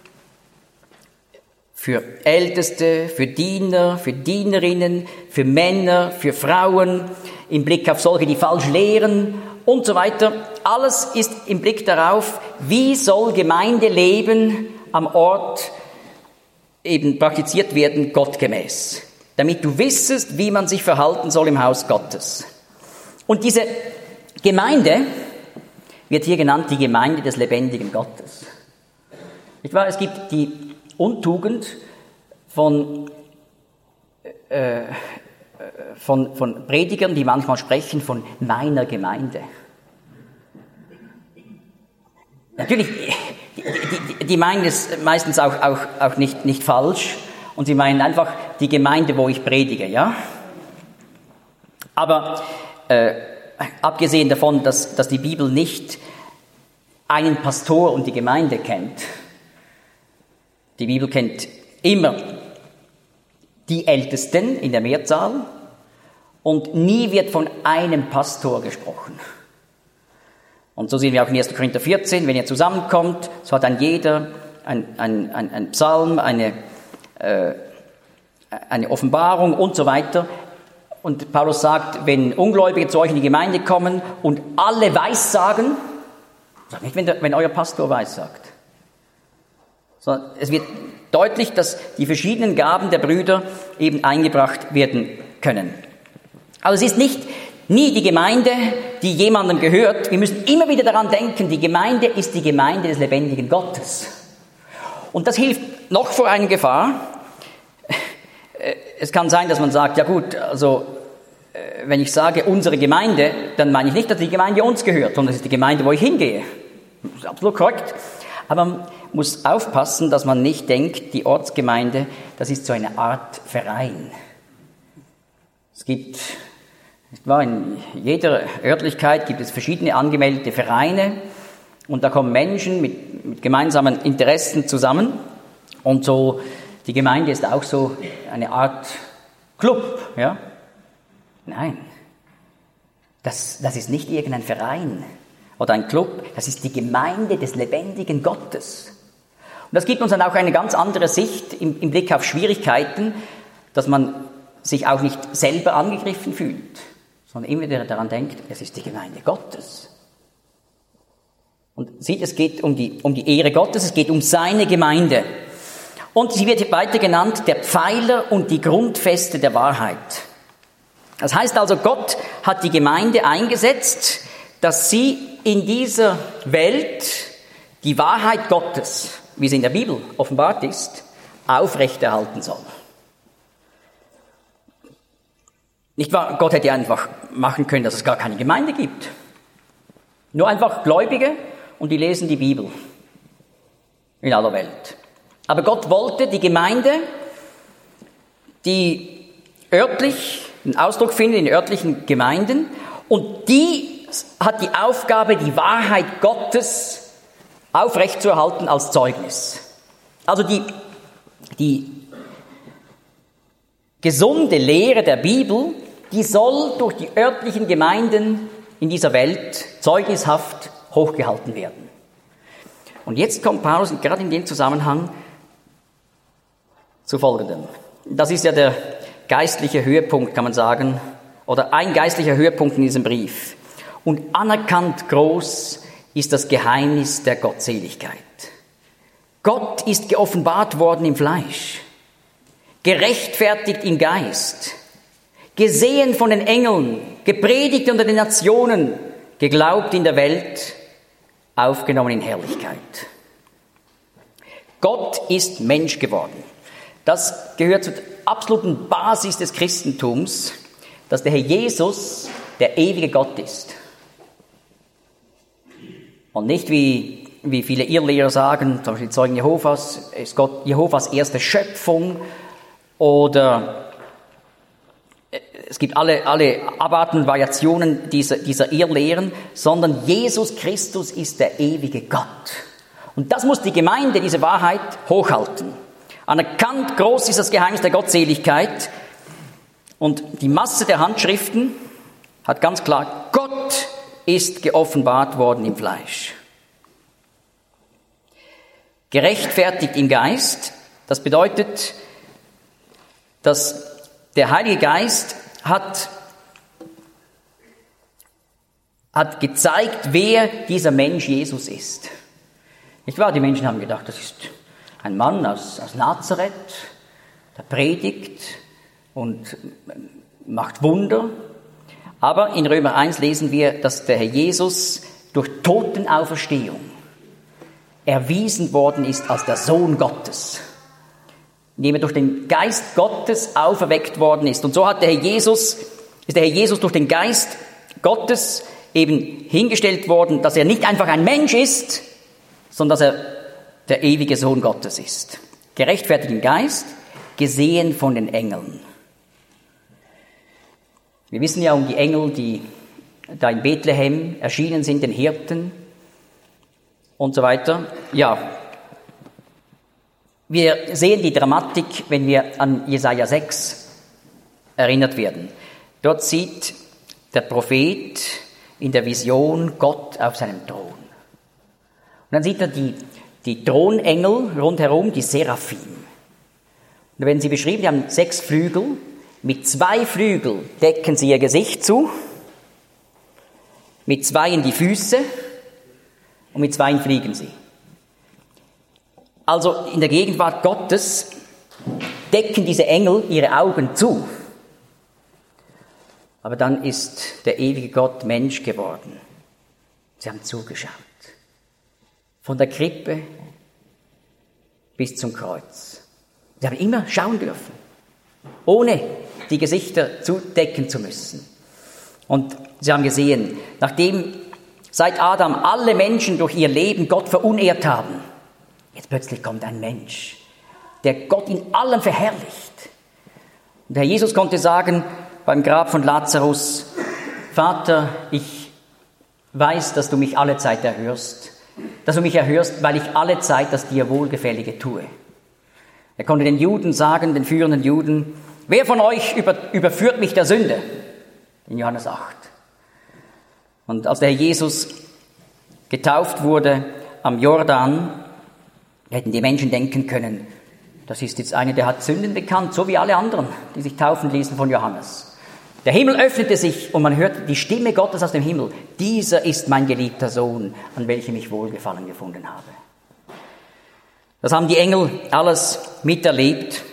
für Älteste, für Diener, für Dienerinnen, für Männer, für Frauen, im Blick auf solche, die falsch lehren und so weiter. Alles ist im Blick darauf, wie soll Gemeindeleben am Ort eben praktiziert werden, gottgemäß. Damit du wissest, wie man sich verhalten soll im Haus Gottes. Und diese Gemeinde wird hier genannt die Gemeinde des lebendigen Gottes. Nicht wahr? Es gibt die Untugend von Predigern, die manchmal sprechen von meiner Gemeinde. Natürlich, die meinen es meistens auch nicht falsch und sie meinen einfach die Gemeinde, wo ich predige, ja. Aber abgesehen davon, dass die Bibel nicht einen Pastor und die Gemeinde kennt, die Bibel kennt immer die Ältesten in der Mehrzahl und nie wird von einem Pastor gesprochen. Und so sehen wir auch in 1. Korinther 14, wenn ihr zusammenkommt, so hat ein jeder ein Psalm, eine eine Offenbarung und so weiter. Und Paulus sagt, wenn Ungläubige zu euch in die Gemeinde kommen und alle Weissagen, sagt nicht, wenn euer Pastor Weissagt, sondern es wird deutlich, dass die verschiedenen Gaben der Brüder eben eingebracht werden können. Also es ist nicht nie die Gemeinde, die jemandem gehört. Wir müssen immer wieder daran denken, die Gemeinde ist die Gemeinde des lebendigen Gottes. Und das hilft noch vor einer Gefahr. Es kann sein, dass man sagt, ja gut, also wenn ich sage unsere Gemeinde, dann meine ich nicht, dass die Gemeinde uns gehört, sondern es ist die Gemeinde, wo ich hingehe. Das ist absolut korrekt. Aber man muss aufpassen, dass man nicht denkt, die Ortsgemeinde, das ist so eine Art Verein. Es gibt, in jeder Örtlichkeit gibt es verschiedene angemeldete Vereine und da kommen Menschen mit gemeinsamen Interessen zusammen und so, die Gemeinde ist auch so eine Art Club, ja? Nein, das ist nicht irgendein Verein oder ein Club, das ist die Gemeinde des lebendigen Gottes. Und das gibt uns dann auch eine ganz andere Sicht im Blick auf Schwierigkeiten, dass man sich auch nicht selber angegriffen fühlt, sondern immer wieder daran denkt, es ist die Gemeinde Gottes. Und sieht, es geht um die Ehre Gottes, es geht um seine Gemeinde. Und sie wird weiter genannt, der Pfeiler und die Grundfeste der Wahrheit. Das heißt also, Gott hat die Gemeinde eingesetzt, dass sie in dieser Welt die Wahrheit Gottes, wie sie in der Bibel offenbart ist, aufrechterhalten soll. Nicht wahr? Gott hätte einfach machen können, dass es gar keine Gemeinde gibt. Nur einfach Gläubige und die lesen die Bibel in aller Welt. Aber Gott wollte die Gemeinde, die örtlich einen Ausdruck findet in örtlichen Gemeinden, und die hat die Aufgabe, die Wahrheit Gottes aufrechtzuerhalten als Zeugnis. Also die gesunde Lehre der Bibel, die soll durch die örtlichen Gemeinden in dieser Welt zeugnishaft hochgehalten werden. Und jetzt kommt Paulus gerade in dem Zusammenhang zu Folgendem. Das ist ja der geistliche Höhepunkt, kann man sagen, oder ein geistlicher Höhepunkt in diesem Brief. Und anerkannt groß ist das Geheimnis der Gottseligkeit. Gott ist geoffenbart worden im Fleisch, gerechtfertigt im Geist, gesehen von den Engeln, gepredigt unter den Nationen, geglaubt in der Welt, aufgenommen in Herrlichkeit. Gott ist Mensch geworden. Das gehört zur absoluten Basis des Christentums, dass der Herr Jesus der ewige Gott ist. Und nicht wie viele Irrlehrer sagen, zum Beispiel Zeugen Jehovas, ist Gott Jehovas erste Schöpfung, oder es gibt alle Abarten und Variationen dieser Irrlehren, sondern Jesus Christus ist der ewige Gott. Und das muss die Gemeinde, diese Wahrheit, hochhalten. Anerkannt groß ist das Geheimnis der Gottseligkeit. Und die Masse der Handschriften hat ganz klar, Gott ist geoffenbart worden im Fleisch. Gerechtfertigt im Geist, das bedeutet, dass der Heilige Geist hat gezeigt, wer dieser Mensch Jesus ist. Nicht wahr? Die Menschen haben gedacht, das ist ein Mann aus Nazareth, der predigt und macht Wunder. Aber in Römer 1 lesen wir, dass der Herr Jesus durch Totenauferstehung erwiesen worden ist als der Sohn Gottes, indem er durch den Geist Gottes auferweckt worden ist. Und so ist der Herr Jesus durch den Geist Gottes eben hingestellt worden, dass er nicht einfach ein Mensch ist, sondern dass er der ewige Sohn Gottes ist. Gerechtfertigt im Geist, gesehen von den Engeln. Wir wissen ja um die Engel, die da in Bethlehem erschienen sind, den Hirten und so weiter. Ja, wir sehen die Dramatik, wenn wir an Jesaja 6 erinnert werden. Dort sieht der Prophet in der Vision Gott auf seinem Thron. Und dann sieht er die Thronengel rundherum, die Seraphim. Und da werden sie beschrieben, die haben 6 Flügel. Mit 2 Flügeln decken sie ihr Gesicht zu, mit 2 die Füße und mit 2 fliegen sie. Also in der Gegenwart Gottes decken diese Engel ihre Augen zu. Aber dann ist der ewige Gott Mensch geworden. Sie haben zugeschaut. Von der Krippe bis zum Kreuz. Sie haben immer schauen dürfen, ohne die Gesichter zudecken zu müssen. Und sie haben gesehen, nachdem seit Adam alle Menschen durch ihr Leben Gott verunehrt haben, jetzt plötzlich kommt ein Mensch, der Gott in allem verherrlicht. Und der Herr Jesus konnte sagen beim Grab von Lazarus: Vater, ich weiß, dass du mich alle Zeit erhörst, dass du mich erhörst, weil ich alle Zeit das dir Wohlgefällige tue. Er konnte den Juden sagen, den führenden Juden: Wer von euch überführt mich der Sünde? In Johannes 8. Und als der Herr Jesus getauft wurde am Jordan, hätten die Menschen denken können, das ist jetzt einer, der hat Sünden bekannt, so wie alle anderen, die sich taufen ließen von Johannes. Der Himmel öffnete sich und man hörte die Stimme Gottes aus dem Himmel: Dieser ist mein geliebter Sohn, an welchem ich Wohlgefallen gefunden habe. Das haben die Engel alles miterlebt.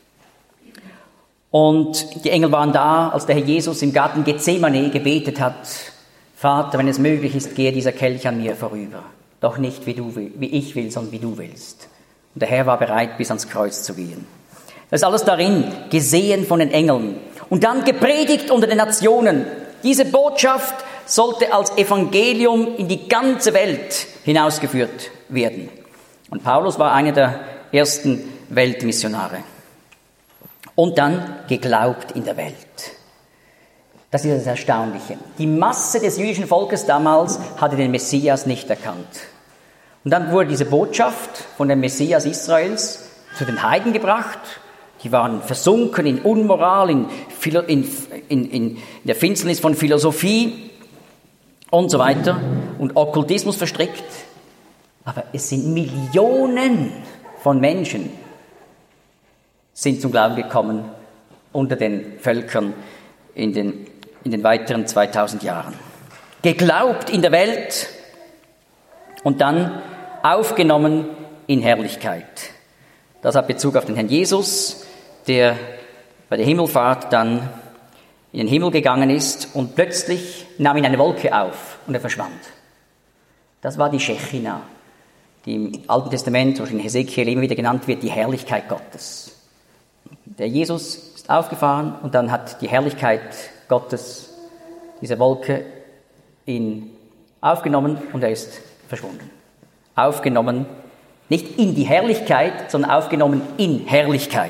Und die Engel waren da, als der Herr Jesus im Garten Gethsemane gebetet hat: Vater, wenn es möglich ist, gehe dieser Kelch an mir vorüber. Doch nicht wie ich will, sondern wie du willst. Und der Herr war bereit, bis ans Kreuz zu gehen. Das ist alles darin, gesehen von den Engeln. Und dann gepredigt unter den Nationen. Diese Botschaft sollte als Evangelium in die ganze Welt hinausgeführt werden. Und Paulus war einer der ersten Weltmissionare. Und dann geglaubt in der Welt. Das ist das Erstaunliche. Die Masse des jüdischen Volkes damals hatte den Messias nicht erkannt. Und dann wurde diese Botschaft von dem Messias Israels zu den Heiden gebracht. Die waren versunken in Unmoral, in der Finsternis von Philosophie und so weiter und Okkultismus verstrickt. Aber es sind Millionen von Menschen sind zum Glauben gekommen unter den Völkern in den weiteren 2000 Jahren. Geglaubt in der Welt und dann aufgenommen in Herrlichkeit. Das hat Bezug auf den Herrn Jesus, der bei der Himmelfahrt dann in den Himmel gegangen ist und plötzlich nahm ihn eine Wolke auf und er verschwand. Das war die Schechina, die im Alten Testament, zum Beispiel in Hesekiel immer wieder genannt wird, die Herrlichkeit Gottes. Der Jesus ist aufgefahren und dann hat die Herrlichkeit Gottes, diese Wolke, ihn aufgenommen und er ist verschwunden. Aufgenommen, nicht in die Herrlichkeit, sondern aufgenommen in Herrlichkeit.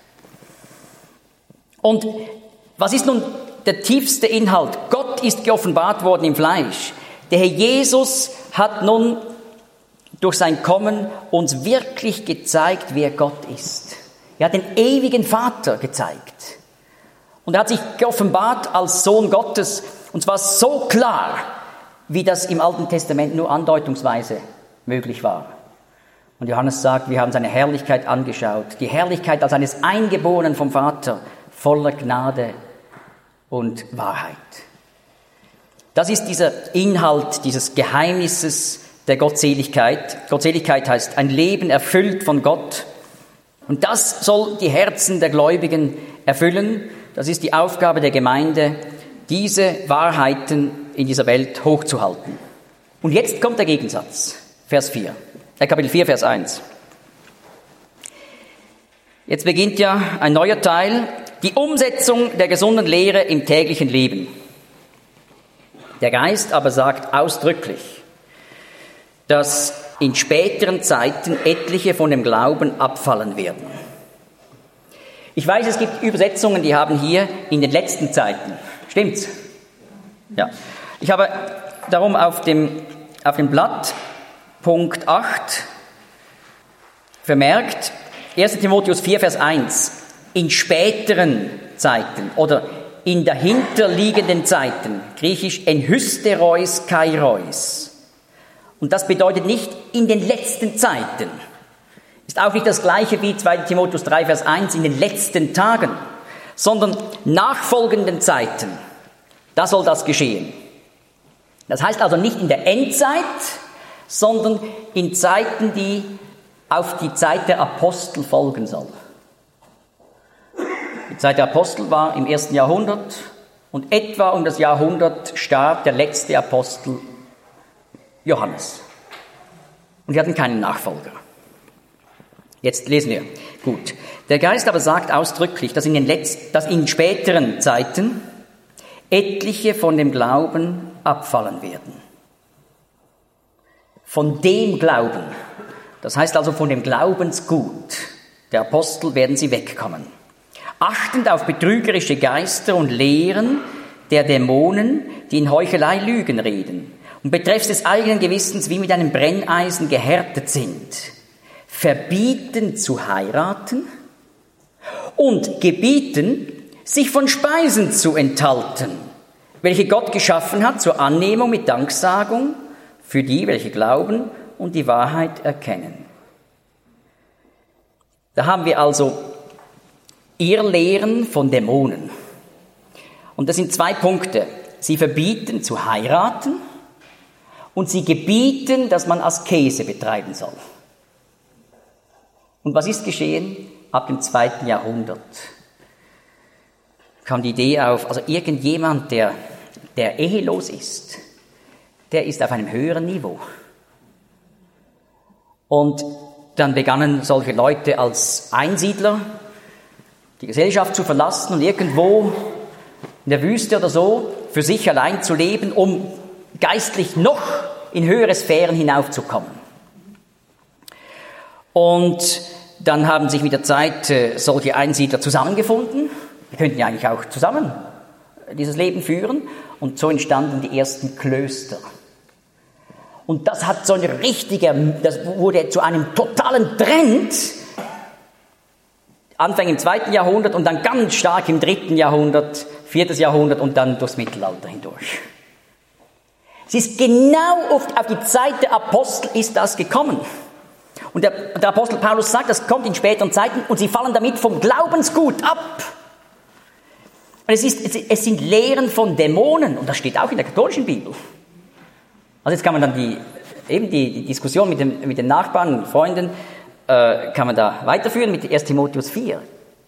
Und was ist nun der tiefste Inhalt? Gott ist geoffenbart worden im Fleisch. Der Herr Jesus hat nun durch sein Kommen uns wirklich gezeigt, wer Gott ist. Er hat den ewigen Vater gezeigt. Und er hat sich geoffenbart als Sohn Gottes. Und zwar so klar, wie das im Alten Testament nur andeutungsweise möglich war. Und Johannes sagt, wir haben seine Herrlichkeit angeschaut. Die Herrlichkeit als eines Eingeborenen vom Vater, voller Gnade und Wahrheit. Das ist dieser Inhalt dieses Geheimnisses der Gottseligkeit. Gottseligkeit heißt ein Leben erfüllt von Gott. Und das soll die Herzen der Gläubigen erfüllen. Das ist die Aufgabe der Gemeinde, diese Wahrheiten in dieser Welt hochzuhalten. Und jetzt kommt der Gegensatz. Kapitel 4, Vers 1. Jetzt beginnt ja ein neuer Teil, die Umsetzung der gesunden Lehre im täglichen Leben. Der Geist aber sagt ausdrücklich, dass in späteren Zeiten etliche von dem Glauben abfallen werden. Ich weiß, es gibt Übersetzungen, die haben hier in den letzten Zeiten. Stimmt's? Ja. Ich habe darum auf dem Blatt Punkt 8 vermerkt, 1. Timotheus 4, Vers 1, in späteren Zeiten oder in dahinterliegenden Zeiten, griechisch en hysterois kairois. Und das bedeutet nicht in den letzten Zeiten. Ist auch nicht das gleiche wie 2 Timotheus 3, Vers 1 in den letzten Tagen, sondern nachfolgenden Zeiten. Da soll das geschehen. Das heißt also nicht in der Endzeit, sondern in Zeiten, die auf die Zeit der Apostel folgen soll. Die Zeit der Apostel war im 1. Jahrhundert und etwa um das Jahrhundert starb der letzte Apostel Johannes. Und wir hatten keinen Nachfolger. Jetzt lesen wir. Gut. Der Geist aber sagt ausdrücklich, dass in späteren Zeiten etliche von dem Glauben abfallen werden. Von dem Glauben. Das heißt also von dem Glaubensgut der Apostel werden sie wegkommen. Achtend auf betrügerische Geister und Lehren der Dämonen, die in Heuchelei Lügen reden und betreffs des eigenen Gewissens wie mit einem Brenneisen gehärtet sind, verbieten zu heiraten und gebieten, sich von Speisen zu enthalten, welche Gott geschaffen hat zur Annehmung mit Danksagung für die, welche glauben und die Wahrheit erkennen. Da haben wir also Irrlehren von Dämonen. Und das sind 2 Punkte. Sie verbieten zu heiraten und sie gebieten, dass man Askese betreiben soll. Und was ist geschehen? Ab dem 2. Jahrhundert kam die Idee auf, also irgendjemand, der ehelos ist, der ist auf einem höheren Niveau. Und dann begannen solche Leute als Einsiedler die Gesellschaft zu verlassen und irgendwo in der Wüste oder so für sich allein zu leben, um geistlich noch in höhere Sphären hinaufzukommen. Und dann haben sich mit der Zeit solche Einsiedler zusammengefunden. Wir könnten ja eigentlich auch zusammen dieses Leben führen. Und so entstanden die ersten Klöster. Und das hat so ein das wurde zu einem totalen Trend, Anfang im 2. Jahrhundert und dann ganz stark im 3. Jahrhundert, 4. Jahrhundert und dann durchs Mittelalter hindurch. Es ist genau auf die Zeit der Apostel ist das gekommen. Und der Apostel Paulus sagt, das kommt in späteren Zeiten und sie fallen damit vom Glaubensgut ab. Und es sind Lehren von Dämonen und das steht auch in der katholischen Bibel. Also jetzt kann man dann die Diskussion mit den Nachbarn und Freunden kann man da weiterführen mit 1 Timotheus 4.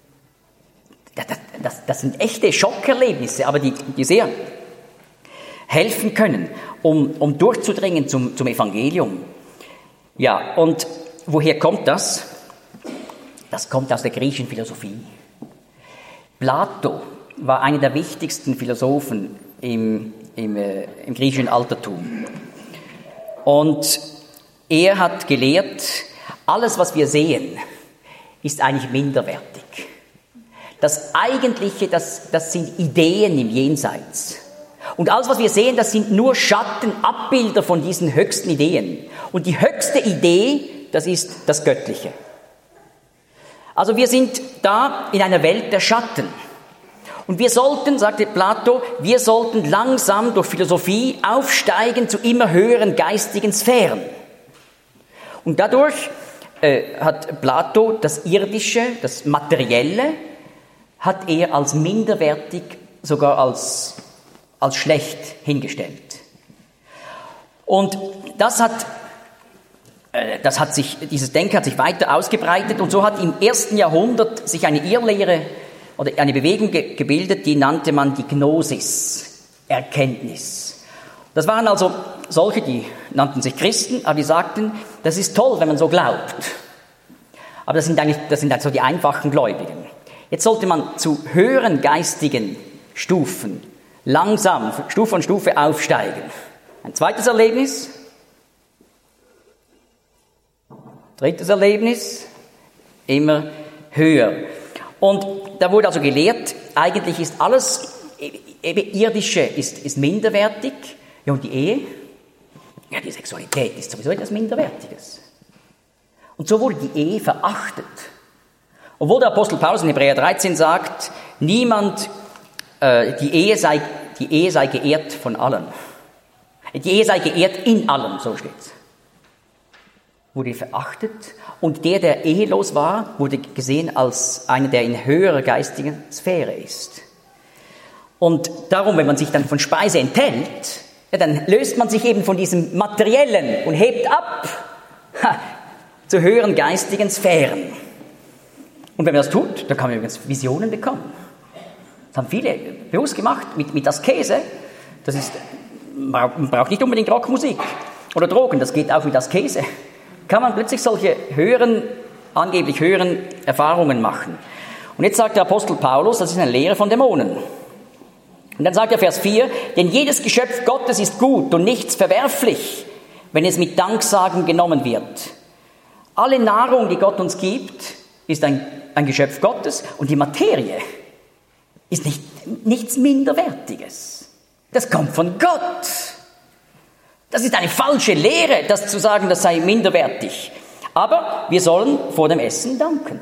Das sind echte Schockerlebnisse, aber die sehr helfen können, um durchzudringen zum Evangelium. Ja, und woher kommt das? Das kommt aus der griechischen Philosophie. Plato war einer der wichtigsten Philosophen im griechischen Altertum. Und er hat gelehrt, alles, was wir sehen, ist eigentlich minderwertig. Das Eigentliche, das sind Ideen im Jenseits. Und alles, was wir sehen, das sind nur Schattenabbilder von diesen höchsten Ideen. Und die höchste Idee, das ist das Göttliche. Also wir sind da in einer Welt der Schatten. Und wir sollten, sagte Plato, langsam durch Philosophie aufsteigen zu immer höheren geistigen Sphären. Und dadurch hat Plato das Irdische, das Materielle, hat er als minderwertig, sogar als schlecht hingestellt. Und dieses Denken hat sich weiter ausgebreitet und so hat im 1. Jahrhundert sich eine Irrlehre oder eine Bewegung gebildet, die nannte man die Gnosis, Erkenntnis. Das waren also solche, die nannten sich Christen, aber die sagten, das ist toll, wenn man so glaubt. Aber das sind eigentlich so die einfachen Gläubigen. Jetzt sollte man zu höheren geistigen Stufen langsam, Stufe an Stufe aufsteigen. Ein zweites Erlebnis. Drittes Erlebnis. Immer höher. Und da wurde also gelehrt, eigentlich ist alles Irdische ist minderwertig. Ja, und die Ehe? Ja, die Sexualität ist sowieso etwas Minderwertiges. Und so wurde die Ehe verachtet. Obwohl der Apostel Paulus in Hebräer 13 sagt, die Ehe sei geehrt von allen. Die Ehe sei geehrt in allem, so steht's. wurde verachtet und der ehelos war, wurde gesehen als einer, der in höherer geistiger Sphäre ist. Und darum, wenn man sich dann von Speise enthält, ja, dann löst man sich eben von diesem Materiellen und hebt ab zu höheren geistigen Sphären. Und wenn man das tut, dann kann man übrigens Visionen bekommen. Das haben viele bewusst gemacht mit Askese. Das ist, man braucht nicht unbedingt Rockmusik oder Drogen, das geht auch mit Askese. Kann man plötzlich solche angeblich höheren Erfahrungen machen. Und jetzt sagt der Apostel Paulus, das ist eine Lehre von Dämonen. Und dann sagt er Vers 4, denn jedes Geschöpf Gottes ist gut und nichts verwerflich, wenn es mit Danksagen genommen wird. Alle Nahrung, die Gott uns gibt, ist ein Geschöpf Gottes und die Materie ist nichts Minderwertiges. Das kommt von Gott. Das ist eine falsche Lehre, das zu sagen, das sei minderwertig. Aber wir sollen vor dem Essen danken.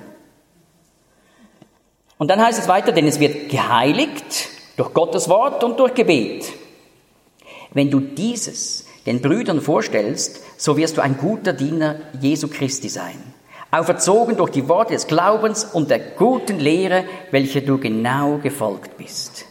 Und dann heißt es weiter, denn es wird geheiligt durch Gottes Wort und durch Gebet. Wenn du dieses den Brüdern vorstellst, so wirst du ein guter Diener Jesu Christi sein, auferzogen durch die Worte des Glaubens und der guten Lehre, welcher du genau gefolgt bist.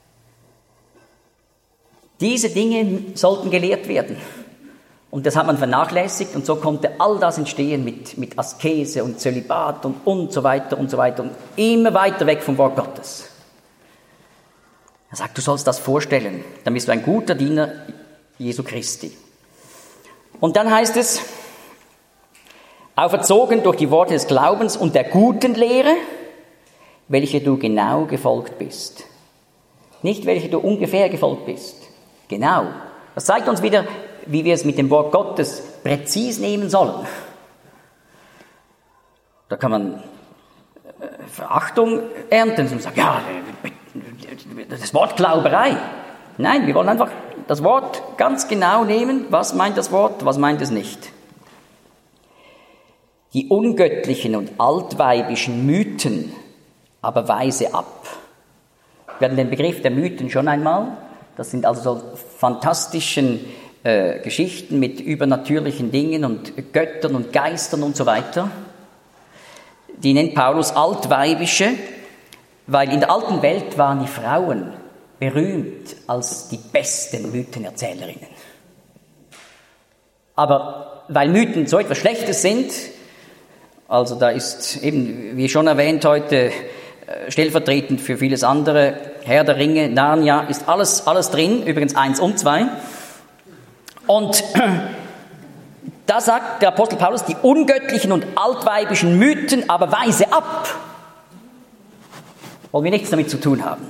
Diese Dinge sollten gelehrt werden. Und das hat man vernachlässigt und so konnte all das entstehen mit Askese und Zölibat und so weiter und immer weiter weg vom Wort Gottes. Er sagt, du sollst das vorstellen, dann bist du ein guter Diener Jesu Christi. Und dann heißt es, auferzogen durch die Worte des Glaubens und der guten Lehre, welche du genau gefolgt bist. Nicht, welche du ungefähr gefolgt bist. Genau. Das zeigt uns wieder, wie wir es mit dem Wort Gottes präzis nehmen sollen. Da kann man Verachtung ernten und sagen, ja, das Wort Glauberei. Nein, wir wollen einfach das Wort ganz genau nehmen. Was meint das Wort, was meint es nicht? Die ungöttlichen und altweibischen Mythen aber weise ab. Wir hatten den Begriff der Mythen schon einmal. Das sind also so fantastischen Geschichten mit übernatürlichen Dingen und Göttern und Geistern und so weiter. Die nennt Paulus altweibische, weil in der alten Welt waren die Frauen berühmt als die besten Mythenerzählerinnen. Aber weil Mythen so etwas Schlechtes sind, also da ist eben, wie schon erwähnt heute, stellvertretend für vieles andere, Herr der Ringe, Narnia, ist alles drin, übrigens 1 und 2. Und da sagt der Apostel Paulus, die ungöttlichen und altweibischen Mythen aber weise ab. Wollen wir nichts damit zu tun haben.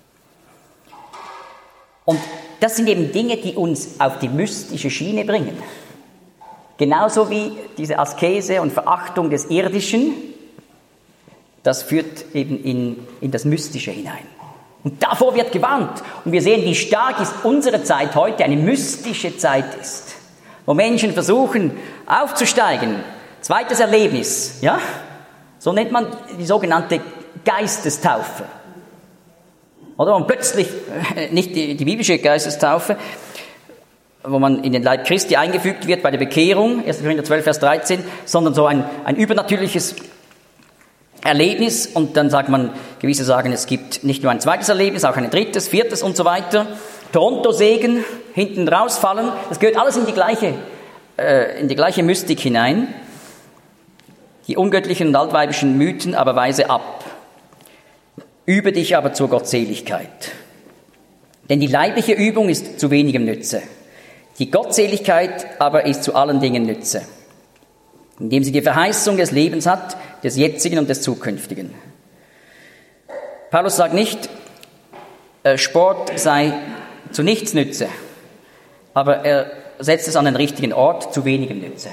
Und das sind eben Dinge, die uns auf die mystische Schiene bringen. Genauso wie diese Askese und Verachtung des Irdischen, das führt eben in das Mystische hinein. Und davor wird gewarnt. Und wir sehen, wie stark ist unsere Zeit heute eine mystische Zeit ist. Wo Menschen versuchen aufzusteigen. Zweites Erlebnis, ja? So nennt man die sogenannte Geistestaufe. Oder? Und plötzlich, nicht die biblische Geistestaufe, wo man in den Leib Christi eingefügt wird bei der Bekehrung, 1. Korinther 12, Vers 13, sondern so ein übernatürliches Erlebnis. Und dann sagt man, gewisse sagen, es gibt nicht nur ein zweites Erlebnis, auch ein drittes, viertes und so weiter. Toronto-Segen, hinten rausfallen, das gehört alles in die gleiche Mystik hinein. Die ungöttlichen und altweibischen Mythen aber weise ab. Übe dich aber zur Gottseligkeit. Denn die leibliche Übung ist zu wenigem Nütze. Die Gottseligkeit aber ist zu allen Dingen Nütze, indem sie die Verheißung des Lebens hat, des jetzigen und des zukünftigen. Paulus sagt nicht, Sport sei zu nichts Nütze, aber er setzt es an den richtigen Ort, zu wenigem Nütze.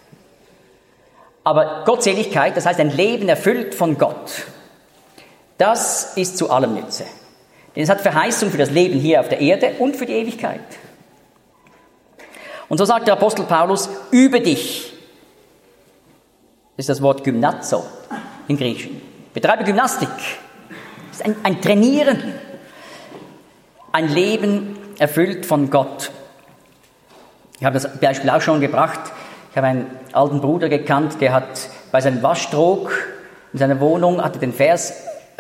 Aber Gottseligkeit, das heißt ein Leben erfüllt von Gott, das ist zu allem Nütze. Denn es hat Verheißung für das Leben hier auf der Erde und für die Ewigkeit. Und so sagt der Apostel Paulus, übe dich. Das ist das Wort Gymnazo im Griechischen. Betreibe Gymnastik. Das ist ein Trainieren. Ein Leben erfüllt von Gott. Ich habe das Beispiel auch schon gebracht. Ich habe einen alten Bruder gekannt, der hat bei seinem Waschtrog in seiner Wohnung hatte den Vers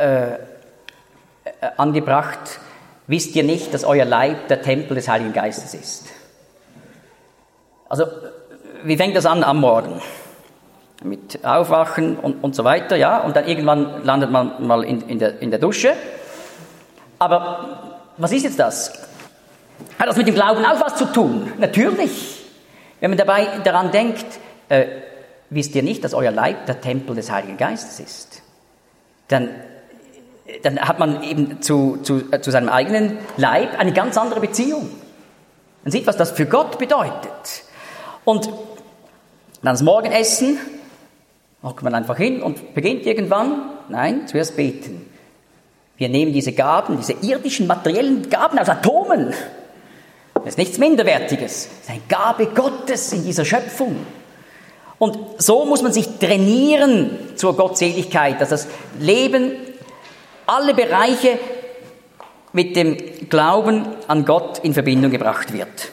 angebracht: Wisst ihr nicht, dass euer Leib der Tempel des Heiligen Geistes ist? Also, wie fängt das an am Morgen? Mit Aufwachen und so weiter, ja, und dann irgendwann landet man mal in der Dusche. Aber was ist jetzt das? Hat das mit dem Glauben auch was zu tun? Natürlich. Wenn man dabei daran denkt, wisst ihr nicht, dass euer Leib der Tempel des Heiligen Geistes ist? Dann hat man eben zu seinem eigenen Leib eine ganz andere Beziehung. Man sieht, was das für Gott bedeutet. Und dann das Morgenessen, hockt man einfach hin und beginnt irgendwann. Nein, zuerst beten. Wir nehmen diese Gaben, diese irdischen, materiellen Gaben aus Atomen. Das ist nichts Minderwertiges. Das ist eine Gabe Gottes in dieser Schöpfung. Und so muss man sich trainieren zur Gottseligkeit, dass das Leben, alle Bereiche mit dem Glauben an Gott in Verbindung gebracht wird.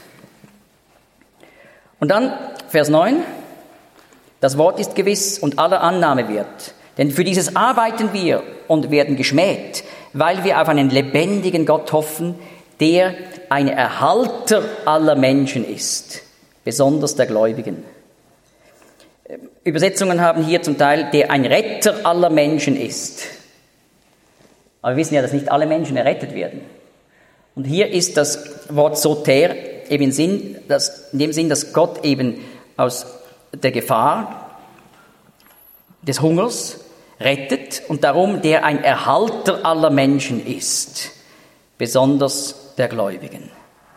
Und dann Vers 9. Das Wort ist gewiss und aller Annahme wert. Denn für dieses arbeiten wir und werden geschmäht, weil wir auf einen lebendigen Gott hoffen, der ein Erhalter aller Menschen ist, besonders der Gläubigen. Übersetzungen haben hier zum Teil, der ein Retter aller Menschen ist. Aber wir wissen ja, dass nicht alle Menschen errettet werden. Und hier ist das Wort Soter eben in dem Sinn, dass Gott eben aus der Gefahr des Hungers rettet und darum der ein Erhalter aller Menschen ist, besonders der Gläubigen.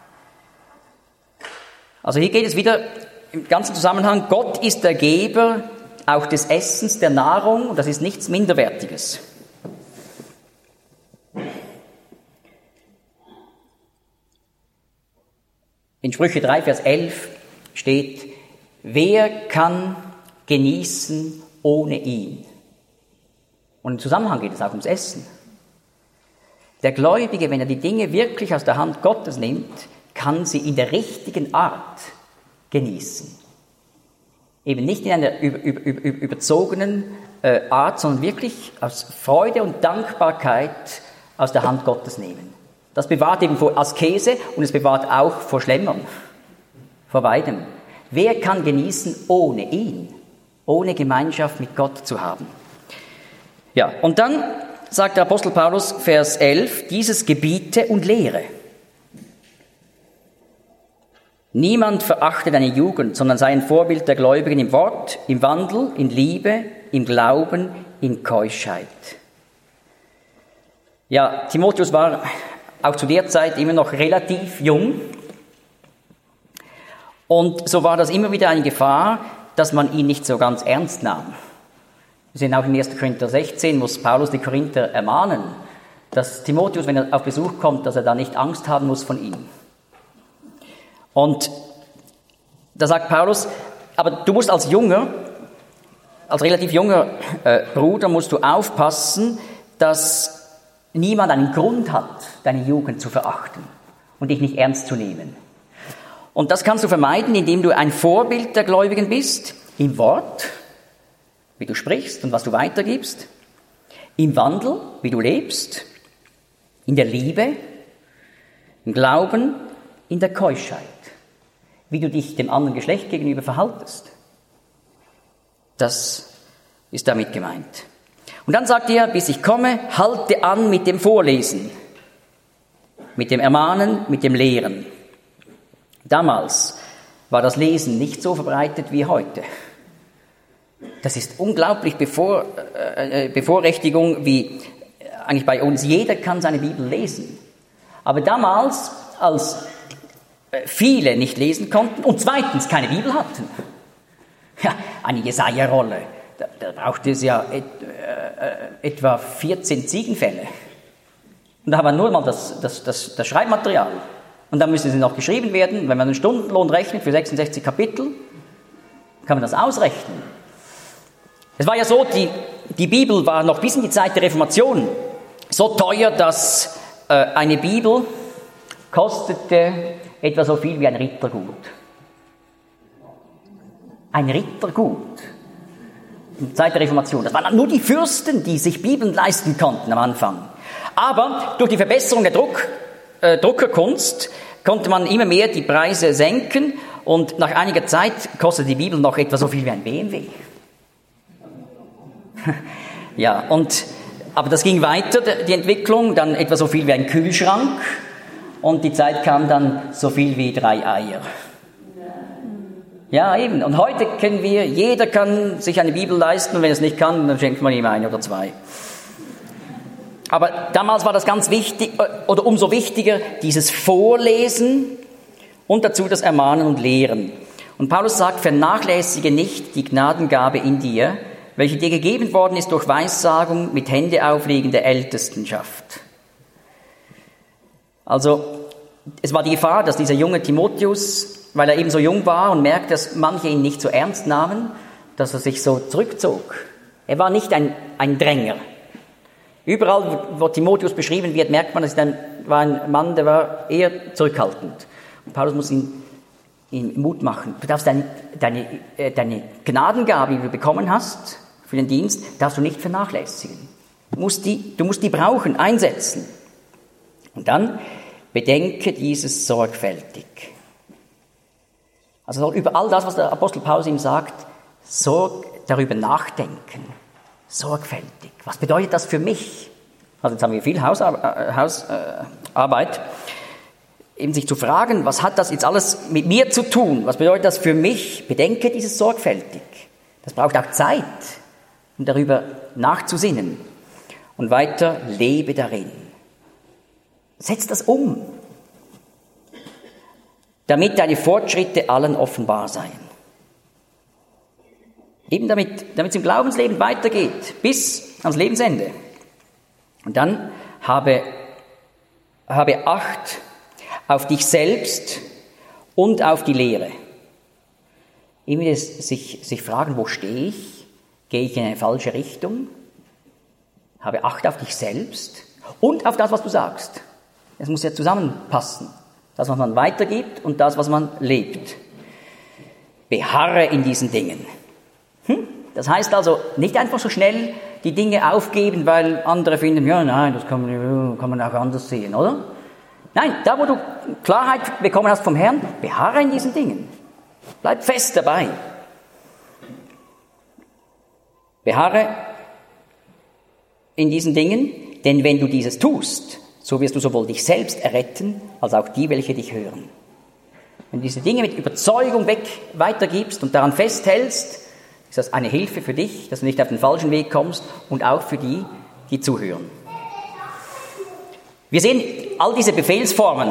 Also hier geht es wieder im ganzen Zusammenhang, Gott ist der Geber auch des Essens, der Nahrung, und das ist nichts Minderwertiges. In Sprüche 3, Vers 11 steht: Wer kann genießen ohne ihn? Und im Zusammenhang geht es auch ums Essen. Der Gläubige, wenn er die Dinge wirklich aus der Hand Gottes nimmt, kann sie in der richtigen Art genießen. Eben nicht in einer überzogenen Art, sondern wirklich aus Freude und Dankbarkeit aus der Hand Gottes nehmen. Das bewahrt eben vor Askese und es bewahrt auch vor Schlemmern, vor beidem. Wer kann genießen ohne ihn, ohne Gemeinschaft mit Gott zu haben? Ja, und dann sagt der Apostel Paulus, Vers 11, dieses gebiete und lehre. Niemand verachte deine Jugend, sondern sei ein Vorbild der Gläubigen im Wort, im Wandel, in Liebe, im Glauben, in Keuschheit. Ja, Timotheus war auch zu der Zeit immer noch relativ jung. Und so war das immer wieder eine Gefahr, dass man ihn nicht so ganz ernst nahm. Wir sehen auch in 1. Korinther 16, muss Paulus die Korinther ermahnen, dass Timotheus, wenn er auf Besuch kommt, dass er da nicht Angst haben muss von ihm. Und da sagt Paulus, aber du musst als relativ junger Bruder, musst du aufpassen, dass niemand einen Grund hat, deine Jugend zu verachten und dich nicht ernst zu nehmen. Und das kannst du vermeiden, indem du ein Vorbild der Gläubigen bist, im Wort, wie du sprichst und was du weitergibst, im Wandel, wie du lebst, in der Liebe, im Glauben, in der Keuschheit, wie du dich dem anderen Geschlecht gegenüber verhaltest. Das ist damit gemeint. Und dann sagt er, bis ich komme, halte an mit dem Vorlesen, mit dem Ermahnen, mit dem Lehren. Damals war das Lesen nicht so verbreitet wie heute. Das ist unglaublich Bevorrechtigung, wie eigentlich bei uns. Jeder kann seine Bibel lesen. Aber damals, als viele nicht lesen konnten und zweitens keine Bibel hatten, ja, eine Jesaja-Rolle, da brauchte es ja etwa 14 Ziegenfälle. Und da haben wir nur mal das Schreibmaterial. Und dann müssen sie noch geschrieben werden. Wenn man einen Stundenlohn rechnet für 66 Kapitel, kann man das ausrechnen. Es war ja so, die Bibel war noch bis in die Zeit der Reformation so teuer, dass eine Bibel kostete etwa so viel wie ein Rittergut. ein Rittergut. In der Zeit der Reformation. Das waren nur die Fürsten, die sich Bibeln leisten konnten am Anfang. Aber durch die Verbesserung der Druckerkunst konnte man immer mehr die Preise senken und nach einiger Zeit kostete die Bibel noch etwa so viel wie ein BMW. Ja, aber das ging weiter, die Entwicklung, dann etwa so viel wie ein Kühlschrank und die Zeit kam dann so viel wie 3 Eier. Ja, eben. Und heute jeder kann sich eine Bibel leisten und wenn er es nicht kann, dann schenkt man ihm 1 oder 2. Aber damals war das ganz wichtig, oder umso wichtiger, dieses Vorlesen und dazu das Ermahnen und Lehren. Und Paulus sagt, vernachlässige nicht die Gnadengabe in dir, welche dir gegeben worden ist durch Weissagung mit Händeauflegen der Ältestenschaft. Also, es war die Gefahr, dass dieser junge Timotheus, weil er eben so jung war und merkt, dass manche ihn nicht so ernst nahmen, dass er sich so zurückzog. Er war nicht ein Dränger. Überall, wo Timotheus beschrieben wird, merkt man, dass er war ein Mann, der war eher zurückhaltend. Und Paulus muss ihn Mut machen. Du darfst deine Gnadengabe, die du bekommen hast für den Dienst, darfst du nicht vernachlässigen. Du musst die brauchen, einsetzen. Und dann bedenke dieses sorgfältig. Also soll über all das, was der Apostel Paulus ihm sagt, darüber nachdenken. Sorgfältig. Was bedeutet das für mich? Also jetzt haben wir viel Hausarbeit. Eben sich zu fragen, was hat das jetzt alles mit mir zu tun? Was bedeutet das für mich? Bedenke dieses sorgfältig. Das braucht auch Zeit, um darüber nachzusinnen. Und weiter, lebe darin. Setz das um, damit deine Fortschritte allen offenbar seien. Eben damit es im Glaubensleben weitergeht, bis ans Lebensende. Und dann habe Acht auf dich selbst und auf die Lehre. Immer sich fragen, wo stehe ich? Gehe ich in eine falsche Richtung? Habe Acht auf dich selbst und auf das, was du sagst. Es muss ja zusammenpassen. Das, was man weitergibt und das, was man lebt. Beharre in diesen Dingen. Das heißt also, nicht einfach so schnell die Dinge aufgeben, weil andere finden, ja, nein, das kann man auch anders sehen, oder? Nein, da wo du Klarheit bekommen hast vom Herrn, beharre in diesen Dingen. Bleib fest dabei. Beharre in diesen Dingen, denn wenn du dieses tust, so wirst du sowohl dich selbst erretten, als auch die, welche dich hören. Wenn du diese Dinge mit Überzeugung weitergibst und daran festhältst, ist das eine Hilfe für dich, dass du nicht auf den falschen Weg kommst und auch für die, die zuhören. Wir sehen all diese Befehlsformen,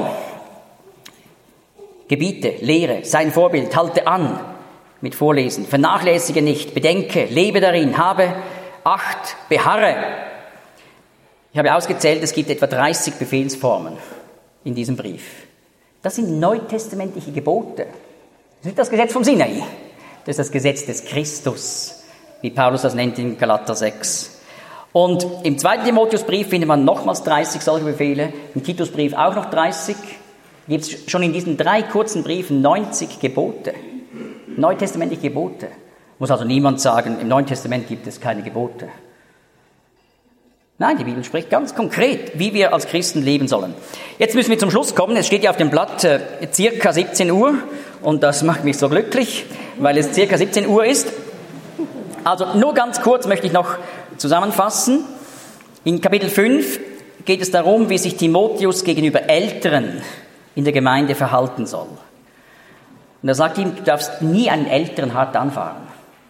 Gebiete, Lehre, sei ein Vorbild, halte an mit Vorlesen, vernachlässige nicht, bedenke, lebe darin, habe Acht, beharre. Ich habe ausgezählt, es gibt etwa 30 Befehlsformen in diesem Brief. Das sind neutestamentliche Gebote. Das ist nicht das Gesetz vom Sinai. Das ist das Gesetz des Christus, wie Paulus das nennt in Galater 6. Und im 2. Timotheusbrief findet man nochmals 30 solche Befehle, im Titusbrief auch noch 30. Gibt es schon in diesen 3 kurzen Briefen 90 Gebote, neutestamentliche Gebote. Muss also niemand sagen, im Neuen Testament gibt es keine Gebote. Nein, die Bibel spricht ganz konkret, wie wir als Christen leben sollen. Jetzt müssen wir zum Schluss kommen. Es steht ja auf dem Blatt circa 17 Uhr und das macht mich so glücklich, weil es circa 17 Uhr ist. Also nur ganz kurz möchte ich noch zusammenfassen. In Kapitel 5 geht es darum, wie sich Timotheus gegenüber Älteren in der Gemeinde verhalten soll. Und er sagt ihm, du darfst nie einen Älteren hart anfahren,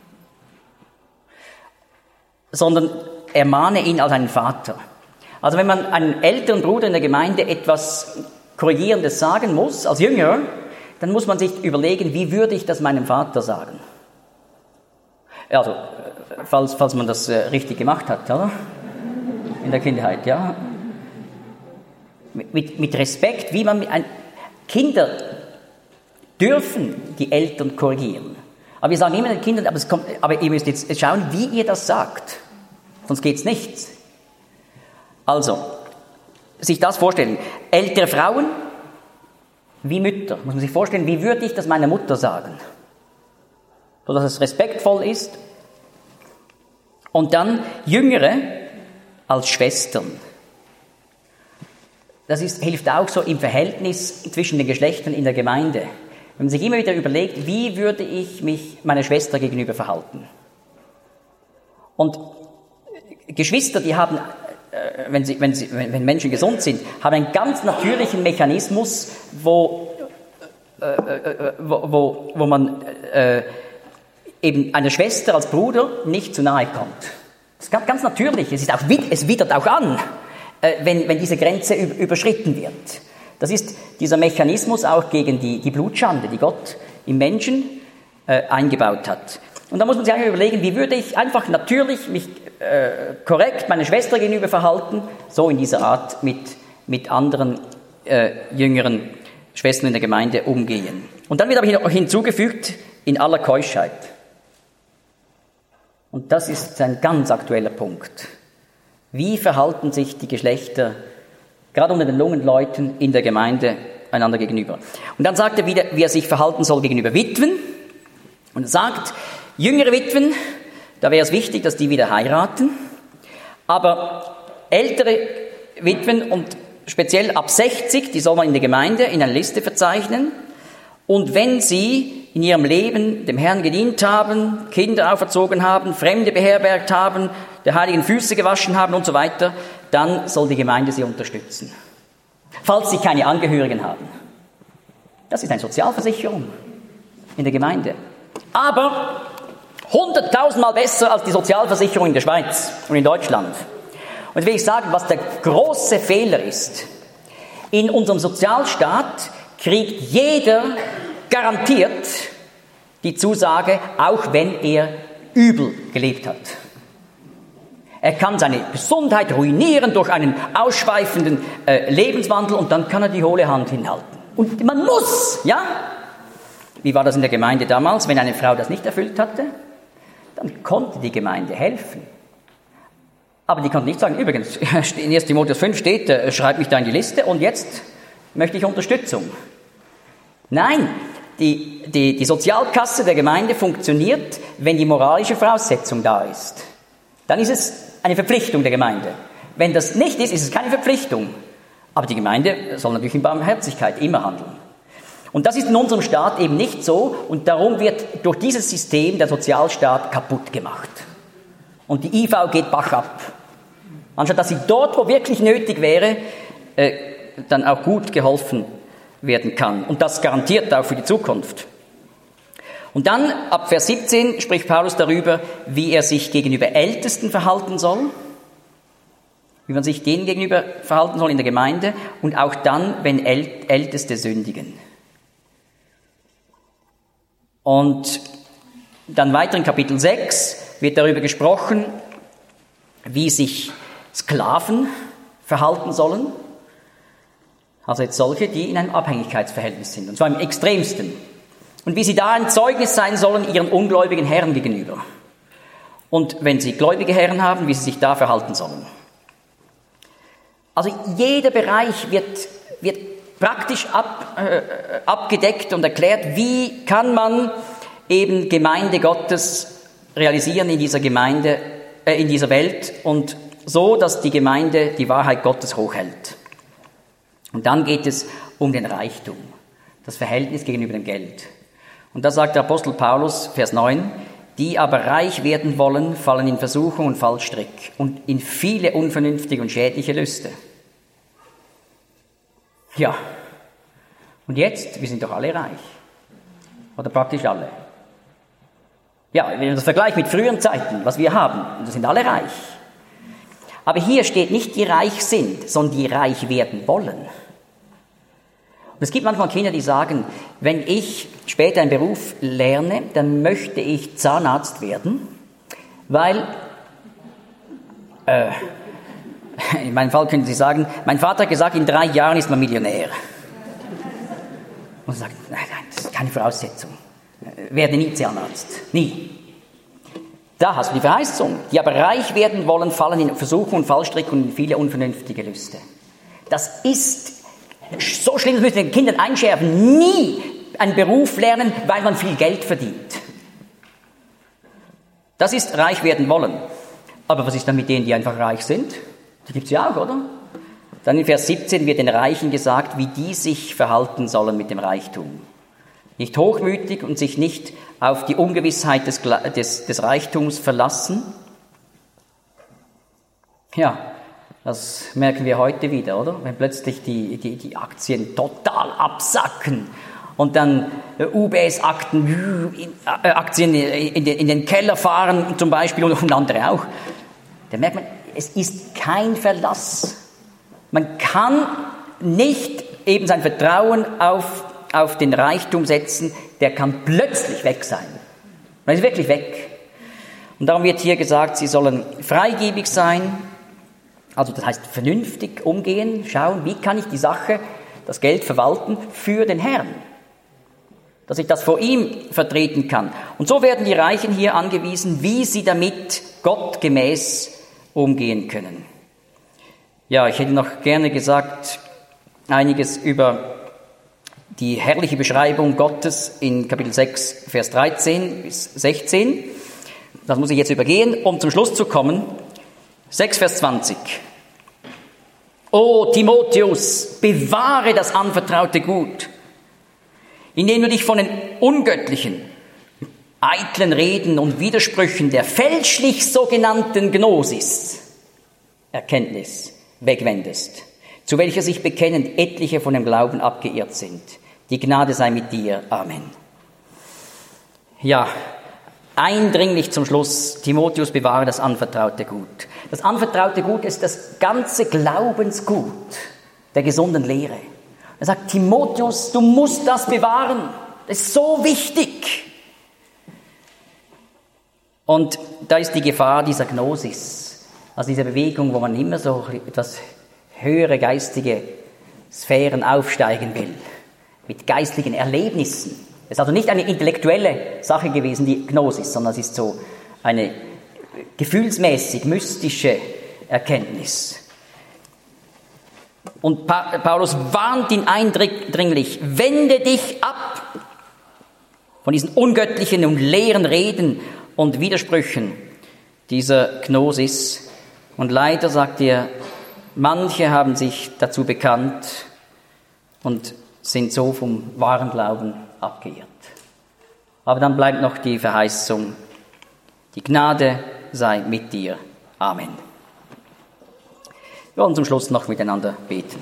sondern ermahne ihn als einen Vater. Also wenn man einem älteren Bruder in der Gemeinde etwas Korrigierendes sagen muss, als Jünger, dann muss man sich überlegen, wie würde ich das meinem Vater sagen? Also, falls man das richtig gemacht hat, oder? In der Kindheit, ja. Mit Respekt, wie man Kinder dürfen die Eltern korrigieren. Aber wir sagen immer den Kindern, aber ihr müsst jetzt schauen, wie ihr das sagt. Sonst geht's nicht. Also, sich das vorstellen. Ältere Frauen wie Mütter. Muss man sich vorstellen, wie würde ich das meiner Mutter sagen? sodass es respektvoll ist. Und dann Jüngere als Schwestern. Das hilft auch so im Verhältnis zwischen den Geschlechtern in der Gemeinde. Wenn man sich immer wieder überlegt, wie würde ich mich meiner Schwester gegenüber verhalten? Und Geschwister, die haben, wenn Menschen gesund sind, haben einen ganz natürlichen Mechanismus, wo man eben einer Schwester als Bruder nicht zu nahe kommt. Das ist ganz natürlich. Es widert auch an, wenn diese Grenze überschritten wird. Das ist dieser Mechanismus auch gegen die Blutschande, die Gott im Menschen eingebaut hat. Und da muss man sich eigentlich überlegen, wie würde ich einfach natürlich mich korrekt meiner Schwester gegenüber verhalten, so in dieser Art mit anderen jüngeren Schwestern in der Gemeinde umgehen. Und dann wird aber hinzugefügt, in aller Keuschheit. Und das ist ein ganz aktueller Punkt. Wie verhalten sich die Geschlechter, gerade unter den jungen Leuten in der Gemeinde, einander gegenüber? Und dann sagt er wieder, wie er sich verhalten soll gegenüber Witwen. Und er sagt, jüngere Witwen, da wäre es wichtig, dass die wieder heiraten. Aber ältere Witwen und speziell ab 60, die soll man in der Gemeinde in einer Liste verzeichnen. Und wenn sie in ihrem Leben dem Herrn gedient haben, Kinder auferzogen haben, Fremde beherbergt haben, der Heiligen Füße gewaschen haben und so weiter, dann soll die Gemeinde sie unterstützen. Falls sie keine Angehörigen haben. Das ist eine Sozialversicherung in der Gemeinde. Aber 100.000 Mal besser als die Sozialversicherung in der Schweiz und in Deutschland. Und jetzt will ich sagen, was der große Fehler ist. In unserem Sozialstaat kriegt jeder garantiert die Zusage, auch wenn er übel gelebt hat. Er kann seine Gesundheit ruinieren durch einen ausschweifenden Lebenswandel und dann kann er die hohle Hand hinhalten. Und man muss, ja? Wie war das in der Gemeinde damals? Wenn eine Frau das nicht erfüllt hatte, dann konnte die Gemeinde helfen. Aber die konnte nicht sagen, übrigens, in 1. Timotheus 5 steht, schreib mich da in die Liste und jetzt möchte ich Unterstützung. Nein, die Sozialkasse der Gemeinde funktioniert, wenn die moralische Voraussetzung da ist. Dann ist es eine Verpflichtung der Gemeinde. Wenn das nicht ist, ist es keine Verpflichtung. Aber die Gemeinde soll natürlich in Barmherzigkeit immer handeln. Und das ist in unserem Staat eben nicht so und darum wird durch dieses System der Sozialstaat kaputt gemacht. Und die IV geht Bach ab. Anstatt dass sie dort, wo wirklich nötig wäre, dann auch gut geholfen werden kann. Und das garantiert auch für die Zukunft. Und dann, ab Vers 17, spricht Paulus darüber, wie er sich gegenüber Ältesten verhalten soll, wie man sich denen gegenüber verhalten soll in der Gemeinde und auch dann, wenn Älteste sündigen. Und dann weiter in Kapitel 6 wird darüber gesprochen, wie sich Sklaven verhalten sollen. Also jetzt solche, die in einem Abhängigkeitsverhältnis sind, und zwar im extremsten. Und wie sie da ein Zeugnis sein sollen ihren ungläubigen Herren gegenüber. Und wenn sie gläubige Herren haben, wie sie sich da verhalten sollen. Also jeder Bereich wird praktisch abgedeckt und erklärt, wie kann man eben Gemeinde Gottes realisieren in dieser Gemeinde, in dieser Welt und so, dass die Gemeinde die Wahrheit Gottes hochhält. Und dann geht es um den Reichtum, das Verhältnis gegenüber dem Geld. Und da sagt der Apostel Paulus, Vers 9, die aber reich werden wollen, fallen in Versuchung und Fallstrick und in viele unvernünftige und schädliche Lüste. Ja, und jetzt, wir sind doch alle reich. Oder praktisch alle. Ja, wenn man das vergleicht mit früheren Zeiten, was wir haben, wir sind alle reich. Aber hier steht nicht, die reich sind, sondern die reich werden wollen. Und es gibt manchmal Kinder, die sagen, wenn ich später einen Beruf lerne, dann möchte ich Zahnarzt werden, weil, in meinem Fall können Sie sagen, mein Vater hat gesagt, in 3 Jahren ist man Millionär. Und sie sagt, nein, das ist keine Voraussetzung. Werde nie Zahnarzt. Nie. Da hast du die Verheißung. Die aber reich werden wollen, fallen in Versuchung und Fallstrick und in viele unvernünftige Lüste. Das ist so schlimm, das müssen wir den Kindern einschärfen. Nie einen Beruf lernen, weil man viel Geld verdient. Das ist reich werden wollen. Aber was ist dann mit denen, die einfach reich sind? Die gibt's ja auch, oder? Dann in Vers 17 wird den Reichen gesagt, wie die sich verhalten sollen mit dem Reichtum. Nicht hochmütig und sich nicht auf die Ungewissheit des Reichtums verlassen. Ja, das merken wir heute wieder, oder? Wenn plötzlich die Aktien total absacken und dann UBS-Aktien in den Keller fahren zum Beispiel und andere auch. Da merkt man, es ist kein Verlass. Man kann nicht eben sein Vertrauen auf den Reichtum setzen, der kann plötzlich weg sein. Man ist wirklich weg. Und darum wird hier gesagt, sie sollen freigebig sein, also das heißt vernünftig umgehen, schauen, wie kann ich die Sache, das Geld verwalten für den Herrn, dass ich das vor ihm vertreten kann. Und so werden die Reichen hier angewiesen, wie sie damit gottgemäß umgehen können. Ja, ich hätte noch gerne gesagt, einiges über die herrliche Beschreibung Gottes in Kapitel 6, Vers 13 bis 16. Das muss ich jetzt übergehen, um zum Schluss zu kommen. 6, Vers 20. O Timotheus, bewahre das anvertraute Gut, indem du dich von den ungöttlichen, eitlen Reden und Widersprüchen der fälschlich sogenannten Gnosis, Erkenntnis, wegwendest, zu welcher sich bekennend etliche von dem Glauben abgeirrt sind. Die Gnade sei mit dir. Amen. Ja, eindringlich zum Schluss, Timotheus, bewahre das anvertraute Gut. Das anvertraute Gut ist das ganze Glaubensgut der gesunden Lehre. Er sagt, Timotheus, du musst das bewahren. Das ist so wichtig. Und da ist die Gefahr dieser Gnosis, also dieser Bewegung, wo man immer so etwas höhere geistige Sphären aufsteigen will, mit geistlichen Erlebnissen. Es ist also nicht eine intellektuelle Sache gewesen, die Gnosis, sondern es ist so eine gefühlsmäßig mystische Erkenntnis. Und Paulus warnt ihn eindringlich, wende dich ab von diesen ungöttlichen und leeren Reden und Widersprüchen dieser Gnosis. Und leider, sagt er, manche haben sich dazu bekannt und sind so vom wahren Glauben abgeirrt. Aber dann bleibt noch die Verheißung, die Gnade sei mit dir. Amen. Wir wollen zum Schluss noch miteinander beten.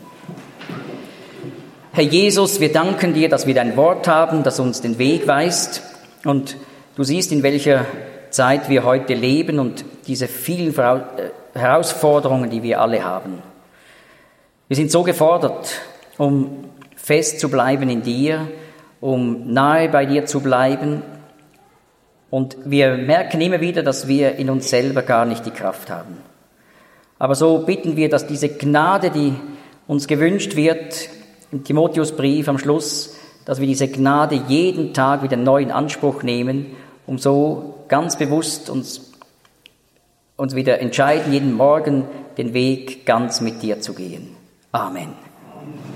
Herr Jesus, wir danken dir, dass wir dein Wort haben, das uns den Weg weist. Und du siehst, in welcher Zeit wir heute leben und diese vielen Herausforderungen, die wir alle haben. Wir sind so gefordert, um fest zu bleiben in dir, um nahe bei dir zu bleiben. Und wir merken immer wieder, dass wir in uns selber gar nicht die Kraft haben. Aber so bitten wir, dass diese Gnade, die uns gewünscht wird, im Timotheusbrief am Schluss, dass wir diese Gnade jeden Tag wieder neu in Anspruch nehmen, um so ganz bewusst uns wieder entscheiden, jeden Morgen den Weg ganz mit dir zu gehen. Amen.